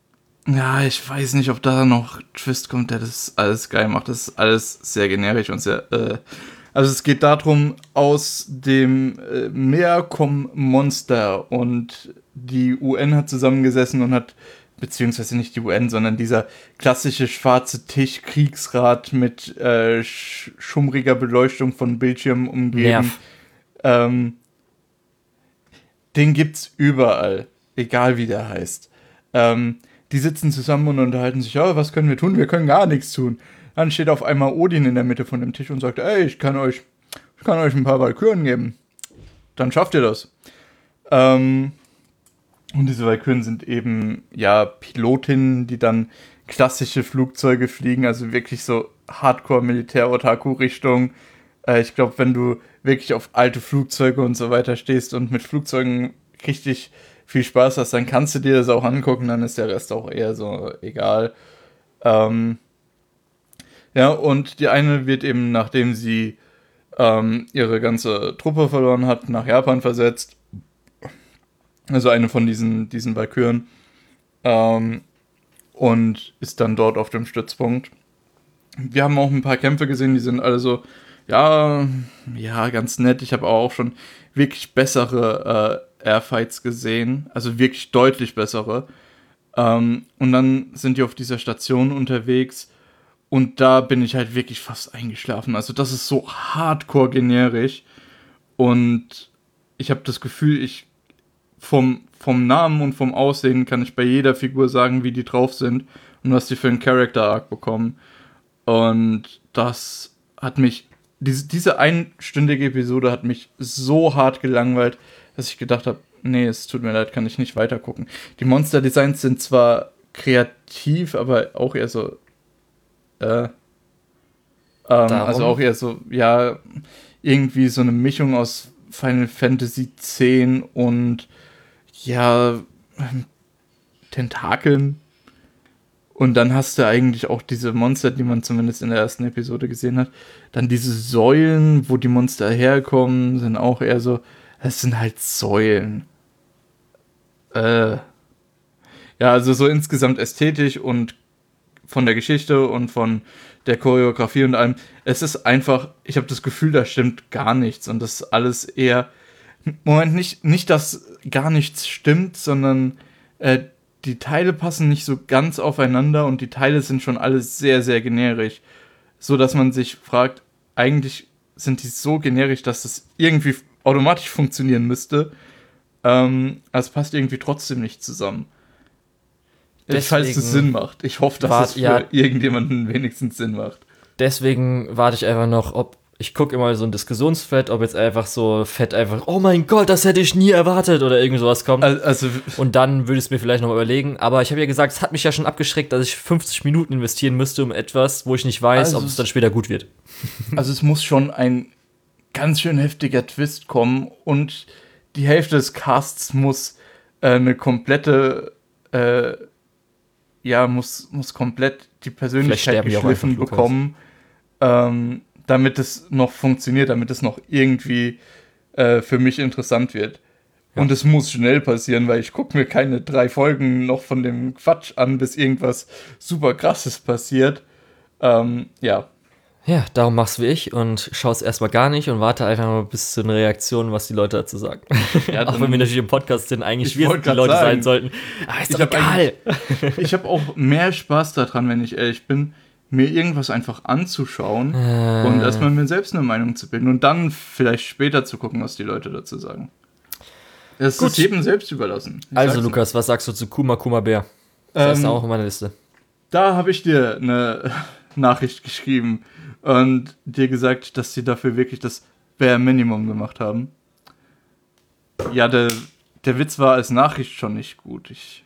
ja, ich weiß nicht, ob da noch Twist kommt, der das alles geil macht. Das ist alles sehr generisch und sehr. Äh, also es geht darum, aus dem äh, Meer kommen Monster und die U N hat zusammengesessen und hat, beziehungsweise nicht die U N, sondern dieser klassische schwarze Tisch, Kriegsrat mit äh, sch schummriger Beleuchtung von Bildschirmen umgeben. Nerv. Ähm, den gibt's überall, egal wie der heißt. Ähm, die sitzen zusammen und unterhalten sich, ja, was können wir tun? Wir können gar nichts tun. Dann steht auf einmal Odin in der Mitte von dem Tisch und sagt, ey, ich kann euch, ich kann euch ein paar Walküren geben. Dann schafft ihr das. Ähm, und diese Walküren sind eben, ja, Pilotinnen, die dann klassische Flugzeuge fliegen, also wirklich so Hardcore-Militär-Otaku-Richtung. Äh, ich glaube, wenn du wirklich auf alte Flugzeuge und so weiter stehst und mit Flugzeugen richtig viel Spaß hast, dann kannst du dir das auch angucken, dann ist der Rest auch eher so egal. Ähm, ja, und die eine wird eben, nachdem sie ähm, ihre ganze Truppe verloren hat, nach Japan versetzt. Also eine von diesen, diesen Walküren. Ähm, und ist dann dort auf dem Stützpunkt. Wir haben auch ein paar Kämpfe gesehen, die sind alle so, ja, ja, ganz nett. Ich habe auch schon wirklich bessere äh, Airfights gesehen, also wirklich deutlich bessere. Ähm, und dann sind die auf dieser Station unterwegs und da bin ich halt wirklich fast eingeschlafen. Also das ist so hardcore generisch und ich habe das Gefühl, ich vom, vom Namen und vom Aussehen kann ich bei jeder Figur sagen, wie die drauf sind und was die für einen Character Arc bekommen. Und das hat mich, diese, diese einstündige Episode hat mich so hart gelangweilt, dass ich gedacht habe, nee, es tut mir leid, kann ich nicht weiter gucken. Die Monster-Designs sind zwar kreativ, aber auch eher so, äh, ähm, also auch eher so, ja, irgendwie so eine Mischung aus Final Fantasy X und, ja, Tentakeln. Und dann hast du eigentlich auch diese Monster, die man zumindest in der ersten Episode gesehen hat. Dann diese Säulen, wo die Monster herkommen, sind auch eher so, es sind halt Säulen. Äh, ja, also so insgesamt ästhetisch und von der Geschichte und von der Choreografie und allem. Es ist einfach, ich habe das Gefühl, da stimmt gar nichts. Und das ist alles eher, Moment, nicht, nicht, dass gar nichts stimmt, sondern äh, die Teile passen nicht so ganz aufeinander und die Teile sind schon alles sehr, sehr generisch. So dass man sich fragt, eigentlich sind die so generisch, dass das irgendwie automatisch funktionieren müsste. Ähm, es passt irgendwie trotzdem nicht zusammen. Deswegen, falls es Sinn macht. Ich hoffe, dass wart, es für ja, irgendjemanden wenigstens Sinn macht. Deswegen warte ich einfach noch, ob ich gucke immer so ein Diskussionsfett, ob jetzt einfach so fett einfach, oh mein Gott, das hätte ich nie erwartet oder irgend sowas kommt. Also, und dann würde ich es mir vielleicht noch mal überlegen. Aber ich habe ja gesagt, es hat mich ja schon abgeschreckt, dass ich fünfzig Minuten investieren müsste um etwas, wo ich nicht weiß, also ob es dann später gut wird. Also es muss schon ein ganz schön heftiger Twist kommen und die Hälfte des Casts muss äh, eine komplette, äh, ja, muss, muss komplett die Persönlichkeit geschliffen bekommen, ähm, damit es noch funktioniert, damit es noch irgendwie äh, für mich interessant wird. Ja. Und es muss schnell passieren, weil ich gucke mir keine drei Folgen noch von dem Quatsch an, bis irgendwas super Krasses passiert. Ähm, ja. Ja, darum mach's wie ich und schaue es erstmal gar nicht und warte einfach mal bis zu einer Reaktion, was die Leute dazu sagen. Ja, auch wenn wir natürlich im Podcast sind, eigentlich wir die Leute sagen, sein sollten. Aber ist doch ich egal. Hab ich habe auch mehr Spaß daran, wenn ich ehrlich bin, mir irgendwas einfach anzuschauen äh. und erstmal mir selbst eine Meinung zu bilden und dann vielleicht später zu gucken, was die Leute dazu sagen. Das Gut. ist jedem selbst überlassen. Ich also Lukas, was sagst du zu Kuma Kuma Bär? Das ähm, ist auch auf meiner Liste. Da habe ich dir eine Nachricht geschrieben und dir gesagt, dass sie dafür wirklich das Bare Minimum gemacht haben. Ja, der, der Witz war als Nachricht schon nicht gut. Ich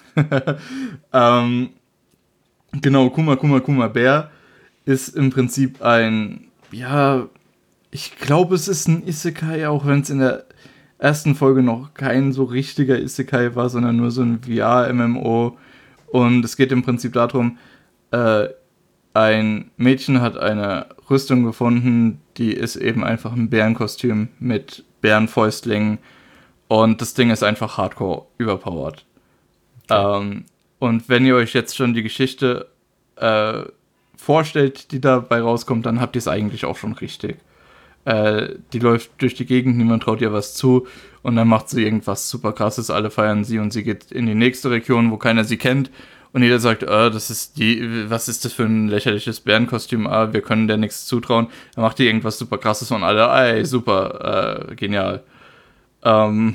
ähm, genau, Kuma Kuma Kuma Bär ist im Prinzip ein, ja, ich glaube, es ist ein Isekai, auch wenn es in der ersten Folge noch kein so richtiger Isekai war, sondern nur so ein V R-M M O. Und es geht im Prinzip darum, äh, ein Mädchen hat eine Rüstung gefunden, die ist eben einfach ein Bärenkostüm mit Bärenfäustlingen und das Ding ist einfach hardcore überpowered. Okay. Ähm, und wenn ihr euch jetzt schon die Geschichte äh, vorstellt, die dabei rauskommt, dann habt ihr es eigentlich auch schon richtig. Äh, die läuft durch die Gegend, niemand traut ihr was zu und dann macht sie irgendwas super krasses, alle feiern sie und sie geht in die nächste Region, wo keiner sie kennt und jeder sagt, äh, das ist die, was ist das für ein lächerliches Bärenkostüm, ah, wir können der nichts zutrauen, dann macht die irgendwas super krasses und alle, ey, super, äh, genial. Ähm,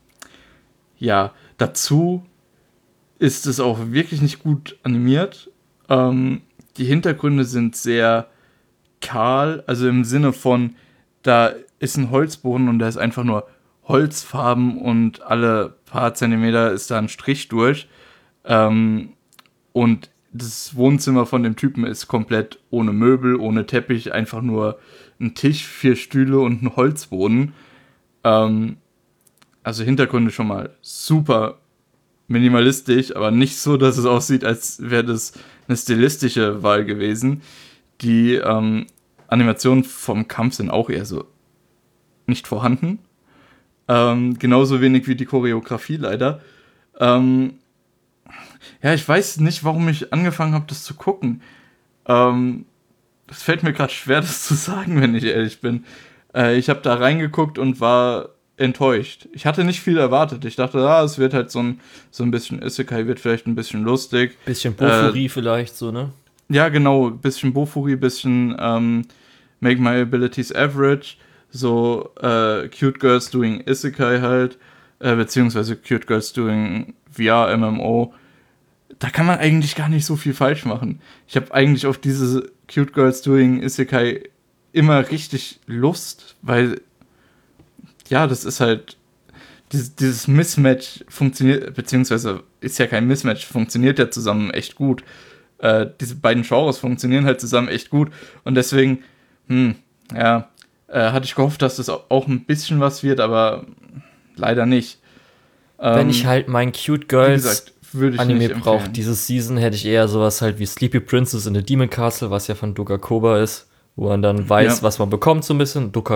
ja, dazu ist es auch wirklich nicht gut animiert. Ähm, die Hintergründe sind sehr kahl, also im Sinne von, da ist ein Holzboden und da ist einfach nur Holzfarben und alle paar Zentimeter ist da ein Strich durch. Ähm, und das Wohnzimmer von dem Typen ist komplett ohne Möbel, ohne Teppich, einfach nur ein Tisch, vier Stühle und ein Holzboden. Ähm, also Hintergründe schon mal super minimalistisch, aber nicht so, dass es aussieht, als wäre das eine stilistische Wahl gewesen. Die ähm, Animationen vom Kampf sind auch eher so nicht vorhanden. Ähm, genauso wenig wie die Choreografie leider. Ähm, ja, ich weiß nicht, warum ich angefangen habe, das zu gucken. Ähm, es fällt mir gerade schwer, das zu sagen, wenn ich ehrlich bin. Äh, ich habe da reingeguckt und war enttäuscht. Ich hatte nicht viel erwartet. Ich dachte, ah, es wird halt so ein, so ein bisschen Isekai, wird vielleicht ein bisschen lustig. Bisschen Bofuri äh, vielleicht so, ne? Ja, genau. Bisschen Bofuri, bisschen ähm, Make My Abilities Average. So äh, Cute Girls Doing Isekai halt. Äh, beziehungsweise Cute Girls Doing V R-M M O. Da kann man eigentlich gar nicht so viel falsch machen. Ich habe eigentlich auf diese Cute Girls Doing Isekai immer richtig Lust, weil ja, das ist halt dieses, dieses Mismatch funktioniert, beziehungsweise ist ja kein Mismatch, funktioniert ja zusammen echt gut. Äh, diese beiden Genres funktionieren halt zusammen echt gut und deswegen, hm, ja, äh, hatte ich gehofft, dass das auch ein bisschen was wird, aber leider nicht. Ähm, Wenn ich halt mein Cute Girls gesagt, Anime brauche, diese Season hätte ich eher sowas halt wie Sleepy Princess in the Demon Castle, was ja von Doka Koba ist, wo man dann weiß, ja. was man bekommt so ein bisschen. Doka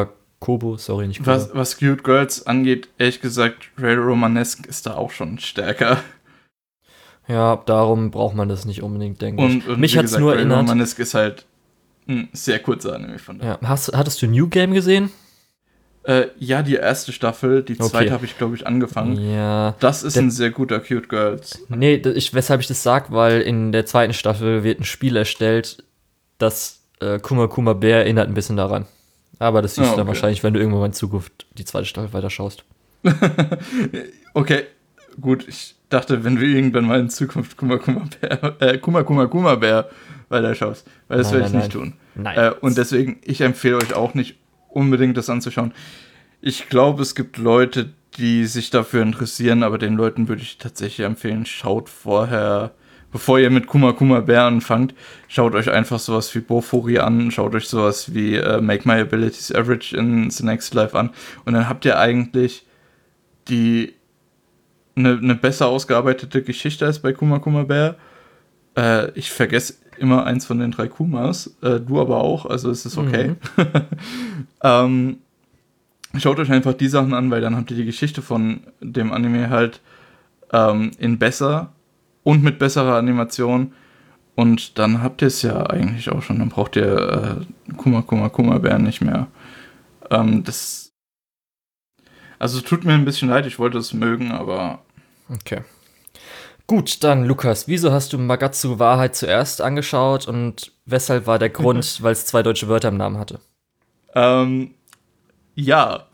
Kobo, sorry, nicht Kobo. Was, was Cute Girls angeht, ehrlich gesagt, Ray Romanesque ist da auch schon stärker. Ja, darum braucht man das nicht unbedingt, denke ich. Und, und Mich hat es nur Ray erinnert. Romanesque ist halt ein sehr kurzer Anime von da. Ja, hast, hattest du New Game gesehen? Äh, ja, die erste Staffel, die Okay. zweite habe ich, glaube ich, angefangen. Ja. Das ist Der- ein sehr guter Cute Girls. Nee, d- ich, weshalb ich das sag, weil in der zweiten Staffel wird ein Spiel erstellt, das äh, Kuma Kuma Bär erinnert ein bisschen daran. Aber das siehst Ah, du dann okay. wahrscheinlich, wenn du irgendwann in Zukunft die zweite Staffel weiterschaust. Okay, gut, ich dachte, wenn wir irgendwann mal in Zukunft Kuma Kuma Bär, äh, Kuma Kuma Kuma Bär weiterschaust, weil das Nein, werde ich nein, nicht tun. Nein. Äh, und deswegen, ich empfehle euch auch nicht unbedingt das anzuschauen. Ich glaube, es gibt Leute, die sich dafür interessieren, aber den Leuten würde ich tatsächlich empfehlen, schaut vorher, bevor ihr mit Kuma Kuma Bär anfangt, schaut euch einfach sowas wie Bofuri an, schaut euch sowas wie äh, Make My Abilities Average in The Next Life an und dann habt ihr eigentlich die eine ne besser ausgearbeitete Geschichte als bei Kuma Kuma Bär. Äh, ich vergesse immer eins von den drei Kumas, äh, du aber auch, also es ist okay. Mhm. ähm, schaut euch einfach die Sachen an, weil dann habt ihr die Geschichte von dem Anime halt ähm, in besser und mit besserer Animation und dann habt ihr es ja eigentlich auch schon, dann braucht ihr äh, Kuma Kuma Kuma Bär nicht mehr. Ähm, das also es tut mir ein bisschen leid, ich wollte es mögen, aber Okay. Gut, dann Lukas, wieso hast du Magatsu Wahrheit zuerst angeschaut und weshalb war der Grund, weil es zwei deutsche Wörter im Namen hatte? ähm, ja.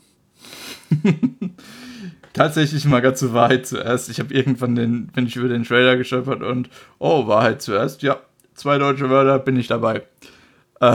Tatsächlich Magatsu Wahrheit zuerst. Ich habe irgendwann den, bin ich über den Trailer gestolpert und oh, Wahrheit zuerst. Ja, zwei deutsche Wörter, bin ich dabei. Äh,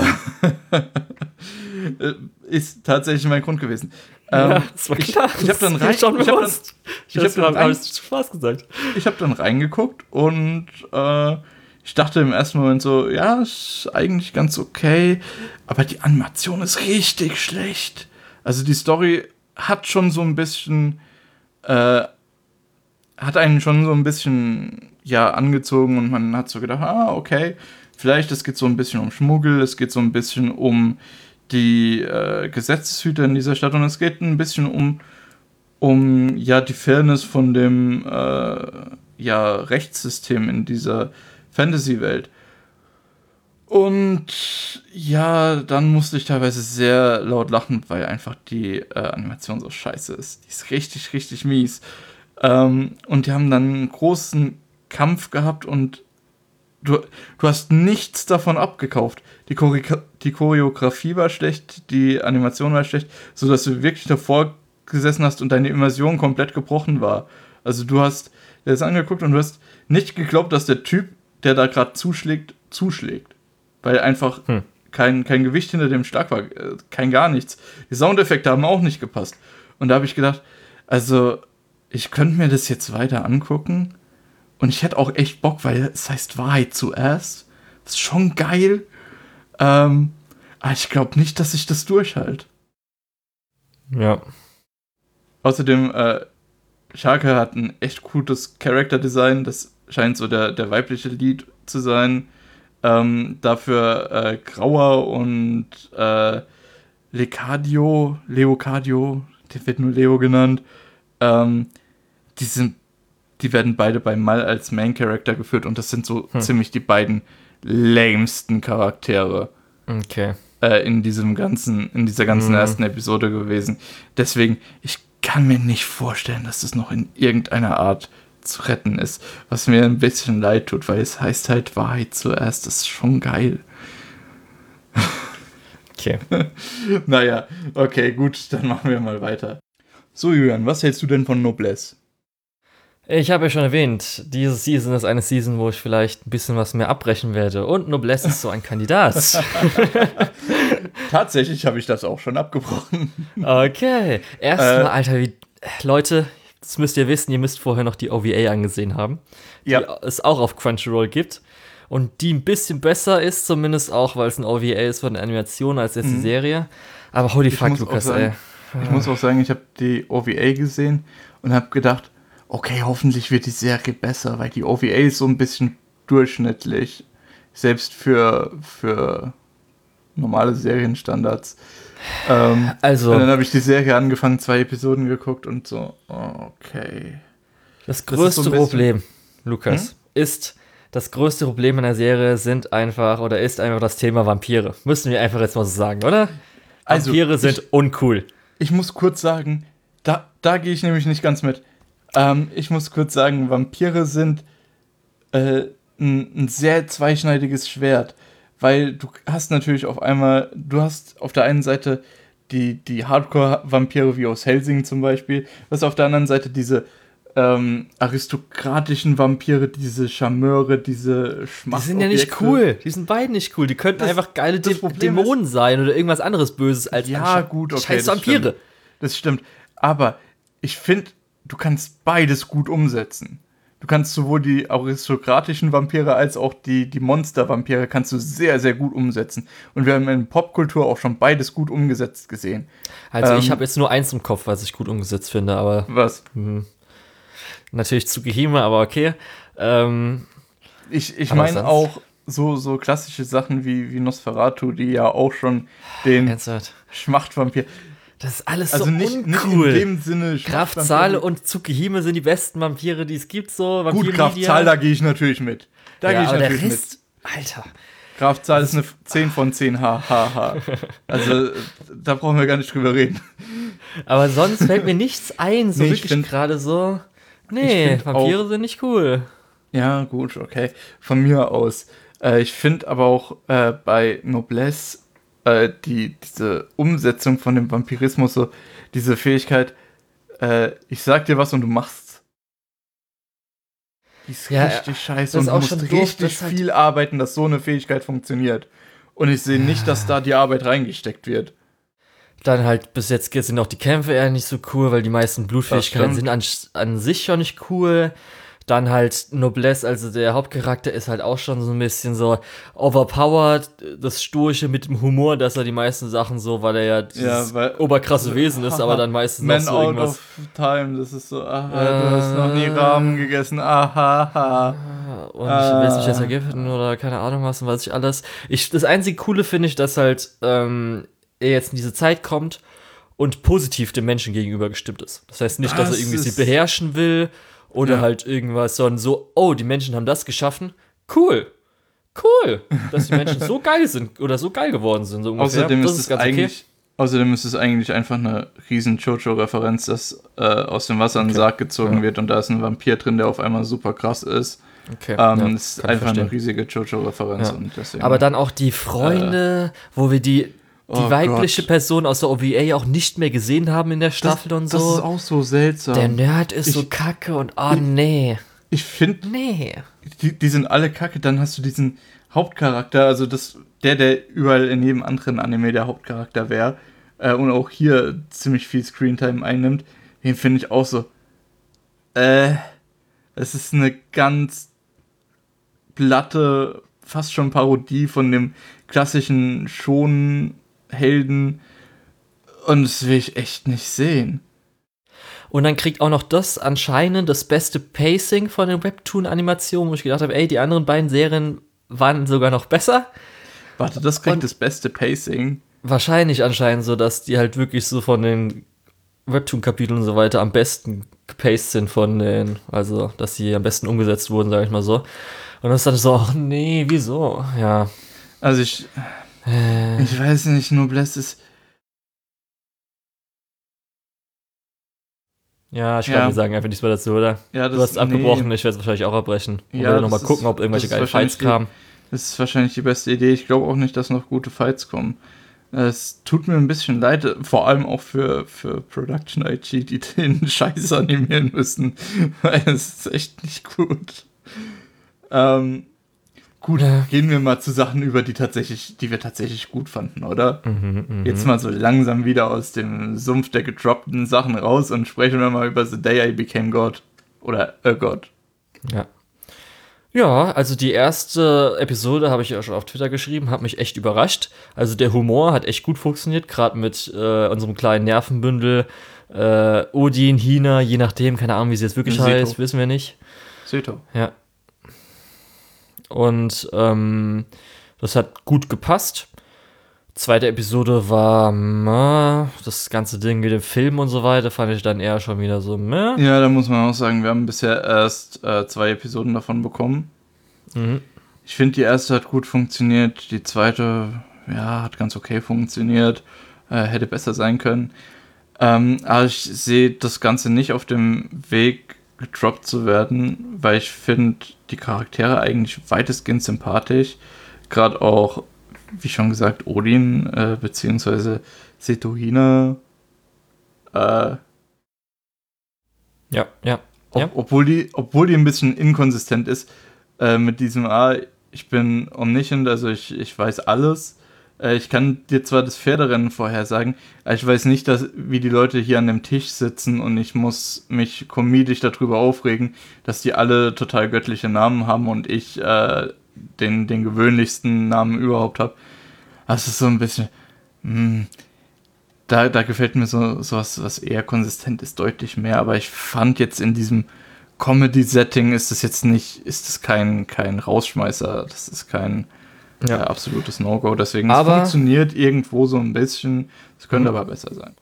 ist tatsächlich mein Grund gewesen. Ähm, das war ich- klar. ich hab dann das ist mir rein- schon ich hab bewusst. ich hab dann hab rein- ich zu Spaß gesagt. ich habe dann reingeguckt und äh, ich dachte im ersten Moment so, ja, ist eigentlich ganz okay, aber die Animation ist richtig schlecht. Also die Story hat schon so ein bisschen, äh, hat einen schon so ein bisschen, ja, angezogen und man hat so gedacht, ah, okay, vielleicht es geht so ein bisschen um Schmuggel, es geht so ein bisschen um die äh, Gesetzeshüter in dieser Stadt und es geht ein bisschen um um ja die Fairness von dem äh, ja, Rechtssystem in dieser Fantasy-Welt. Und ja, dann musste ich teilweise sehr laut lachen, weil einfach die äh, Animation so scheiße ist. Die ist richtig, richtig mies. Ähm, und die haben dann einen großen Kampf gehabt und du, du hast nichts davon abgekauft. Die, Chore- die Choreografie war schlecht, die Animation war schlecht, sodass du wirklich davor gesessen hast und deine Immersion komplett gebrochen war. Also du hast dir das angeguckt und du hast nicht geglaubt, dass der Typ, der da gerade zuschlägt, zuschlägt. Weil einfach Hm. kein, kein Gewicht hinter dem Schlag war, äh, kein gar nichts. Die Soundeffekte haben auch nicht gepasst. Und da habe ich gedacht, also ich könnte mir das jetzt weiter angucken und ich hätte auch echt Bock, weil es heißt Wahrheit zuerst. Das ist schon geil. Ähm, aber ich glaube nicht, dass ich das durchhalte. Ja. Außerdem, äh, Shaka hat ein echt gutes Character-Design. Das scheint so der, der weibliche Lead zu sein. Ähm, dafür äh, Grauer und äh, Lecadio, Leocadio, der wird nur Leo genannt. Ähm, die, sind, die werden beide bei Mal als Main-Character geführt und das sind so Hm. ziemlich die beiden lamesten Charaktere Okay. äh, in diesem ganzen, in dieser ganzen Mhm. ersten Episode gewesen. Deswegen, ich kann mir nicht vorstellen, dass das noch in irgendeiner Art zu retten ist. Was mir ein bisschen leid tut, weil es heißt halt Wahrheit zuerst. Das ist schon geil. Okay. Naja, okay, gut, dann machen wir mal weiter. So, Julian, was hältst du denn von Noblesse? Ich habe ja schon erwähnt, diese Season ist eine Season, wo ich vielleicht ein bisschen was mehr abbrechen werde. Und Noblesse ist so ein Kandidat. Tatsächlich habe ich das auch schon abgebrochen. Okay. Erstmal, Äh. Alter, wie. Leute, das müsst ihr wissen, ihr müsst vorher noch die O V A angesehen haben. Die Ja. es auch auf Crunchyroll gibt. Und die ein bisschen besser ist, zumindest auch, weil es ein O V A ist von der Animation als jetzt die Mhm. Serie. Aber holy Ich fuck, muss auch Lukas, sagen, ey. Ich muss auch sagen, ich habe die O V A gesehen und habe gedacht, okay, hoffentlich wird die Serie besser, weil die O V A ist so ein bisschen durchschnittlich. Selbst für, für normale Serienstandards. Ähm, Also- und dann habe ich die Serie angefangen, zwei Episoden geguckt und so, oh, okay. Das Das ist größte so ein bisschen- Problem, Lukas, ist, das größte Problem in der Serie sind einfach, oder ist einfach das Thema Vampire. Müssen wir einfach jetzt mal so sagen, oder? Also, Vampire sind ich- uncool. Ich muss kurz sagen, da, da gehe ich nämlich nicht ganz mit. Ähm, ich muss kurz sagen, Vampire sind äh, ein, ein sehr zweischneidiges Schwert, weil du hast natürlich auf einmal, du hast auf der einen Seite die, die Hardcore-Vampire wie aus Helsing zum Beispiel, du hast auf der anderen Seite diese ähm, aristokratischen Vampire, diese Charmeure, diese Die Schmachtobjekte. sind ja nicht cool. Die sind beide nicht cool. Die könnten Das- einfach geile das Dä Problem Dämonen sein oder irgendwas anderes Böses als Ja, anstatt gut, okay. scheiß das Vampire. stimmt. Das stimmt. Aber ich finde, du kannst beides gut umsetzen. Du kannst sowohl die aristokratischen Vampire als auch die, die Monster-Vampire kannst du sehr, sehr gut umsetzen. Und wir haben in Popkultur auch schon beides gut umgesetzt gesehen. Also ich Ähm, habe jetzt nur eins im Kopf, was ich gut umgesetzt finde, aber Was? natürlich Tsukihime, aber okay. Ähm, Ich, ich Aber meine sonst- auch so, so klassische Sachen wie, wie Nosferatu, die ja auch schon den ernsthaft. Schmachtvampir. Das ist alles Also so nicht, nicht in uncool. dem Sinne Kraftzahle Schmachtvampire. und Tsukihime sind die besten Vampire, die es gibt, so. Gut, Vampir-Media. Kraftzahl, da gehe ich natürlich mit. Da ja, gehe ich aber der natürlich mit. Rest, Alter. Kraftzahl ist eine zehn von zehn, ha, ha, ha. Also, da brauchen wir gar nicht drüber reden. Aber sonst fällt mir nichts ein, so Nee, ich wirklich find- gerade so. Nee, find Vampire sind nicht cool. Ja, gut, okay. Von mir aus. Äh, ich finde aber auch äh, bei Noblesse äh, die, diese Umsetzung von dem Vampirismus, so diese Fähigkeit, äh, ich sag dir was und du machst's. Die ist Ja, richtig scheiße das ist und du auch musst schon doof, richtig das halt- viel arbeiten, dass so eine Fähigkeit funktioniert. Und ich sehe nicht, dass da die Arbeit reingesteckt wird. Dann halt, bis jetzt sind auch die Kämpfe eher nicht so cool, weil die meisten Blutfähigkeiten Das sind an, an sich schon nicht cool. Dann halt Noblesse, also der Hauptcharakter ist halt auch schon so ein bisschen so overpowered, das Sturche mit dem Humor, dass er die meisten Sachen so, weil er ja dieses Ja, weil- oberkrasse Wesen ist, aber dann meistens noch Man so out irgendwas. of time, das ist so, aha, du hast noch nie Äh. Rahmen gegessen, aha, aha. Und Ah. willst mich jetzt ergiften oder keine Ahnung was und weiß ich alles. Ich, das einzige Coole finde ich, dass halt ähm, er jetzt in diese Zeit kommt und positiv dem Menschen gegenüber gestimmt ist. Das heißt nicht, dass Das er irgendwie sie ist- beherrschen will oder Ja. halt irgendwas, sondern so, oh, die Menschen haben das geschaffen. Cool. Cool, dass die Menschen so geil sind oder so geil geworden sind. So ungefähr. Außerdem das ist es eigentlich, außerdem ist es eigentlich einfach eine riesen Jojo-Referenz, dass äh, aus dem Wasser ein Okay. Sarg gezogen Ja. wird und da ist ein Vampir drin, der auf einmal super krass ist. Okay, Ähm, ja, das ist kann ich einfach eine verstehen. riesige Jojo-Referenz. Ja. Und deswegen, Aber dann auch die Freunde, wo wir die, die Oh weibliche Gott. Person aus der O V A auch nicht mehr gesehen haben in der das, Staffel und das so. ist auch so seltsam. Der Nerd ist so Ich- kacke und oh nee. ich finde, Nee. die, die sind alle kacke. Dann hast du diesen Hauptcharakter, also das, der, der überall in jedem anderen Anime der Hauptcharakter wäre äh, und auch hier ziemlich viel Screentime einnimmt, den finde ich auch so. Äh, es ist eine ganz platte, fast schon Parodie von dem klassischen Shonen-Helden und das will ich echt nicht sehen. Und dann kriegt auch noch das anscheinend das beste Pacing von den Webtoon-Animationen, wo ich gedacht habe, ey, die anderen beiden Serien waren sogar noch besser. Warte, das kriegt Und- das beste Pacing. Wahrscheinlich anscheinend so, dass die halt wirklich so von den Webtoon-Kapiteln und so weiter am besten gepaced sind von den, also, dass sie am besten umgesetzt wurden, sage ich mal so. Und das ist dann so, ach nee, wieso? Ja. Also ich, Äh, ich weiß nicht, Noblesse ist. ja, ich Ja. glaube, wir sagen einfach nichts mehr dazu, oder? Ja, Du hast nee. abgebrochen, ich werde es wahrscheinlich auch abbrechen. Und Ja, ja, das nochmal ist- gucken, ob irgendwelche das ist geile wahrscheinlich Fights die- kamen. Das ist wahrscheinlich die beste Idee. Ich glaube auch nicht, dass noch gute Fights kommen. Es tut mir ein bisschen leid, vor allem auch für, für Production I G, die den Scheiß animieren müssen, weil es ist echt nicht gut. Ähm, gut, Ja. gehen wir mal zu Sachen über, die tatsächlich, die wir tatsächlich gut fanden, oder? Mhm, mhm. Jetzt mal so langsam wieder aus dem Sumpf der gedroppten Sachen raus und sprechen wir mal über The Day I Became God. Oder A God. Ja. Ja, also die erste Episode habe ich ja schon auf Twitter geschrieben, hat mich echt überrascht. Also der Humor hat echt gut funktioniert, gerade mit äh, unserem kleinen Nervenbündel. Äh, Odin, Hina, je nachdem, keine Ahnung, wie sie jetzt wirklich Seto. heißt, wissen wir nicht. Seto. Ja. Und ähm, das hat gut gepasst. Zweite Episode war, meh, das ganze Ding mit dem Film und so weiter, fand ich dann eher schon wieder so, meh. Ja, da muss man auch sagen, wir haben bisher erst äh, zwei Episoden davon bekommen. Mhm. Ich finde, die erste hat gut funktioniert, die zweite, ja, hat ganz okay funktioniert, äh, hätte besser sein können. Ähm, aber ich sehe das Ganze nicht auf dem Weg, gedroppt zu werden, weil ich finde die Charaktere eigentlich weitestgehend sympathisch. Gerade auch, wie schon gesagt, Odin, äh, beziehungsweise Setohina. Äh, Ja, ja, ob, ja. obwohl, die, obwohl die ein bisschen inkonsistent ist, äh, mit diesem, ah, ich bin omniscient, also ich, ich weiß alles. Äh, ich kann dir zwar das Pferderennen vorhersagen, aber ich weiß nicht, dass, wie die Leute hier an dem Tisch sitzen und ich muss mich komedisch darüber aufregen, dass die alle total göttliche Namen haben und ich äh, den, den gewöhnlichsten Namen überhaupt habe. Das ist so ein bisschen, mh, da, da gefällt mir so sowas, was eher konsistent ist, deutlich mehr, aber ich fand jetzt in diesem Comedy-Setting ist das jetzt nicht, ist das kein, kein Rausschmeißer, das ist kein Ja. äh, absolutes No-Go, deswegen Aber- es funktioniert irgendwo so ein bisschen, es könnte Mhm. aber besser sein.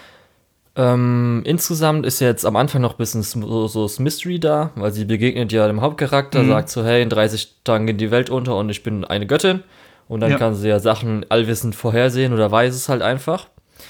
Ähm, insgesamt ist jetzt am Anfang noch ein bisschen so, so das Mystery da, weil sie begegnet ja dem Hauptcharakter, Mhm. sagt so, hey, in dreißig Tagen geht die Welt unter und ich bin eine Göttin. Und dann Ja. kann sie ja Sachen allwissend vorhersehen oder weiß es halt einfach.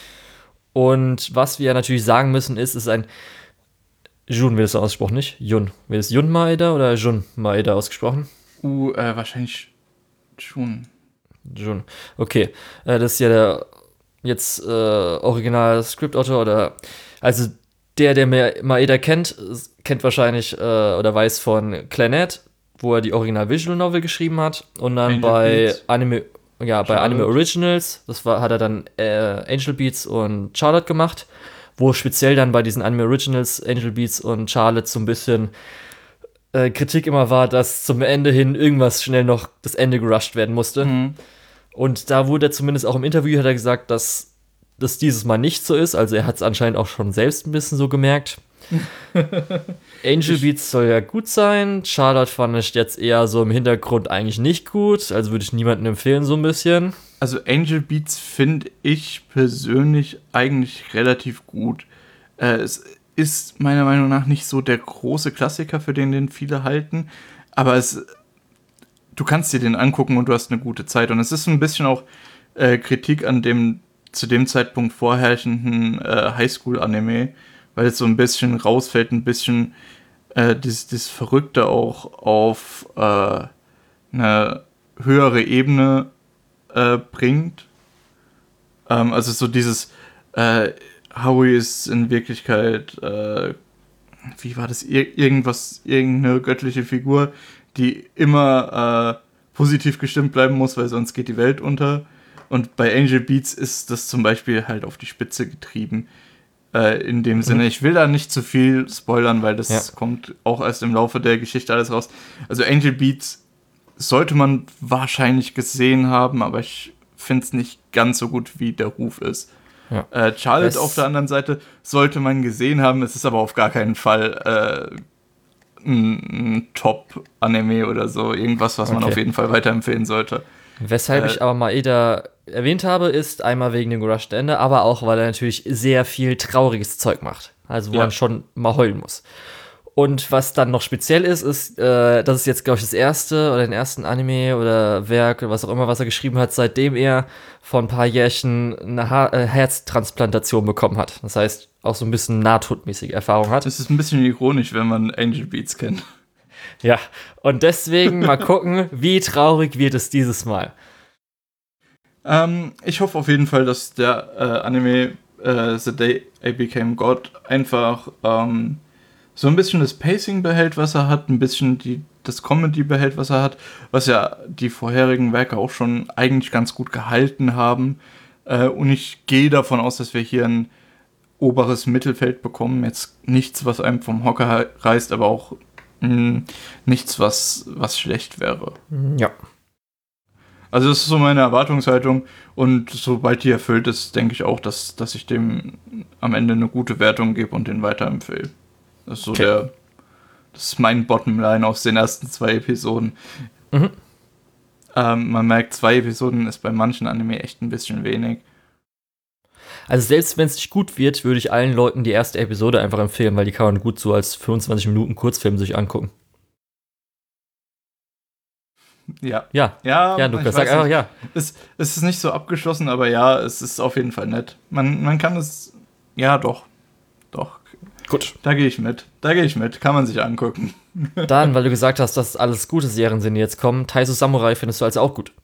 Und was wir natürlich sagen müssen ist, ist ein Jun wird es ausgesprochen, nicht? Jun. Wird es Jun Maeda oder Jun Maeda ausgesprochen? Uh, äh, wahrscheinlich schon. Jun. Okay. Äh, das ist ja der jetzt äh, Original Script-Autor oder also der, der Ma- Maeda kennt, kennt wahrscheinlich äh, oder weiß von Clannad, wo er die Original Visual Novel geschrieben hat und dann Angel bei Beats. Anime ja, bei Charlotte. Anime Originals, das war, hat er dann äh, Angel Beats und Charlotte gemacht, wo speziell dann bei diesen Anime Originals Angel Beats und Charlotte so ein bisschen äh, Kritik immer war, dass zum Ende hin irgendwas schnell noch das Ende gerusht werden musste. Mhm. Und da wurde er zumindest auch im Interview hat er gesagt, dass das dieses Mal nicht so ist. Also er hat es anscheinend auch schon selbst ein bisschen so gemerkt. Angel Beats soll ja gut sein. Charlotte fand ich jetzt eher so im Hintergrund eigentlich nicht gut. Also würde ich niemandem empfehlen, so ein bisschen. Also Angel Beats finde ich persönlich eigentlich relativ gut. Äh, es ist meiner Meinung nach nicht so der große Klassiker, für den den viele halten, aber es, du kannst dir den angucken und du hast eine gute Zeit. Und es ist ein bisschen auch äh, Kritik an dem zu dem Zeitpunkt vorherrschenden äh, Highschool-Anime, weil es so ein bisschen rausfällt, ein bisschen äh, dieses, dieses Verrückte auch auf äh, eine höhere Ebene äh, bringt. Ähm, also so dieses äh, Howie ist in Wirklichkeit äh, wie war das? Ir- irgendwas, irgendeine göttliche Figur, die immer äh, positiv gestimmt bleiben muss, weil sonst geht die Welt unter. Und bei Angel Beats ist das zum Beispiel halt auf die Spitze getrieben. Äh, in dem Sinne, ich will da nicht zu viel spoilern, weil das Ja. kommt auch erst im Laufe der Geschichte alles raus. Also Angel Beats sollte man wahrscheinlich gesehen haben, aber ich finde es nicht ganz so gut, wie der Ruf ist. Ja. Äh, Charlotte Es- auf der anderen Seite sollte man gesehen haben, es ist aber auf gar keinen Fall äh, ein, ein Top-Anime oder so, irgendwas, was man Okay. auf jeden Fall weiterempfehlen sollte. Weshalb Äh, ich aber Maeda erwähnt habe, ist einmal wegen dem gerushten Ende, aber auch, weil er natürlich sehr viel trauriges Zeug macht. Also wo Ja. man schon mal heulen muss. Und was dann noch speziell ist, ist, äh, das ist jetzt, glaube ich, das erste oder den ersten Anime oder Werk oder was auch immer, was er geschrieben hat, seitdem er vor ein paar Jährchen eine ha- äh, Herztransplantation bekommen hat. Das heißt, auch so ein bisschen nahtodmäßige Erfahrung hat. Es ist ein bisschen ironisch, wenn man Angel Beats kennt. Ja, und deswegen mal gucken, wie traurig wird es dieses Mal. Ähm, ich hoffe auf jeden Fall, dass der äh, Anime äh, The Day I Became God einfach ähm, so ein bisschen das Pacing behält, was er hat, ein bisschen die, das Comedy behält, was er hat, was ja die vorherigen Werke auch schon eigentlich ganz gut gehalten haben. Äh, und ich gehe davon aus, dass wir hier ein oberes Mittelfeld bekommen. Jetzt nichts, was einem vom Hocker reißt, aber auch mh, nichts, was, was schlecht wäre. Ja. Also das ist so meine Erwartungshaltung und sobald die erfüllt ist, denke ich auch, dass, dass ich dem am Ende eine gute Wertung gebe und den weiterempfehle. Das ist so Okay. der, das ist mein Bottomline aus den ersten zwei Episoden. Mhm. ähm, man merkt, zwei Episoden ist bei manchen Anime echt ein bisschen wenig. Also selbst wenn es nicht gut wird, würde ich allen Leuten die erste Episode einfach empfehlen, weil die kann man gut so als fünfundzwanzig Minuten Kurzfilm sich angucken. Ja. Ja, ja, ja Lukas, sag einfach nicht. ja. Es, es ist nicht so abgeschlossen, aber ja, es ist auf jeden Fall nett. Man, man kann es, ja doch, doch. Gut. Da gehe ich mit, da gehe ich mit, kann man sich angucken. Dann, weil du gesagt hast, dass alles gute Serien sind, die jetzt kommen, Taiso Samurai findest du also auch gut.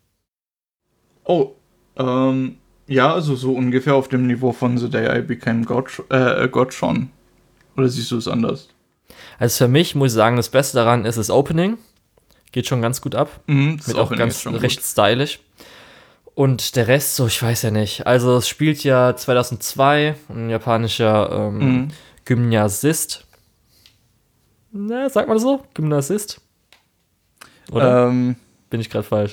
Oh, ähm, ja, also so ungefähr auf dem Niveau von The Day I Became God, äh, God schon. Oder siehst du es anders? Also für mich muss ich sagen, das Beste daran ist das Opening. Geht schon ganz gut ab. Mhm, das Mit auch Opening ist ganz schon recht gut. stylisch. Und der Rest, so, ich weiß ja nicht. Also es spielt ja zweitausendzwei, ein japanischer ähm, Mhm. Gymnasist. Na, sagt man das so? Gymnasist? Oder Ähm, bin ich gerade falsch?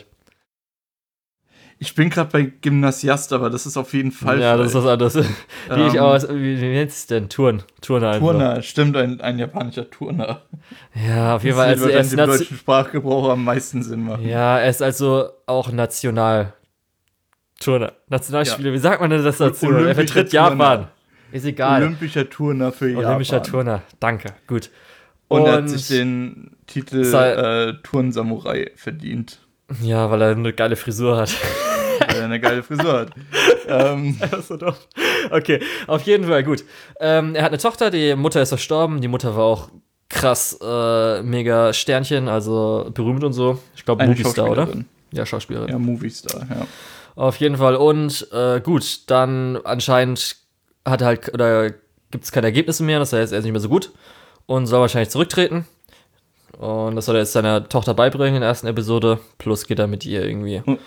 ich bin gerade bei Gymnasiast, aber das ist auf jeden Fall Ja, das ist was anderes. Wie ich Ähm, auch, wie, wie nennt sich denn? Turn. Turner einfach. Turner, stimmt, ein, ein japanischer Turner. Ja, auf jeden Das Fall. wird Also er wahrscheinlich ist im Nation- deutschen Sprachgebrauch am meisten Sinn machen. ja, er ist also auch national. Turner. Nationalspieler, wie sagt man denn das dazu? Er Olympischer vertritt Turner. Japan. Ist egal. Olympischer Turner für Olympischer Japan. Turner. Danke. Gut. Und, er hat sich den Titel Sei- äh, Turnsamurai verdient. Ja, weil er eine geile Frisur hat. Weil er eine geile Frisur hat. ähm, Das ist so doof. Okay, auf jeden Fall, gut. Ähm, er hat eine Tochter, die Mutter ist verstorben. Die Mutter war auch krass, äh, mega Sternchen, also berühmt und so. Ich glaube, eine Moviestar, oder? Schauspielerin. Ja, Schauspielerin. Ja, Moviestar, ja. Auf jeden Fall. Und äh, gut, dann anscheinend hat er halt, oder gibt es keine Ergebnisse mehr, das heißt, er ist nicht mehr so gut und soll wahrscheinlich zurücktreten. Und das soll er jetzt seiner Tochter beibringen in der ersten Episode. Plus geht er mit ihr irgendwie. Hm.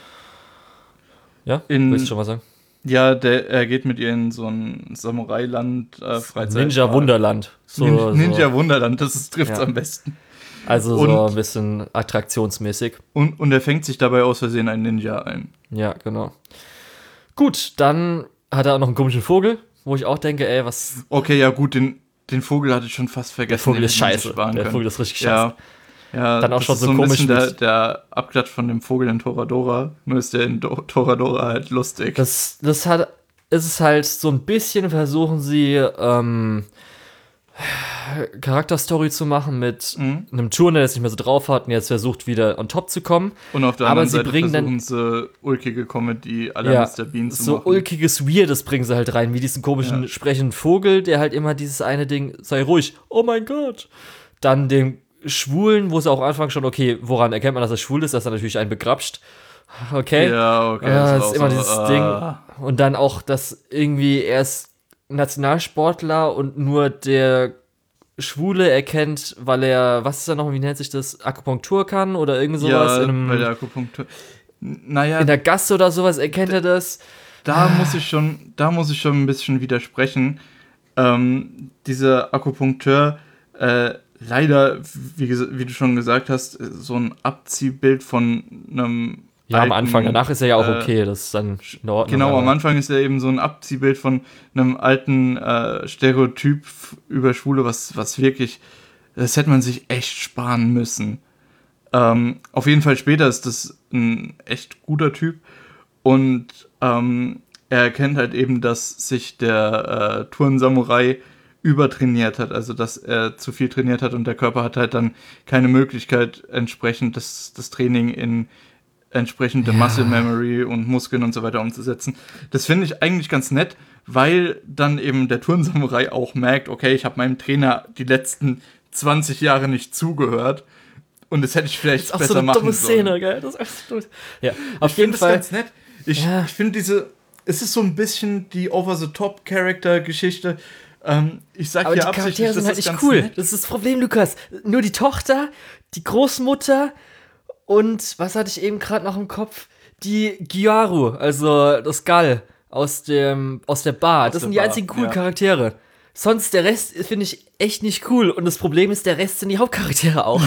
Ja? In- Willst du schon mal sagen? Ja, der, er geht mit ihr in so ein Samurai-Land, äh, Freizeit. Ninja Wunderland. So, Nin- so. Ninja Wunderland, das trifft es Ja. am besten. Also so Und- ein bisschen attraktionsmäßig. Und, und er fängt sich dabei aus Versehen ein Ninja ein. Ja, genau. Gut, dann hat er auch noch einen komischen Vogel, wo ich auch denke, ey, was. Okay, ja gut, den, den Vogel hatte ich schon fast vergessen. Der Vogel den ist hätte man sich scheiße. sparen Der können. Vogel ist richtig scheiße. Ja, ja, Dann auch das schon ist so ein komisch bisschen der, mit- der Abklatsch von dem Vogel in Toradora. Nur ist der in Do- Toradora halt lustig. Das, das hat. Es ist halt so ein bisschen, versuchen sie, ähm, Charakterstory zu machen mit Mhm. einem Turner, der es nicht mehr so drauf hat und jetzt versucht, wieder on top zu kommen. Und auf der aber anderen sie Seite bringen dann- versuchen sie ulkige Comedy à la Ja, Mister Bean zu so machen. ulkiges Weirdes bringen sie halt rein, wie diesen komischen Ja. sprechenden Vogel, der halt immer dieses eine Ding, sei ruhig, oh mein Gott. Dann den Schwulen, wo es auch am Anfang schon, okay, woran erkennt man, dass er schwul ist, dass er natürlich einen begrapscht. Okay. Ja, okay. Ah, das das auch ist immer so, dieses ah. Ding. Und dann auch, dass irgendwie er ist Nationalsportler und nur der Schwule erkennt, weil er, was ist da noch, wie nennt sich das, Akupunktur kann oder irgend sowas Ja, in, einem, bei der Akupunktur. N- Naja, in der Gasse oder sowas, erkennt er das. da muss ich schon, da muss ich schon ein bisschen widersprechen. Ähm, dieser Akupunkteur, äh, leider, wie, ges- wie du schon gesagt hast, so ein Abziehbild von einem Ja, am alten, Anfang, danach ist er ja auch äh, okay, das ist dann in Ordnung. Genau, aber- am Anfang ist er eben so ein Abziehbild von einem alten äh, Stereotyp f- über Schwule, was, was wirklich, das hätte man sich echt sparen müssen. Ähm, auf jeden Fall später ist das ein echt guter Typ und ähm, er erkennt halt eben, dass sich der äh, Turn-Samurai übertrainiert hat, also dass er zu viel trainiert hat und der Körper hat halt dann keine Möglichkeit, entsprechend das, das Training in entsprechende Ja. Muscle Memory und Muskeln und so weiter umzusetzen. Das finde ich eigentlich ganz nett, weil dann eben der Turn-Samurai auch merkt, okay, ich habe meinem Trainer die letzten zwanzig Jahre nicht zugehört und das hätte ich vielleicht Das ist auch besser so eine machen dumme sollen. Szene, gell? Das ist echt so dumm. Ja, auf Ich jeden finde das Fall. ganz nett. Ich, Ja. ich finde diese, es ist so ein bisschen die Over-the-Top-Character-Geschichte. Ähm, ich sag Aber die hier absichtlich, Charaktere sind das halt ist nicht ganz cool. nett. Das ist das Problem, Lukas. Nur die Tochter, die Großmutter und was hatte ich eben gerade noch im Kopf? Die Gyaru, also das Gall aus dem aus der Bar. Aus das der sind die Bar, einzigen coolen ja. Charaktere. Sonst der Rest finde ich echt nicht cool. Und das Problem ist, der Rest sind die Hauptcharaktere auch.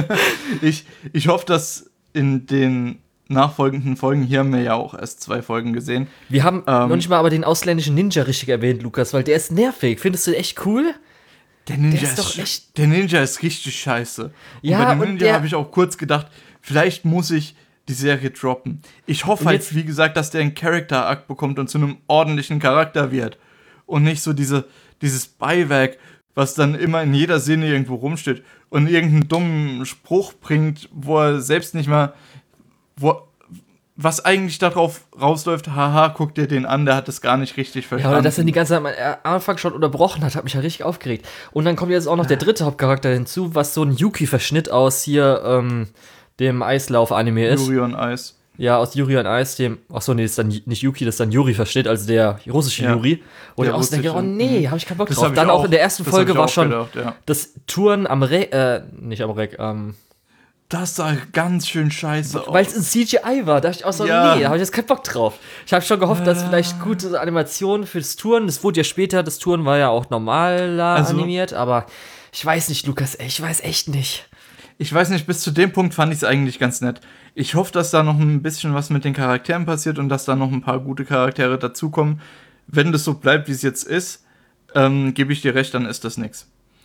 Ich, ich hoffe, dass in den nachfolgenden Folgen, hier haben wir ja auch erst zwei Folgen gesehen. Wir haben Ähm. noch nicht mal aber den ausländischen Ninja richtig erwähnt, Lukas, weil der ist nervig. Findest du den echt cool? Der Ninja Der ist ist, doch sch- echt- der Ninja ist richtig scheiße. Ja, und bei dem und Ninja der- habe ich auch kurz gedacht, vielleicht muss ich die Serie droppen. Ich hoffe Und halt, jetzt- wie gesagt, dass der einen Character-Arc bekommt und zu einem ordentlichen Charakter wird. Und nicht so diese, dieses Beiwerk, was dann immer in jeder Szene irgendwo rumsteht und irgendeinen dummen Spruch bringt, wo er selbst nicht mal, wo, was eigentlich darauf rausläuft, haha, guck dir den an, der hat das gar nicht richtig Ja, verstanden. aber dass er die ganze Zeit am Anfang schon unterbrochen hat, hat mich ja richtig aufgeregt. Und dann kommt jetzt auch noch der dritte Hauptcharakter hinzu, was so ein Yuki-Verschnitt aus hier, ähm, dem Eislauf-Anime ist. Yuri on Ice. Ja, aus Yuri on Ice, dem, achso, nee, das ist dann nicht Yuki, das ist dann Yuri-Verschnitt, also der russische Ja. Yuri. Und Der ich auch so denke, russische, oh nee, mhm. habe ich keinen Bock Das drauf. hab ich Dann auch auch- in der ersten das hab Folge ich war auch schon gedacht, ja. das Touren am Reck, äh, nicht am Reck, ähm, Das sah ganz schön scheiße aus. weil es in C G I war, da dachte ich auch so, Ja. nee, da habe ich jetzt keinen Bock drauf. Ich habe schon gehofft, dass vielleicht gute Animationen fürs Touren, das wurde ja später, das Touren war ja auch normaler Also- animiert, aber ich weiß nicht, Lukas, ey, ich weiß echt nicht. Ich weiß nicht, bis zu dem Punkt fand ich es eigentlich ganz nett. Ich hoffe, dass da noch ein bisschen was mit den Charakteren passiert und dass da noch ein paar gute Charaktere dazukommen. Wenn das so bleibt, wie es jetzt ist, ähm, gebe ich dir recht, dann ist das nix.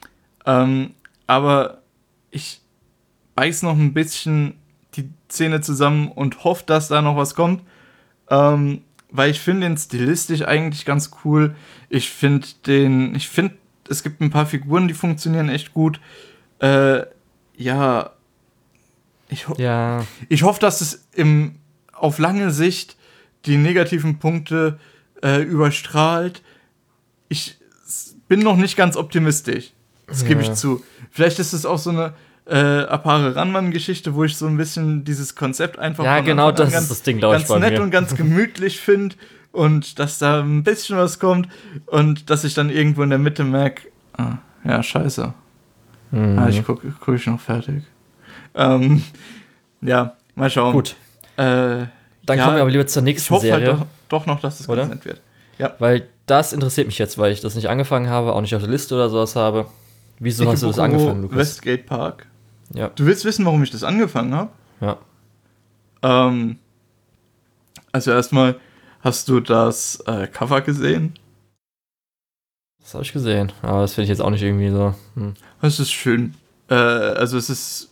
Ähm, aber ich beiß noch ein bisschen die Zähne zusammen und hoffe, dass da noch was kommt. Ähm, weil ich finde den stilistisch eigentlich ganz cool. Ich finde den, ich finde, es gibt ein paar Figuren, die funktionieren echt gut. Äh, ja, ich, ho Ja, ich hoffe, dass es im, auf lange Sicht die negativen Punkte äh, überstrahlt. Ich s- bin noch nicht ganz optimistisch. Das gebe ich Ja. zu. Vielleicht ist es auch so eine äh, Apare Ranman-Geschichte, wo ich so ein bisschen dieses Konzept einfach Ja, von genau, Anfang an das ist das Ding, glaub ich, ganz bei nett mir. und ganz gemütlich finde und dass da ein bisschen was kommt und dass ich dann irgendwo in der Mitte merke, ah, ja, scheiße. Mhm. Ah, ich gucke guck ich noch fertig. Ähm, ja, mal schauen. gut. Äh, Dann ja, kommen wir aber lieber zur ich nächsten hoffe Serie. halt doch, doch noch, dass es Oder? ganz nett wird. Ja. Weil das interessiert mich jetzt, weil ich das nicht angefangen habe, auch nicht auf der Liste oder sowas habe. Wieso hast du das Ikebukuro angefangen, Lukas? Westgate Park. Ja, Du willst wissen, warum ich das angefangen habe? ja. Ähm, also erstmal, hast du das äh, Cover gesehen? Das habe ich gesehen, aber das finde ich jetzt auch nicht irgendwie so. Hm. Es ist schön. Äh, also es ist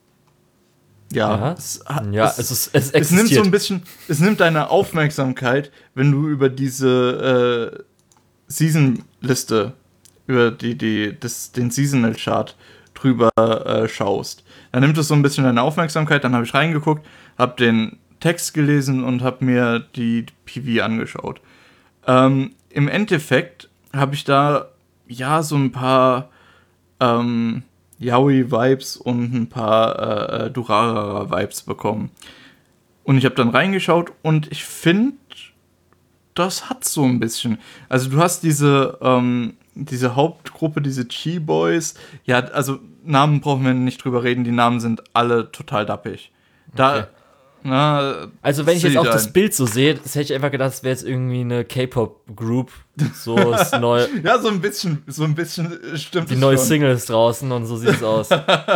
ja, Ja, es, ha- ja es, es, ist, es es nimmt existiert. so ein bisschen, es nimmt deine Aufmerksamkeit, wenn du über diese äh, Season-Liste, über die, die, das, den Seasonal-Chart drüber äh, schaust. Dann nimmt es so ein bisschen deine Aufmerksamkeit, dann habe ich reingeguckt, habe den Text gelesen und habe mir die P V angeschaut. Ähm, Im Endeffekt habe ich da ja so ein paar ähm, Yaoi-Vibes und ein paar äh, Durarara-Vibes bekommen. Und ich habe dann reingeschaut und ich finde, das hat so ein bisschen. Also du hast diese, ähm, diese Hauptgruppe, diese Chi-Boys. Ja, also Namen brauchen wir nicht drüber reden, die Namen sind alle total dappig. Da, Okay. na, Also wenn ich sehe jetzt auch ein. das Bild so sehe, das hätte ich einfach gedacht, das wäre jetzt irgendwie eine K-Pop-Group. So ist neu, Ja, so ein bisschen, so ein bisschen äh, stimmt die es neue schon. Single ist draußen und so sieht es aus.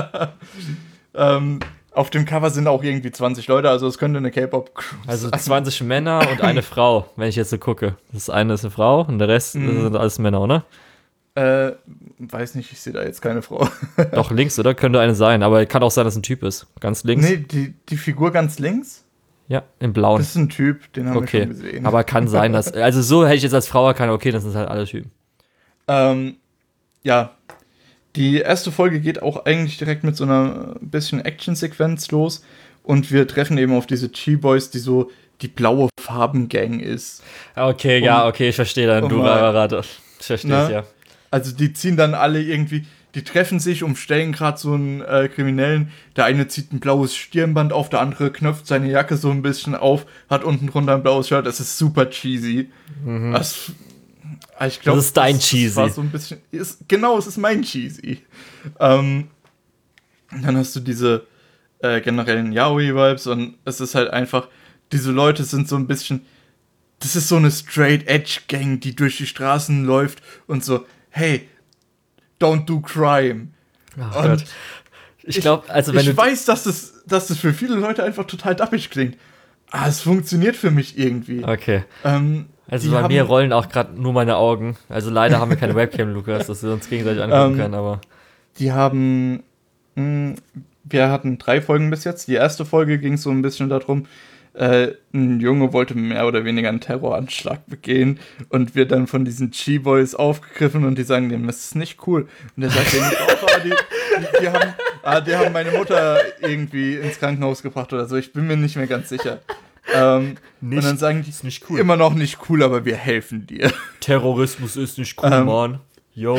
Ähm, auf dem Cover sind auch irgendwie zwanzig Leute, also es könnte eine K-Pop-Crew Also sein. zwanzig Männer und eine Frau, wenn ich jetzt so gucke. Das eine ist eine Frau und der Rest Mhm. sind alles Männer, oder? Äh, weiß nicht, ich sehe da jetzt keine Frau. Doch, links, oder? Könnte eine sein, aber kann auch sein, dass es ein Typ ist. Ganz links. Nee, die, die Figur ganz links, Ja, im Blauen. das ist ein Typ, den haben wir Okay, schon gesehen. aber kann sein, dass. Also so hätte ich jetzt als Frau erkannt, okay, das sind halt alle Typen. Ähm, ja, die erste Folge geht auch eigentlich direkt mit so einer bisschen Action-Sequenz los und wir treffen eben auf diese Chi-Boys, die so die blaue Farbengang ist. Okay, Um- ja, okay, ich verstehe dann. um Du mal- Rarate. Ich verstehe es, Ne? ja. Also die ziehen dann alle irgendwie, die treffen sich, umstellen gerade so einen äh, Kriminellen. Der eine zieht ein blaues Stirnband auf, der andere knöpft seine Jacke so ein bisschen auf, hat unten drunter ein blaues Shirt. Das ist super cheesy. Das, ich glaub, Das ist dein das, Cheesy. Das war so ein bisschen, ist, genau, es ist mein Cheesy. Ähm, dann hast du diese äh, generellen Yaoi-Vibes und es ist halt einfach, diese Leute sind so ein bisschen, das ist so eine Straight-Edge-Gang, die durch die Straßen läuft und so, hey, don't do crime. Oh Und Gott. Ich glaube, also wenn ich du. weiß, dass das, dass das für viele Leute einfach total dappig klingt. Aber es funktioniert für mich irgendwie. Okay. Ähm, Also die bei haben- mir rollen auch gerade nur meine Augen. Also leider haben wir keine Webcam, Lukas, dass wir uns gegenseitig angucken Ähm, können, aber. Die haben, mh, wir hatten drei Folgen bis jetzt. Die erste Folge ging so ein bisschen darum, äh, ein Junge wollte mehr oder weniger einen Terroranschlag begehen und wird dann von diesen G-Boys aufgegriffen und die sagen dem, das ist nicht cool. Und der sagt denen, oh, die, die, die, haben, ah, die haben meine Mutter irgendwie ins Krankenhaus gebracht oder so. Ich bin mir nicht mehr ganz sicher. Ähm, nicht, und dann sagen die, ist nicht cool. Immer noch nicht cool, aber wir helfen dir. Terrorismus ist nicht cool, ähm, Mann. Yo.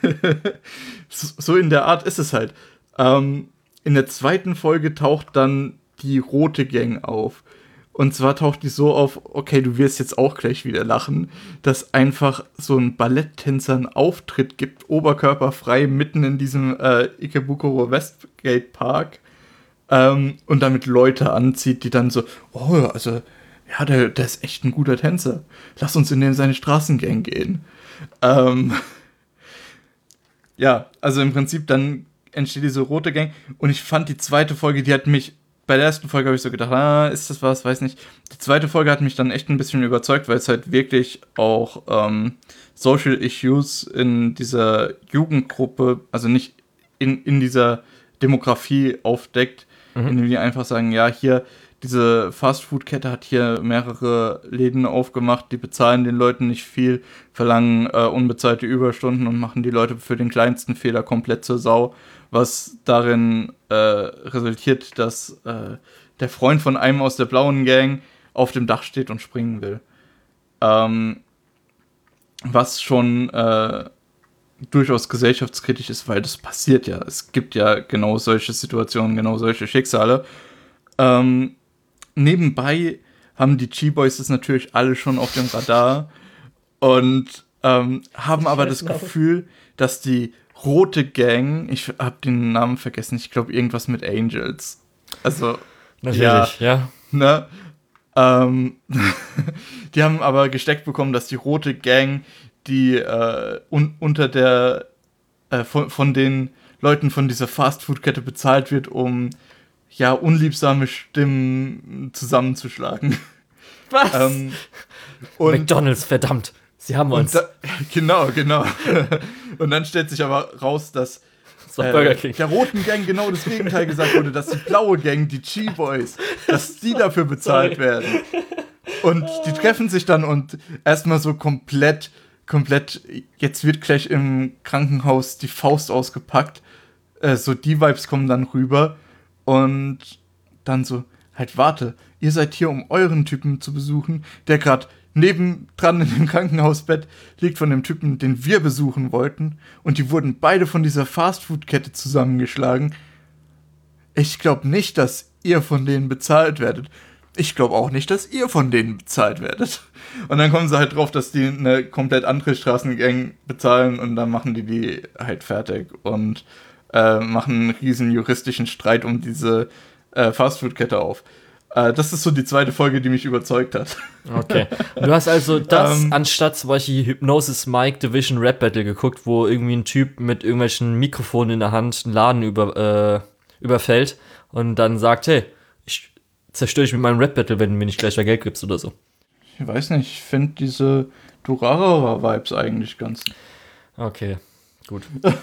So in der Art ist es halt. Ähm, in der zweiten Folge taucht dann die rote Gang auf. Und zwar taucht die so auf, okay, du wirst jetzt auch gleich wieder lachen, dass einfach so ein Balletttänzer einen Auftritt gibt, oberkörperfrei, mitten in diesem äh, Ikebukuro Westgate Park ähm, und damit Leute anzieht, die dann so, oh, also, ja, der, der ist echt ein guter Tänzer. Lass uns in den seine Straßengang gehen. Ähm, ja, also im Prinzip dann entsteht diese rote Gang und ich fand die zweite Folge, die hat mich bei der ersten Folge habe ich so gedacht, ah, ist das was, weiß nicht. Die zweite Folge hat mich dann echt ein bisschen überzeugt, weil es halt wirklich auch ähm, Social Issues in dieser Jugendgruppe, also nicht in, in dieser Demografie aufdeckt, mhm. indem die einfach sagen, ja, hier, diese Fastfood-Kette hat hier mehrere Läden aufgemacht, die bezahlen den Leuten nicht viel, verlangen äh, unbezahlte Überstunden und machen die Leute für den kleinsten Fehler komplett zur Sau, was darin äh, resultiert, dass äh, der Freund von einem aus der blauen Gang auf dem Dach steht und springen will. Ähm, was schon äh, durchaus gesellschaftskritisch ist, weil das passiert ja. Es gibt ja genau solche Situationen, genau solche Schicksale. Ähm, nebenbei haben die G-Boys das natürlich alle schon auf dem Radar und ähm, haben aber das Gefühl, dass die rote Gang, ich habe den Namen vergessen, ich glaube irgendwas mit Angels. Also, natürlich, ja. ja. Ne? Ähm, die haben aber gesteckt bekommen, dass die rote Gang, die äh, un- unter der, äh, von, von den Leuten von dieser Fastfood-Kette bezahlt wird, um ja, unliebsame Stimmen zusammenzuschlagen. Was? Ähm, und McDonald's, verdammt. Sie haben uns. Da, genau, genau. Und dann stellt sich aber raus, dass das war Burger King. Äh, der roten Gang genau das Gegenteil gesagt wurde, dass die blaue Gang, die G-Boys, dass die dafür bezahlt Sorry. werden. Und die treffen sich dann und erstmal so komplett, komplett, jetzt wird gleich im Krankenhaus die Faust ausgepackt. Äh, so die Vibes kommen dann rüber. Und dann so, halt warte, ihr seid hier, um euren Typen zu besuchen, der gerade nebendran in dem Krankenhausbett liegt von dem Typen, den wir besuchen wollten. Und die wurden beide von dieser Fastfood-Kette zusammengeschlagen. Ich glaube nicht, dass ihr von denen bezahlt werdet. Ich glaube auch nicht, dass ihr von denen bezahlt werdet. Und dann kommen sie halt drauf, dass die eine komplett andere Straßengang bezahlen und dann machen die die halt fertig und äh, machen einen riesen juristischen Streit um diese äh, Fastfood-Kette auf. Äh, das ist so die zweite Folge, die mich überzeugt hat. Okay. Du hast also das ähm, anstatt zum Beispiel Hypnosis Mike Division Rap Battle geguckt, wo irgendwie ein Typ mit irgendwelchen Mikrofonen in der Hand einen Laden über, äh, überfällt und dann sagt, hey, ich zerstöre ich mit meinem Rap Battle, wenn du mir nicht gleich mehr Geld gibst oder so. Ich weiß nicht, ich finde diese Durarara-Vibes eigentlich ganz... Okay, gut.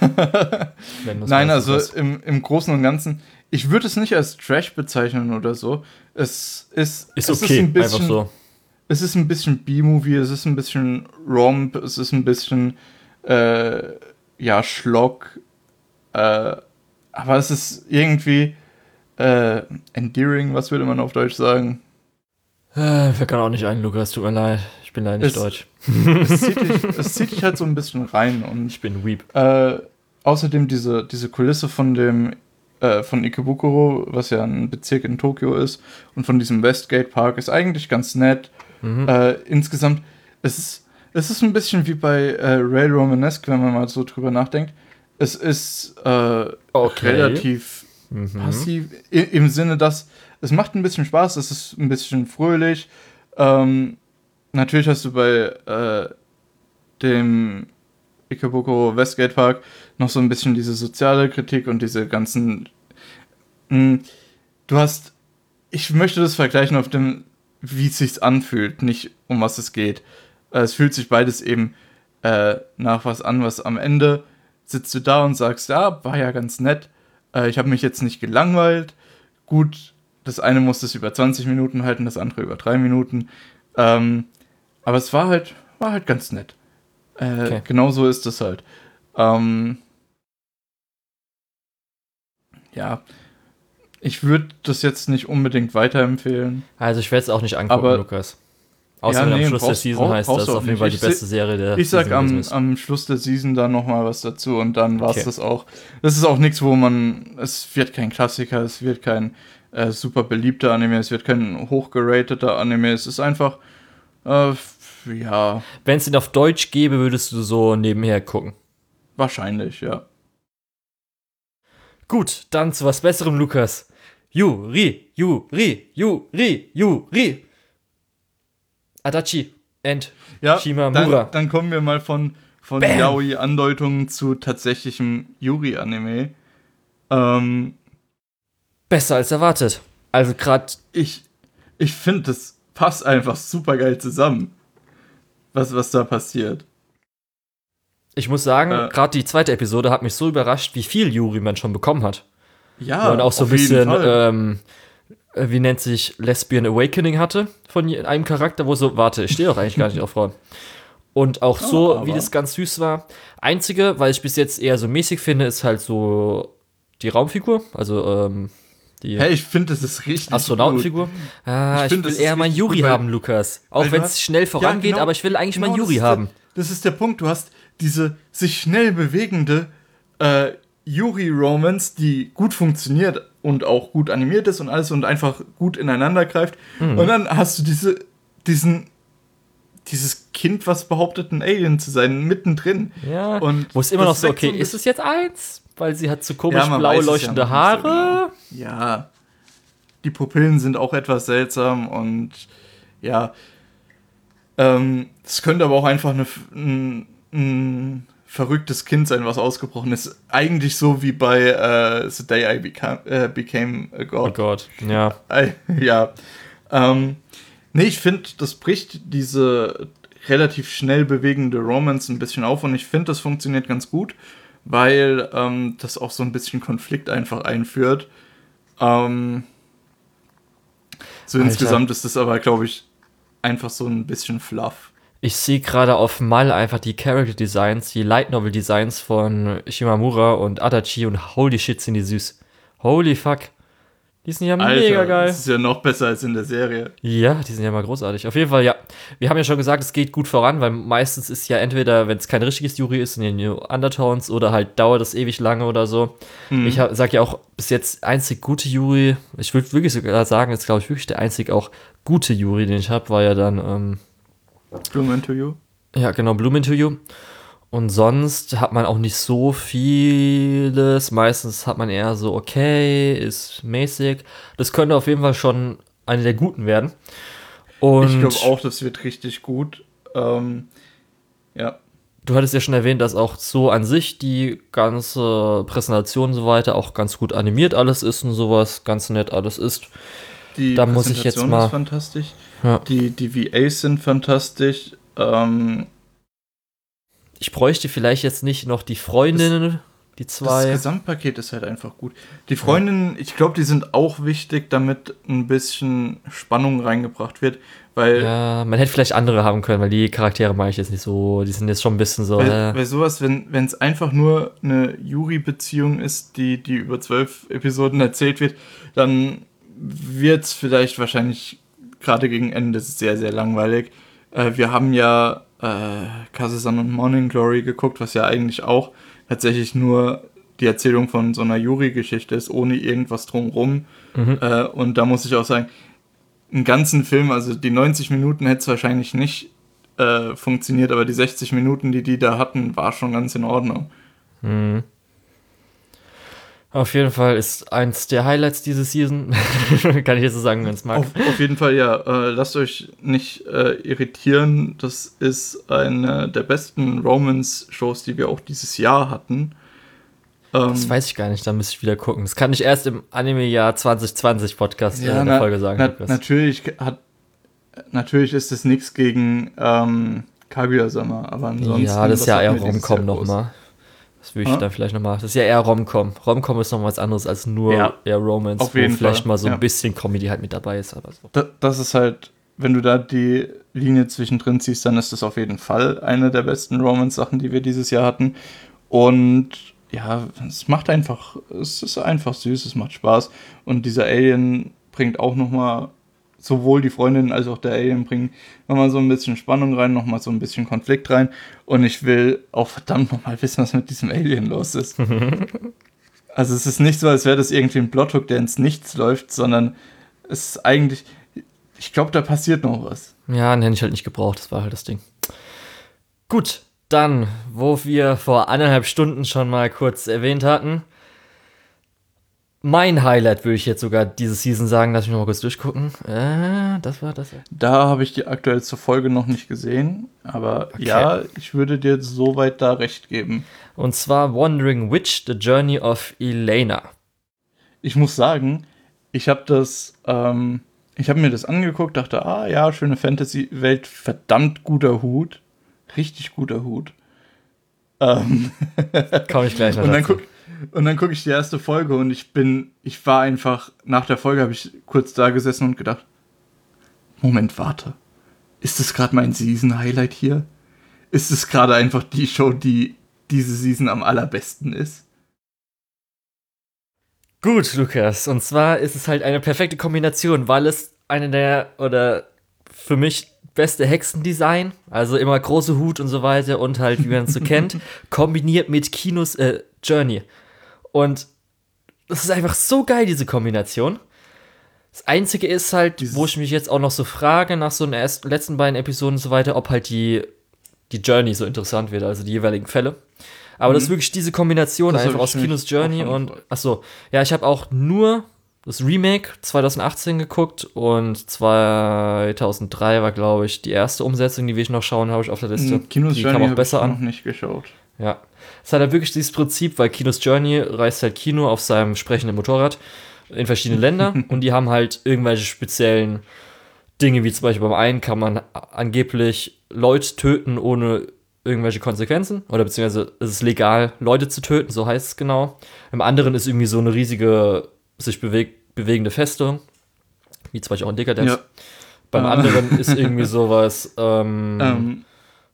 Nein, also im, im Großen und Ganzen, ich würde es nicht als Trash bezeichnen oder so. Es ist, ist es okay, ist ein bisschen, einfach so. Es ist ein bisschen B-Movie, es ist ein bisschen Romp, es ist ein bisschen äh, ja, Schlock. Äh, aber es ist irgendwie äh, endearing, was würde man auf Deutsch sagen? Äh, wir können auch nicht ein, Lukas, tut mir leid. Ich bin leider nicht es, deutsch. Es zieht, dich, es zieht dich halt so ein bisschen rein. Und ich bin Weep. Äh, außerdem diese, diese Kulisse von dem äh, von Ikebukuro, was ja ein Bezirk in Tokio ist, und von diesem Westgate Park ist eigentlich ganz nett. Mhm. Äh, insgesamt, es ist, es ist ein bisschen wie bei äh, Rail Romanesque, wenn man mal so drüber nachdenkt. Es ist äh, okay. relativ mhm. passiv, i- im Sinne, dass es macht ein bisschen Spaß, es ist ein bisschen fröhlich. Ähm, natürlich hast du bei äh, dem Ikebukuro Westgate Park noch so ein bisschen diese soziale Kritik und diese ganzen... Mh, du hast... Ich möchte das vergleichen auf dem, wie es sich anfühlt, nicht um was es geht. Äh, es fühlt sich beides eben äh, nach was an, was am Ende sitzt du da und sagst, ja, war ja ganz nett, Äh, ich habe mich jetzt nicht gelangweilt. Gut, das eine musste es über zwanzig Minuten halten, das andere über drei Minuten. Ähm, aber es war halt, war halt ganz nett. Äh, Okay. Genau so ist es halt. Ähm, ja, ich würde das jetzt nicht unbedingt weiterempfehlen. Also ich werde es auch nicht angucken, Aber- Lukas. Außer Ja, wenn nee, am Schluss der brauchst- Season brauch- heißt, brauchst das du ist auch auf jeden nicht. Fall die Ich se- beste Serie der Ich sag Season am, gewesen ist. am Schluss der Season da nochmal was dazu und dann war's Okay. das auch. Das ist auch nichts, wo man, es wird kein Klassiker, es wird kein äh, super beliebter Anime, es wird kein hochgerateter Anime, es ist einfach, äh, f- ja, Wenn es ihn auf Deutsch gäbe, würdest du so nebenher gucken. wahrscheinlich, ja. Gut, dann zu was Besserem, Lukas. Yuri, Yuri, Yuri, Yuri. Adachi and Ja, Shimamura. dann, dann kommen wir mal von, von Bam. Yaoi-Andeutungen zu tatsächlichem Yuri-Anime. Ähm, Besser als erwartet. Also gerade, ich ich finde, das passt einfach super geil zusammen, was, was da passiert. ich muss sagen, Äh. gerade die zweite Episode hat mich so überrascht, wie viel Yuri man schon bekommen hat. Ja, Wo man auch so ein auf jeden bisschen, Fall. ähm, äh, wie nennt sich, Lesbian Awakening hatte von je- einem Charakter, wo so, warte, ich stehe doch eigentlich gar nicht auf Frauen. Und auch so, aber- wie das ganz süß war. Einzige, weil ich bis jetzt eher so mäßig finde, ist halt so die Raumfigur, also ähm, die Hey, ich finde, das ist richtig Astronautenfigur. Ah, Ich ich, find, will das ist eher mein richtig Yuri gut, weil- haben, Lukas. Auch weil wenn du es hast- schnell vorangeht, Ja, genau- aber ich will eigentlich genau, mein Yuri das ist haben. Der, das ist der Punkt. Du hast diese sich schnell bewegende äh, Yuri-Romance, die gut funktioniert und auch gut animiert ist und alles und einfach gut ineinander greift. Mhm. Und dann hast du diese, diesen, dieses Kind, was behauptet, ein Alien zu sein, mittendrin. Ja, Und wo es immer das noch so, weckt so okay, ein ist es jetzt eins? Weil sie hat so komisch Ja, man blau weiß es ja leuchtende noch nicht so Haare. genau. Ja, die Pupillen sind auch etwas seltsam und ja, ähm, es könnte aber auch einfach eine, ein, ein verrücktes Kind sein, was ausgebrochen ist. Eigentlich so wie bei äh, The Day I Became, äh, became a Oh God. Gott, ja. Äh, ja. Ähm, nee, ich finde, das bricht diese relativ schnell bewegende Romance ein bisschen auf und ich finde, das funktioniert ganz gut, weil ähm, das auch so ein bisschen Konflikt einfach einführt. Ähm, so Alter. insgesamt ist das aber, glaube ich, einfach so ein bisschen Fluff. Ich sehe gerade auf Mal einfach die Character Designs, die Light Novel Designs von Shimamura und Adachi und holy shit, sind die süß. Holy fuck. Die sind ja mega geil. Das ist ja noch besser als in der Serie. Ja, die sind ja mal großartig. Auf jeden Fall, ja. Wir haben ja schon gesagt, es geht gut voran, weil meistens ist ja entweder, wenn es kein richtiges Yuri ist, in den New Undertones oder halt dauert es ewig lange oder so. Mhm. Ich hab, sag ja auch, bis jetzt einzig gute Yuri, ich würde wirklich sogar sagen, jetzt glaube ich wirklich der einzig auch gute Yuri, den ich habe, war ja dann, ähm, Bloom into You. ja, genau, Bloom into You. Und sonst hat man auch nicht so vieles. Meistens hat man eher so, okay, ist mäßig. Das könnte auf jeden Fall schon eine der guten werden. Und Ich glaube auch, das wird richtig gut. Ähm, ja. du hattest ja schon erwähnt, dass auch so an sich die ganze Präsentation und so weiter auch ganz gut animiert alles ist und sowas, ganz nett alles ist. Die Da muss ich jetzt Präsentation mal- ist fantastisch. Ja. Die, die V As sind fantastisch. Ähm, Ich bräuchte vielleicht jetzt nicht noch die Freundinnen, die das zwei. Gesamtpaket ist halt einfach gut. Die Freundinnen, ich glaube, die sind auch wichtig, damit ein bisschen Spannung reingebracht wird. Weil, Ja, man hätte vielleicht andere haben können, weil die Charaktere mag ich jetzt nicht so. Die sind jetzt schon ein bisschen so. weil, äh, weil sowas, wenn es einfach nur eine Yuri-Beziehung ist, die, die über zwölf Episoden erzählt wird, dann wird es vielleicht wahrscheinlich gerade gegen Ende sehr, sehr langweilig. Äh, wir haben ja äh, Kase-san und Morning Glory geguckt, was ja eigentlich auch tatsächlich nur die Erzählung von so einer Yuri-Geschichte ist, ohne irgendwas drumrum. Mhm. Äh, und da muss ich auch sagen, einen ganzen Film, also die neunzig Minuten hätte es wahrscheinlich nicht äh, funktioniert, aber die sechzig Minuten, die die da hatten, war schon ganz in Ordnung. Mhm. Auf jeden Fall ist eins der Highlights diese Season. Kann ich jetzt so sagen, wenn es mag. Auf, auf jeden Fall, ja. Äh, lasst euch nicht äh, irritieren. Das ist eine der besten Romance-Shows, die wir auch dieses Jahr hatten. Ähm, Das weiß ich gar nicht, da müsste ich wieder gucken. Das kann ich erst im Anime-Jahr zwanzig zwanzig Podcast ja, äh, in na, der Folge sagen. na, Lukas. natürlich hat natürlich ist es nichts gegen ähm, Kaguya-sama, aber ansonsten. Ja, das ist was ja hatten eher wir dieses Rom-Com Jahr groß? nochmal. Das würde ich Ja. dann vielleicht nochmal. Das ist ja eher Rom-Com. Rom-Com ist noch was anderes als nur Ja. eher Romance, Auf jeden wo vielleicht Fall, mal so ein ja. bisschen Comedy halt mit dabei ist, aber so. Da, das ist halt, wenn du da die Linie zwischendrin ziehst, dann ist das auf jeden Fall eine der besten Romance-Sachen, die wir dieses Jahr hatten. Und ja, es macht einfach, es ist einfach süß, es macht Spaß. Und dieser Alien bringt auch nochmal, sowohl die Freundin als auch der Alien bringen nochmal so ein bisschen Spannung rein, nochmal so ein bisschen Konflikt rein. Und ich will auch verdammt nochmal wissen, was mit diesem Alien los ist. Also es ist nicht so, als wäre das irgendwie ein Plothook, der ins Nichts läuft, sondern es ist eigentlich, ich glaube, da passiert noch was. Ja, den hätte ich halt nicht gebraucht, das war halt das Ding. Gut, dann, wo wir vor anderthalb Stunden schon mal kurz erwähnt hatten, mein Highlight würde ich jetzt sogar diese Season sagen, lass mich noch mal kurz durchgucken. Äh, das war das. Da habe ich die aktuellste Folge noch nicht gesehen, aber Okay. ja, ich würde dir soweit da recht geben. Und zwar Wandering Witch, The Journey of Elena. Ich muss sagen, ich habe das, ähm, ich habe mir das angeguckt, dachte, ah ja, schöne Fantasy-Welt, verdammt guter Hut, richtig guter Hut. Ähm, Komme ich gleich noch und dann dazu. guck, und dann gucke ich die erste Folge und ich bin, ich war einfach, nach der Folge habe ich kurz da gesessen und gedacht, Moment, warte, ist das gerade mein Season-Highlight hier? Ist es gerade einfach die Show, die diese Season am allerbesten ist? Gut, Lukas. Und zwar ist es halt eine perfekte Kombination, weil es eine der, oder für mich beste Hexendesign, also immer große Hut und so weiter und halt, wie man es so kennt, kombiniert mit Kinos äh, Journey. Und das ist einfach so geil, diese Kombination. Das Einzige ist halt, Dieses- wo ich mich jetzt auch noch so frage, nach so den ersten, letzten beiden Episoden und so weiter, ob halt die, die Journey so interessant wird, also die jeweiligen Fälle. Aber das ist wirklich diese Kombination Das hab einfach ich aus mir Kinos auch Journey schon und, gefragt. achso, ja, ich habe auch nur das Remake zwanzig achtzehn geguckt und zweitausenddrei war, glaube ich, die erste Umsetzung, die will ich noch schauen, habe ich auf der Liste. Kinos die Journey kam auch habe ich besser noch an. nicht geschaut. Ja. Es hat halt wirklich dieses Prinzip, weil Kinos Journey reist halt Kino auf seinem sprechenden Motorrad in verschiedene Länder und die haben halt irgendwelche speziellen Dinge, wie zum Beispiel beim einen kann man angeblich Leute töten ohne irgendwelche Konsequenzen oder beziehungsweise ist es legal, Leute zu töten, so heißt es genau. Im anderen ist irgendwie so eine riesige, sich beweg bewegende Festung, wie zum Beispiel auch in Dekadenz. Ja. Beim Äh. anderen ist irgendwie sowas, ähm, Ähm,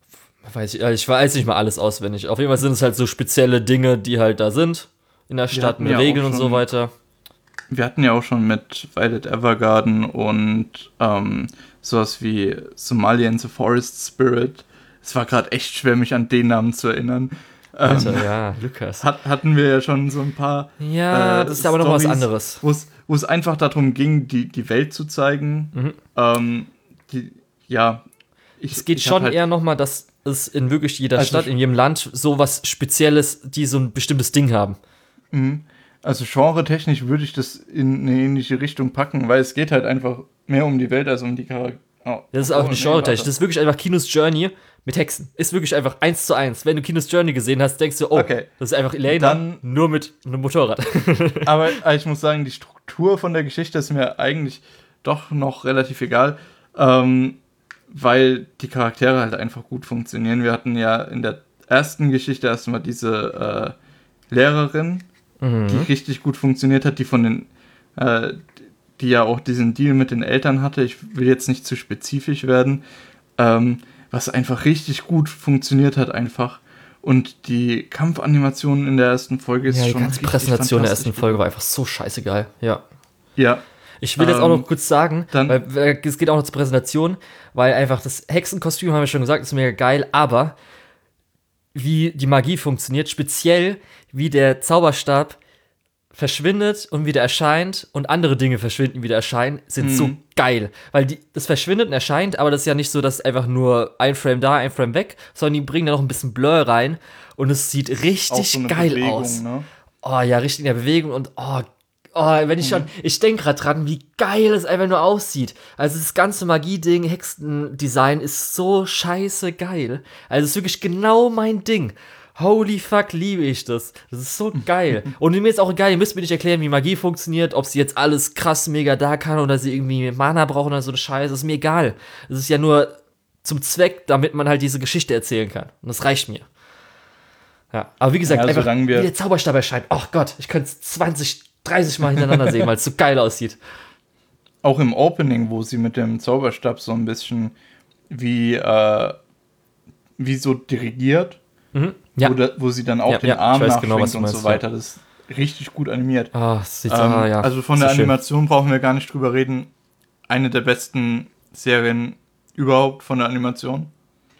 weiß ich, ich weiß nicht mal alles auswendig. Auf jeden Fall sind es halt so spezielle Dinge, die halt da sind in der Stadt, hatten mit ja Regeln auch und so schon- weiter. wir hatten ja auch schon mit Violet Evergarden und ähm, sowas wie Somalia and the Forest Spirit. Es war gerade echt schwer, mich an den Namen zu erinnern. Alter, Ähm, ja, Lukas. hat, hatten wir ja schon so ein paar Ja, äh, das ist aber noch was Storys, anderes. wo es- wo es einfach darum ging, die, die Welt zu zeigen. Mhm. Ähm, die, ja, ich, Es geht ich hab schon halt, eher nochmal, dass es in wirklich jeder Also Stadt, sch- in jedem Land so was Spezielles, die so ein bestimmtes Ding haben. Mhm. Also genre-technisch würde ich das in eine ähnliche Richtung packen, weil es geht halt einfach mehr um die Welt als um die Charaktere. Oh, Das ist oh, auch nicht nee, genre-technisch. warte. Das ist wirklich einfach Kinos Journey mit Hexen. Ist wirklich einfach eins zu eins. Wenn du Kinos Journey gesehen hast, denkst du, oh, Okay. das ist einfach Elena, Dann- nur mit einem Motorrad. Aber äh, ich muss sagen, die Struktur von der Geschichte ist mir eigentlich doch noch relativ egal, ähm, weil die Charaktere halt einfach gut funktionieren. Wir hatten ja in der ersten Geschichte erstmal diese äh, Lehrerin, Mhm. die richtig gut funktioniert hat, die von den, äh, die ja auch diesen Deal mit den Eltern hatte. Ich will jetzt nicht zu spezifisch werden, ähm, was einfach richtig gut funktioniert hat einfach. Und die Kampfanimation in der ersten Folge ist Ja, die schon ganze richtig Präsentation der fantastisch ersten Folge war einfach so scheiße geil. Ja. Ja, Ich will jetzt Ähm, auch noch kurz sagen, dann- weil weil es geht auch noch zur Präsentation, weil einfach das Hexenkostüm, haben wir schon gesagt, ist mega geil, aber wie die Magie funktioniert, speziell wie der Zauberstab verschwindet und wieder erscheint und andere Dinge verschwinden und wieder erscheinen, sind so Mhm. geil. Weil die, das verschwindet und erscheint, aber das ist ja nicht so, dass einfach nur ein Frame da, ein Frame weg, sondern die bringen da noch ein bisschen Blur rein und es sieht auch richtig so eine geil Bewegung, aus. ne? Oh ja, richtig in der Bewegung und oh, oh wenn ich schon, ich denke gerade dran, wie geil es einfach nur aussieht. Also das ganze Magie-Ding, Hexendesign ist so scheiße geil. Also es ist wirklich genau mein Ding. Holy fuck, liebe ich das. Das ist so geil. Und mir ist auch egal, ihr müsst mir nicht erklären, wie Magie funktioniert, ob sie jetzt alles krass mega da kann oder sie irgendwie Mana brauchen oder so eine Scheiße, ist mir egal. Es ist ja nur zum Zweck, damit man halt diese Geschichte erzählen kann. Und das reicht mir. Ja, aber wie gesagt, Ja, einfach, solange wie wir- der Zauberstab erscheint. Oh Gott, ich könnte es zwanzig, dreißig Mal hintereinander sehen, weil es so geil aussieht. Auch im Opening, wo sie mit dem Zauberstab so ein bisschen wie, äh, wie so dirigiert, Mhm. Ja. wo, da, wo sie dann auch Ja, den ja, ich Arm weiß nachschwingt genau, was du und meinst, so weiter. Das ist richtig gut animiert. Ah, es sieht, Ähm, ah, ja. Also von so der schön. Animation brauchen wir gar nicht drüber reden. Eine der besten Serien überhaupt von der Animation.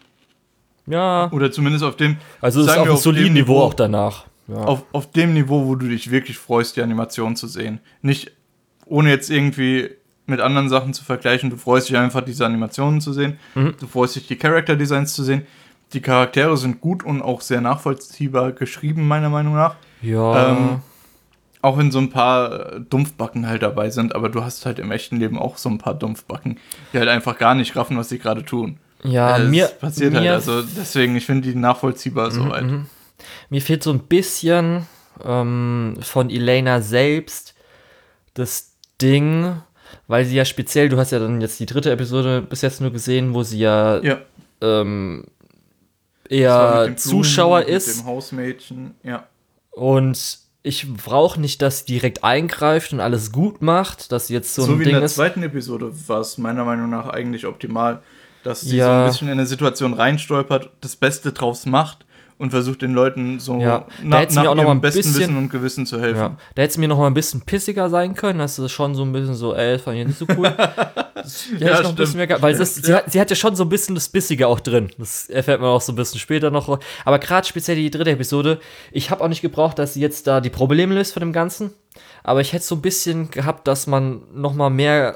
Ja, Oder zumindest auf dem, also es ist sagen auf wir, einem auf dem soliden Niveau Niveau- auch danach. Ja. auf, auf dem Niveau, wo du dich wirklich freust, die Animation zu sehen. Nicht ohne jetzt irgendwie mit anderen Sachen zu vergleichen. Du freust dich einfach, diese Animationen zu sehen. Mhm. Du freust dich, die Character Designs zu sehen. Die Charaktere sind gut und auch sehr nachvollziehbar geschrieben, meiner Meinung nach. ja. Ähm, Auch wenn so ein paar äh, Dumpfbacken halt dabei sind, aber du hast halt im echten Leben auch so ein paar Dumpfbacken, die halt einfach gar nicht raffen, was sie gerade tun. ja, Äh, es mir, passiert mir halt, also deswegen, ich finde die nachvollziehbar soweit. Mhm. Mir fehlt so ein bisschen ähm, von Elena selbst das Ding, weil sie ja speziell, du hast ja dann jetzt die dritte Episode bis jetzt nur gesehen, wo sie ja, Ja, ähm, das war mit eher dem Zuschauer Blumen, ist mit dem Hausmädchen, ja. und ich brauche nicht, dass sie direkt eingreift und alles gut macht, dass sie jetzt so, So, ein wie Ding in der ist. zweiten Episode war es meiner Meinung nach eigentlich optimal, dass sie Ja. so ein bisschen in eine Situation reinstolpert, das Beste draus macht und versucht den Leuten so Ja, da na, hätte sie mir nach auch noch ihrem mal ein besten bisschen- Wissen und Gewissen zu helfen. Ja, da hätte es mir noch mal ein bisschen pissiger sein können. Das ist schon so ein bisschen so, ey, fand ich nicht so cool. Das hätte Ja, ich noch ein bisschen stimmt. mehr, ge- weil das, Stimmt, sie, ja. hat, sie hat ja schon so ein bisschen das Bissige auch drin. Das erfährt man auch so ein bisschen später noch. Aber gerade speziell die dritte Episode, ich habe auch nicht gebraucht, dass sie jetzt da die Probleme löst von dem Ganzen. Aber ich hätte so ein bisschen gehabt, dass man noch mal mehr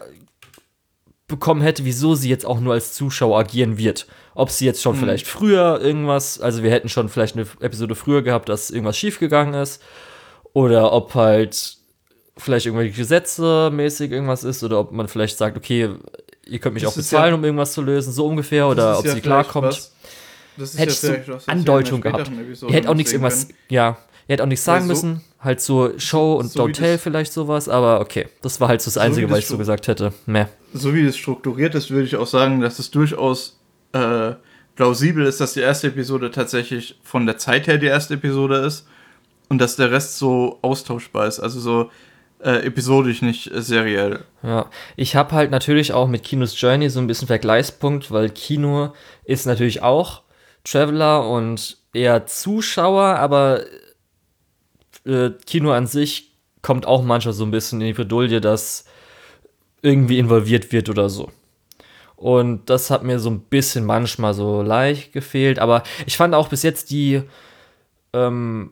bekommen hätte, wieso sie jetzt auch nur als Zuschauer agieren wird. Ob sie jetzt schon Mhm. vielleicht früher irgendwas, also wir hätten schon vielleicht eine Episode früher gehabt, dass irgendwas schiefgegangen ist. Oder ob halt vielleicht irgendwelche Gesetze mäßig irgendwas ist. Oder ob man vielleicht sagt, okay, ihr könnt mich Das auch ist bezahlen, ja- um irgendwas zu lösen, so ungefähr. Das Oder ist ob ja sie vielleicht klarkommt. was- Das ist Hätte ich so vielleicht was, was wir in Andeutung der gehabt. späteren Episode Ihr hättet auch noch nichts sehen irgendwas, können. ja, ihr hättet auch nichts sagen Weil so- müssen. Halt so Show und so wie Don't Tell das- vielleicht sowas. Aber okay, das war halt so das So wie Einzige, das was ich so so- gesagt hätte. Meh. So wie es strukturiert ist, würde ich auch sagen, dass es durchaus äh, plausibel ist, dass die erste Episode tatsächlich von der Zeit her die erste Episode ist und dass der Rest so austauschbar ist, also so äh, episodisch, nicht äh, seriell. Ja, ich habe halt natürlich auch mit Kinos Journey so ein bisschen Vergleichspunkt, weil Kino ist natürlich auch Traveler und eher Zuschauer, aber äh, Kino an sich kommt auch manchmal so ein bisschen in die Bredouille, dass irgendwie involviert wird oder so. Und das hat mir so ein bisschen manchmal so leicht gefehlt, aber ich fand auch bis jetzt die ähm,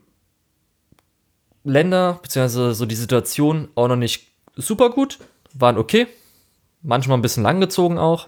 Länder, beziehungsweise so die Situation auch noch nicht super gut, waren okay, manchmal ein bisschen langgezogen auch.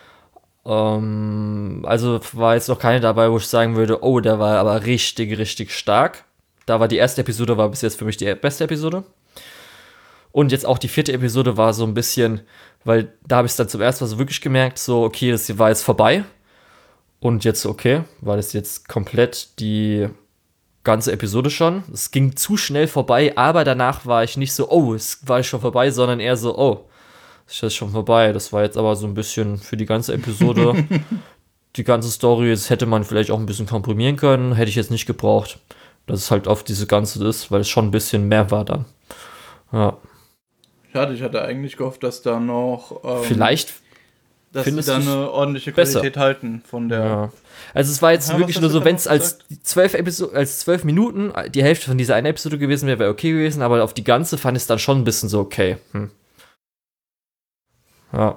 Ähm, also war jetzt noch keine dabei, wo ich sagen würde, oh, der war aber richtig, richtig stark. Da war die erste Episode, war bis jetzt für mich die beste Episode. Und jetzt auch die vierte Episode war so ein bisschen, weil da habe ich es dann zum ersten Mal so wirklich gemerkt, so, okay, das war jetzt vorbei. Und jetzt, okay, war das jetzt komplett die ganze Episode schon. Es ging zu schnell vorbei, aber danach war ich nicht so, oh, es war schon vorbei, sondern eher so, oh, ist jetzt schon vorbei. Das war jetzt aber so ein bisschen für die ganze Episode. Die ganze Story, das hätte man vielleicht auch ein bisschen komprimieren können, hätte ich jetzt nicht gebraucht. Dass es halt auf diese ganze ist, weil es schon ein bisschen mehr war dann. Ja. Schade, ich hatte eigentlich gehofft, dass da noch ähm, Vielleicht, dass sie findest da du's eine ordentliche besser? Qualität halten von der. ja. Also es war jetzt Ja, wirklich was nur hast so, du wenn da es noch als zwölf Episo- als zwölf Minuten die Hälfte von dieser einen Episode gewesen wäre, wäre okay gewesen, aber auf die ganze fand ich es dann schon ein bisschen so okay. Hm. Ja.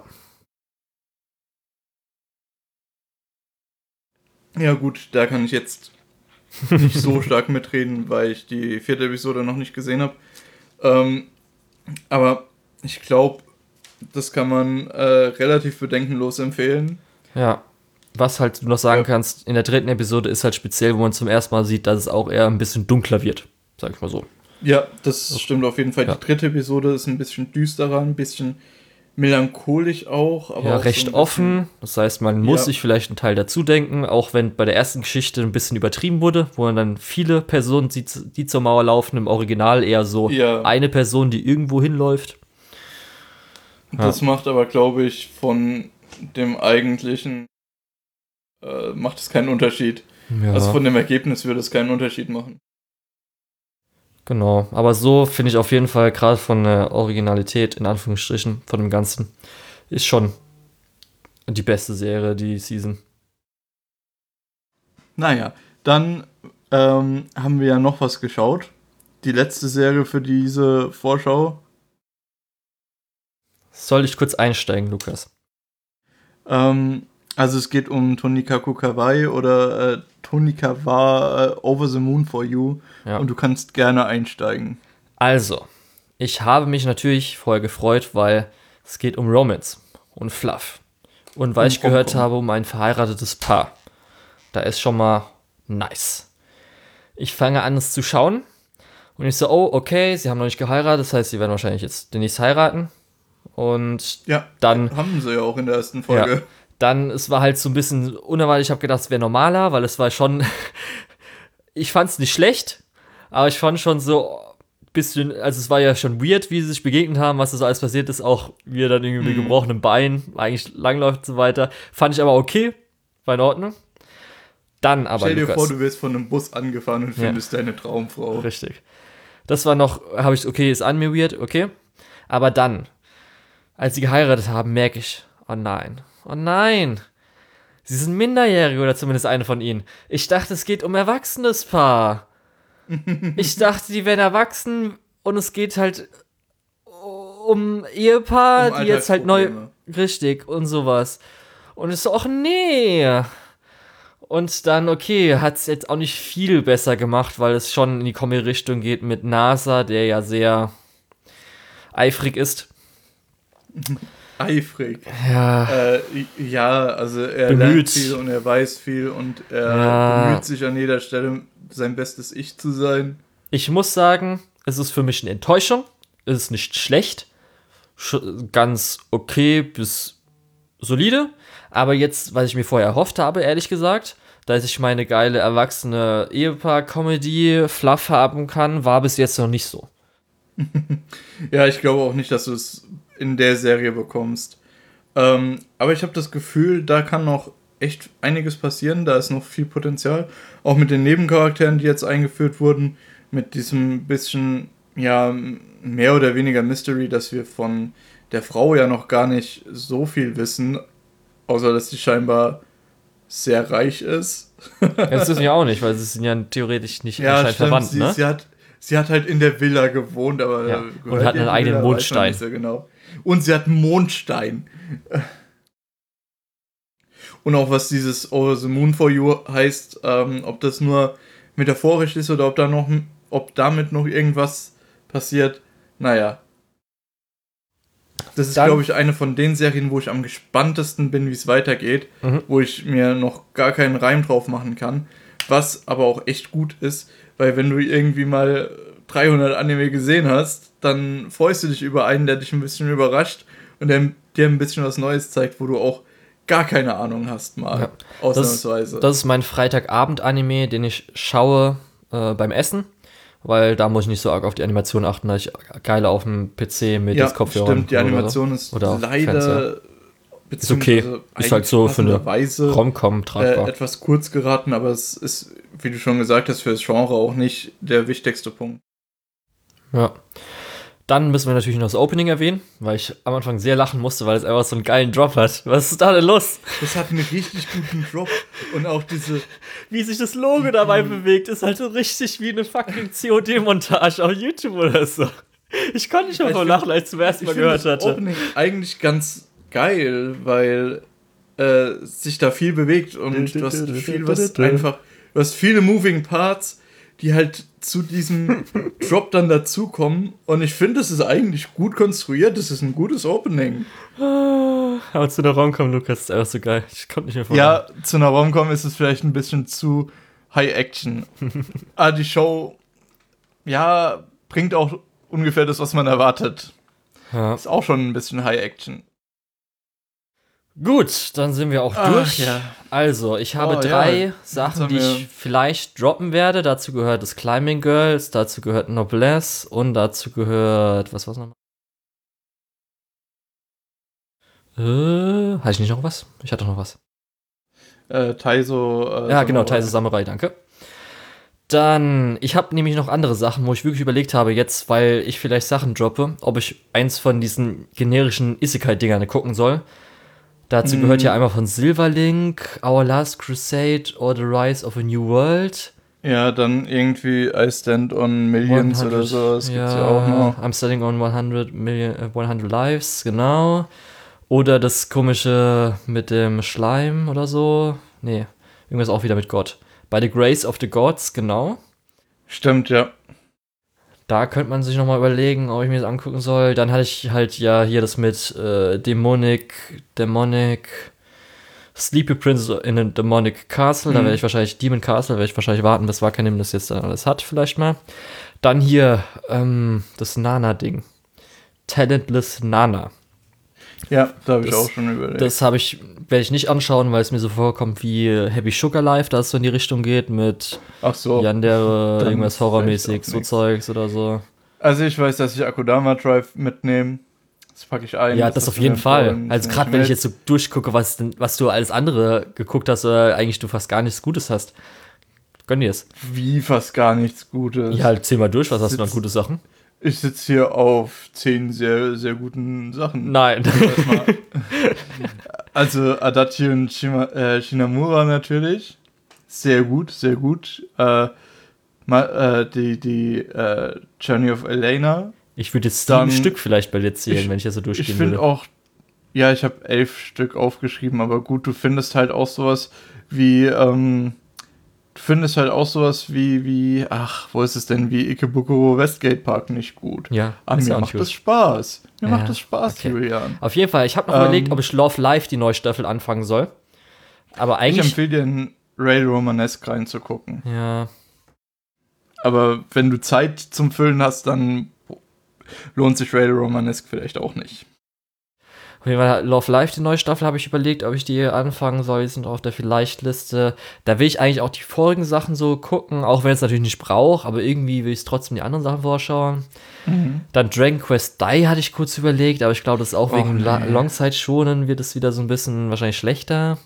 Ja gut, da kann ich jetzt nicht so stark mitreden, weil ich die vierte Episode noch nicht gesehen habe. Ähm, aber ich glaube, das kann man äh, relativ bedenkenlos empfehlen. Ja. Was halt du noch sagen Ja. kannst, in der dritten Episode ist halt speziell, wo man zum ersten Mal sieht, dass es auch eher ein bisschen dunkler wird. Sag ich mal so. Ja, das stimmt auf jeden Fall. Ja. Die dritte Episode ist ein bisschen düsterer, ein bisschen melancholisch auch. Aber Ja, auch recht so ein bisschen- offen. Das heißt, man muss Ja. sich vielleicht einen Teil dazu denken, auch wenn bei der ersten Geschichte ein bisschen übertrieben wurde, wo man dann viele Personen sieht, die zur Mauer laufen, im Original eher so Ja. eine Person, die irgendwo hinläuft. Das macht aber, glaube ich, von dem eigentlichen äh, macht es keinen Unterschied. Ja. Also von dem Ergebnis würde es keinen Unterschied machen. Genau, aber so finde ich auf jeden Fall, gerade von der Originalität, in Anführungsstrichen, von dem Ganzen, ist schon die beste Serie, die Season. Naja, dann ähm, haben wir ja noch was geschaut. Die letzte Serie für diese Vorschau. Soll ich kurz einsteigen, Lukas? Ähm, also es geht um Tonikaku Kawaii oder äh, Tonika war äh, Over the Moon for You. Ja. Und du kannst gerne einsteigen. Also, ich habe mich natürlich vorher gefreut, weil es geht um Romance und Fluff. Und weil Um ich gehört Rom-Com. habe, um ein verheiratetes Paar. Da ist schon mal nice. Ich fange an, es zu schauen. Und ich so, oh, okay, sie haben noch nicht geheiratet. Das heißt, sie werden wahrscheinlich jetzt demnächst heiraten. Und Ja, dann, haben sie ja auch in der ersten Folge. ja, dann, es war halt so ein bisschen unerwartet. Ich habe gedacht, es wäre normaler, weil es war schon, ich fand es nicht schlecht, aber ich fand schon so ein bisschen, also es war ja schon weird, wie sie sich begegnet haben, was da so alles passiert ist, auch wie er dann irgendwie mit Mhm. gebrochenem Bein eigentlich langläuft und so weiter. Fand ich aber okay, war in Ordnung. Dann aber, Stell dir Lukas. vor, du wirst von einem Bus angefahren und Ja. findest deine Traumfrau. Richtig. Das war noch, habe ich, okay, ist an mir weird, okay. Aber dann, als sie geheiratet haben, merke ich, oh nein, oh nein. Sie sind minderjährig oder zumindest eine von ihnen. Ich dachte, es geht um erwachsenes Paar. Ich dachte, die wären erwachsen und es geht halt um Ehepaar, Um die jetzt halt neu, Alltagsprobleme. richtig, und sowas. Und ich so, ach nee. Und dann, okay, hat es jetzt auch nicht viel besser gemacht, weil es schon in die Comedy-Richtung geht mit NASA, der ja sehr eifrig ist. Eifrig. Ja, Äh, ja, also er Bemüht. lernt viel und er weiß viel und er Ja. bemüht sich an jeder Stelle, sein bestes Ich zu sein. ich muss sagen, es ist für mich eine Enttäuschung. Es ist nicht schlecht. Sch- ganz okay bis solide. Aber jetzt, was ich mir vorher erhofft habe, ehrlich gesagt, dass ich meine geile erwachsene Ehepaar-Comedy Fluff haben kann, war bis jetzt noch nicht so. Ja, ich glaube auch nicht, dass du es in der Serie bekommst. Ähm, aber ich habe das Gefühl, da kann noch echt einiges passieren. Da ist noch viel Potenzial. Auch mit den Nebencharakteren, die jetzt eingeführt wurden. Mit diesem bisschen, ja, mehr oder weniger Mystery, dass wir von der Frau ja noch gar nicht so viel wissen. Außer, dass sie scheinbar sehr reich ist. Das wissen wir auch nicht, weil sie sind ja theoretisch nicht Ja, anscheinend stimmt. verwandt, Sie, ne? sie, hat, sie hat halt in der Villa gewohnt, aber Ja. äh, Und gehört hat ihr einen die eigenen Villa? Weiß man Mondstein. nicht so genau. Und sie hat einen Mondstein. Und auch was dieses Over the Moon for You heißt, ähm, ob das nur metaphorisch ist oder ob da noch, ob damit noch irgendwas passiert. Naja. Das ist, Dann- glaube ich, eine von den Serien, wo ich am gespanntesten bin, wie es weitergeht, Mhm. wo ich mir noch gar keinen Reim drauf machen kann. Was aber auch echt gut ist, weil wenn du irgendwie mal dreihundert Anime gesehen hast, dann freust du dich über einen, der dich ein bisschen überrascht und der dir ein bisschen was Neues zeigt, wo du auch gar keine Ahnung hast mal. Ja. Ausnahmsweise. Das ist mein Freitagabend-Anime, den ich schaue äh, beim Essen, weil da muss ich nicht so arg auf die Animation achten, da ich geil auf dem P C mit ja, jetzt Kopfhörern. stimmt, die oder Animation ist Oder auf leider Fernseher. Ist okay. beziehungsweise Ist halt so für eine passenderweise, Rom-Com äh, tragbar. etwas kurz geraten, aber es ist, wie du schon gesagt hast, für das Genre auch nicht der wichtigste Punkt. Ja. Dann müssen wir natürlich noch das Opening erwähnen, weil ich am Anfang sehr lachen musste, weil es einfach so einen geilen Drop hat. Was ist da denn los? Das hat einen richtig guten Drop und auch diese, Wie sich das Logo dabei bewegt, ist halt so richtig wie eine fucking C O D-Montage auf YouTube oder so. Ich konnte nicht mehr Ich vor find- Lachen, als ich zum ersten ich Mal finde gehört das hatte. Opening eigentlich ganz geil, weil äh, sich da viel bewegt und du hast viel, was einfach, du hast viele Moving Parts, die halt zu diesem Drop dann dazukommen und ich finde, es ist eigentlich gut konstruiert, es ist ein gutes Opening. Aber zu der Rom-Com, Lukas, ist einfach so geil. Ich konnte nicht mehr vor Ja, zu einer Rom-Com ist es vielleicht ein bisschen zu High Action. Aber die Show, ja, bringt auch ungefähr das, was man erwartet. Ja. Ist auch schon ein bisschen High Action. Gut, dann sind wir auch Ach, durch. ja. Also, ich habe Oh, drei ja. Sachen, haben die wir- ich vielleicht droppen werde. Dazu gehört das Climbing Girls, dazu gehört Noblesse und dazu gehört. Was war's nochmal? Äh, hatte ich nicht noch was? Ich hatte noch was. Äh, Taiso. Äh, ja, genau, Taiso Samurai, danke. Dann, ich habe nämlich noch andere Sachen, wo ich wirklich überlegt habe, jetzt, weil ich vielleicht Sachen droppe, ob ich eins von diesen generischen Isekai-Dingern gucken soll. Dazu mm. gehört ja einmal von Silverlink, Our Last Crusade or The Rise of a New World. Ja, dann irgendwie I Stand on Millions hundert, oder so, das ja, gibt's ja auch noch. I'm Standing on hundert, Million, hundert Lives, genau. Oder das komische mit dem Schleim oder so. Nee, irgendwas auch wieder mit Gott. By the Grace of the Gods, genau. Stimmt, ja. Da könnte man sich nochmal überlegen, ob ich mir das angucken soll. Dann hatte ich halt ja hier das mit äh, Demonic, Demonic, Sleepy Prince in a Demonic Castle. Mhm. Da werde ich wahrscheinlich, Demon Castle, werde ich wahrscheinlich warten, bis Wakanim das jetzt dann alles hat, vielleicht mal. Dann hier ähm, das Nana-Ding. Talentless Nana. Ja, da habe ich auch schon überlegt. Das habe ich, werde ich nicht anschauen, weil es mir so vorkommt wie Happy Sugar Life, da es so in die Richtung geht mit Ach so, Yandere, irgendwas horrormäßig, so Zeugs oder so. Also ich weiß, dass ich Akudama Drive mitnehme. Das packe ich ein. Ja, das, das auf jeden Fall. Also gerade wenn ich jetzt so durchgucke, was, denn, was du alles andere geguckt hast, oder eigentlich du fast gar nichts Gutes hast. Gönn dir es. Wie fast gar nichts Gutes? Ja, zähl mal durch, was hast du noch gute Sachen? Ich sitze hier auf zehn sehr, sehr guten Sachen. Nein. Also Adachi und Shima, äh, Shinamura natürlich. Sehr gut, sehr gut. Äh, ma, äh, die die äh, Journey of Elena. Ich würde jetzt sieben Stück vielleicht bei dir zählen, ich, wenn ich das so durchgehen ich würde. Ich finde auch, ja, ich habe elf Stück aufgeschrieben, aber gut, du findest halt auch sowas wie, ähm, du findest halt auch sowas wie, wie, ach, wo ist es denn, wie Ikebukuro Westgate Park nicht gut. Ja, aber mir macht das Spaß. Mir ja, macht das Spaß, okay. Julian. Auf jeden Fall, ich habe noch ähm, überlegt, ob ich Love Live die neue Staffel anfangen soll. Aber eigentlich. Ich empfehle dir in Ray Romanesque reinzugucken. Ja. Aber wenn du Zeit zum Füllen hast, dann lohnt sich Ray Romanesque vielleicht auch nicht. Auf jeden Fall Love Live, die neue Staffel, habe ich überlegt, ob ich die anfangen soll. Die sind auf der Vielleicht-Liste. Da will ich eigentlich auch die vorigen Sachen so gucken, auch wenn ich es natürlich nicht brauche, aber irgendwie will ich trotzdem die anderen Sachen vorschauen. Mhm. Dann Dragon Quest Die hatte ich kurz überlegt, aber ich glaube, das ist auch oh, wegen nee. Longzeit-Schonen wird es wieder so ein bisschen wahrscheinlich schlechter.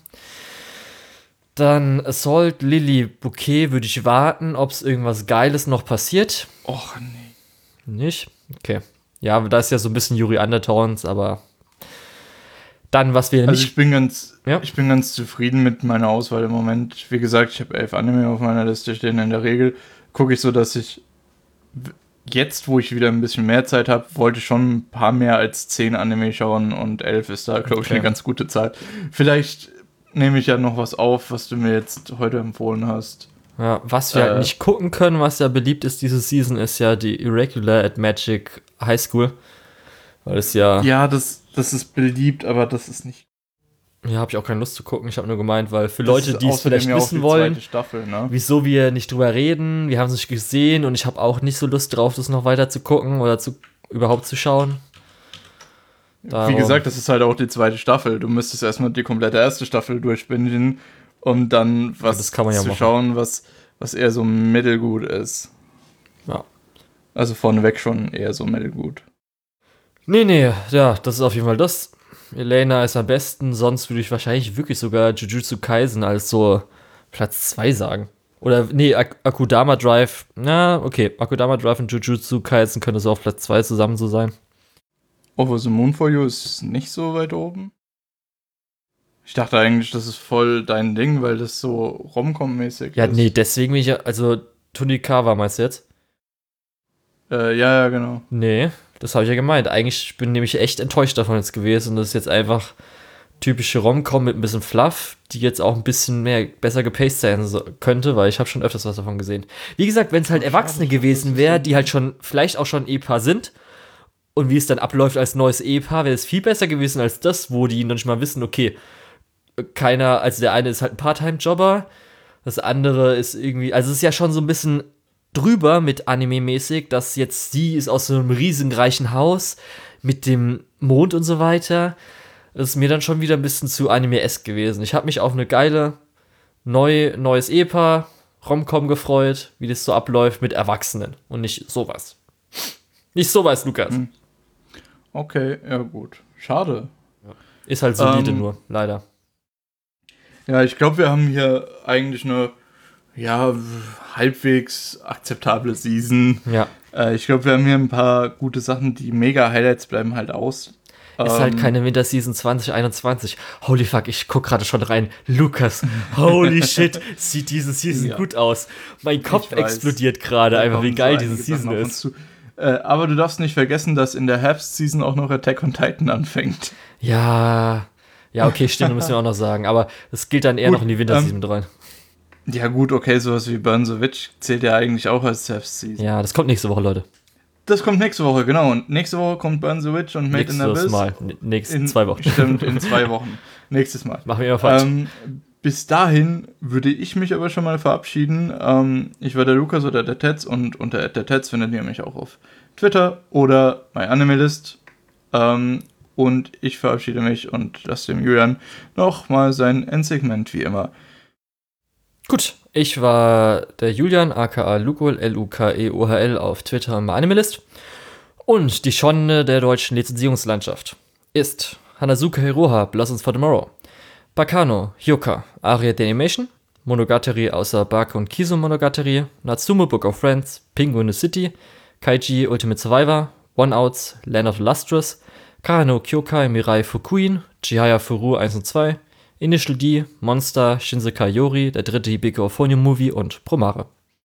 Dann Assault Lily Bouquet würde ich warten, ob es irgendwas Geiles noch passiert. Och, nee. Nicht? Okay. Ja, da ist ja so ein bisschen Yuri Undertones, aber dann, was wir also nicht... ich bin ganz ja? ich bin ganz zufrieden mit meiner Auswahl im Moment. Wie gesagt, ich habe elf Anime auf meiner Liste stehen. In der Regel gucke ich so, dass ich jetzt, wo ich wieder ein bisschen mehr Zeit habe, wollte ich schon ein paar mehr als zehn Anime schauen und elf ist da, glaube ich, okay. eine ganz gute Zahl. Vielleicht nehme ich ja noch was auf, was du mir jetzt heute empfohlen hast. Ja, was wir äh, halt nicht gucken können, was ja beliebt ist diese Season, ist ja die Irregular at Magic High School. Weil es ja... Ja, das, das ist beliebt, aber das ist nicht... Ja, habe ich auch keine Lust zu gucken. Ich habe nur gemeint, weil für das Leute, die es vielleicht wissen wollen, Staffel, ne? wieso wir nicht drüber reden, wir haben es nicht gesehen und ich habe auch nicht so Lust drauf, das noch weiter zu gucken oder zu überhaupt zu schauen. Darum. Wie gesagt, das ist halt auch die zweite Staffel. Du müsstest erstmal die komplette erste Staffel durchbinden, um dann was das kann man ja zu machen. schauen, was, was eher so mittelgut ist. Ja. Also vorneweg schon eher so mittelgut. Nee, nee, ja, das ist auf jeden Fall das. Elena ist am besten, sonst würde ich wahrscheinlich wirklich sogar Jujutsu Kaisen als so Platz zwei sagen. Oder, nee, Ak- Akudama Drive, na, okay, Akudama Drive und Jujutsu Kaisen könnte so auf Platz zwei zusammen so sein. Over the Moon for You ist nicht so weit oben. Ich dachte eigentlich, das ist voll dein Ding, weil das so Rom-Com-mäßig ja, ist. Ja, nee, deswegen bin ich ja, also Tonikawa meinst du jetzt? Äh, ja, ja, genau. Nee, das habe ich ja gemeint. Eigentlich bin ich nämlich echt enttäuscht davon jetzt gewesen und das ist jetzt einfach typische Rom-Com mit ein bisschen Fluff, die jetzt auch ein bisschen mehr besser gepaced sein so, könnte, weil ich habe schon öfters was davon gesehen. Wie gesagt, wenn es halt Erwachsene gewesen wäre, die halt schon, vielleicht auch schon Ehepaar sind und wie es dann abläuft als neues Ehepaar, wäre es viel besser gewesen als das, wo die noch nicht mal wissen, okay, keiner, also der eine ist halt ein Part-Time-Jobber, das andere ist irgendwie, also es ist ja schon so ein bisschen drüber mit Anime-mäßig, dass jetzt sie ist aus so einem riesenreichen Haus mit dem Mond und so weiter. Das ist mir dann schon wieder ein bisschen zu Anime-esque gewesen. Ich habe mich auf eine geile, neu, neues Ehepaar, Rom-Com gefreut, wie das so abläuft mit Erwachsenen und nicht sowas. Nicht sowas, Lukas. Okay, ja gut. Schade. Ist halt solide ähm, nur, leider. Ja, ich glaube, wir haben hier eigentlich eine, ja, halbwegs akzeptable Season. Ja. Äh, ich glaube, wir haben hier ein paar gute Sachen, die Mega-Highlights bleiben halt aus. Ist ähm, halt keine Winterseason zwanzig einundzwanzig. Holy fuck, ich guck gerade schon rein. Lukas, holy shit, sieht diese Season Ja. gut aus. Mein Kopf Ich weiß. explodiert gerade, Da einfach wie kommen geil so diese einige Season Sachen auf uns ist. zu. Äh, aber du darfst nicht vergessen, dass in der Herbst-Season auch noch Attack on Titan anfängt. Ja, ja, okay, stimmt, müssen wir auch noch sagen. Aber es gilt dann eher Gut, noch in die Winterseason rein. Ja gut, okay, sowas wie Burn the Witch zählt ja eigentlich auch als Herbst-Season. Ja, das kommt nächste Woche, Leute. Das kommt nächste Woche, genau. Und nächste Woche kommt Burn the Witch und Made in Nächstes Abyss. Mal. N- Nächsten In, zwei Wochen. Stimmt, in zwei Wochen. Nächstes Mal. Machen wir immer falsch. Ähm, bis dahin würde ich mich aber schon mal verabschieden. Ähm, ich war der Lukas oder der Tetz und unter der Tetz findet ihr mich auch auf Twitter oder MyAnimeList. Ähm, und ich verabschiede mich und lasse dem Julian nochmal sein Endsegment wie immer. Gut, ich war der Julian, aka Lukol, L U K E O H L auf Twitter und MyAnimeList. Und die Schonne der deutschen Lizenzierungslandschaft ist Hanazuka Hiroha, Blossoms for Tomorrow, Bakano, Hyoka, Aria the Animation, Monogatari außer Bake und Kiso Monogatari, Natsume Book of Friends, Penguin City, Kaiji Ultimate Survivor, One Outs, Land of Lustrous, Karano Kyokai Mirai Fukuin, Chihaya Furu eins und zwei, Initial D, Monster, Shinsekai Yori, der dritte Hibiko Euphonium Movie und Promare.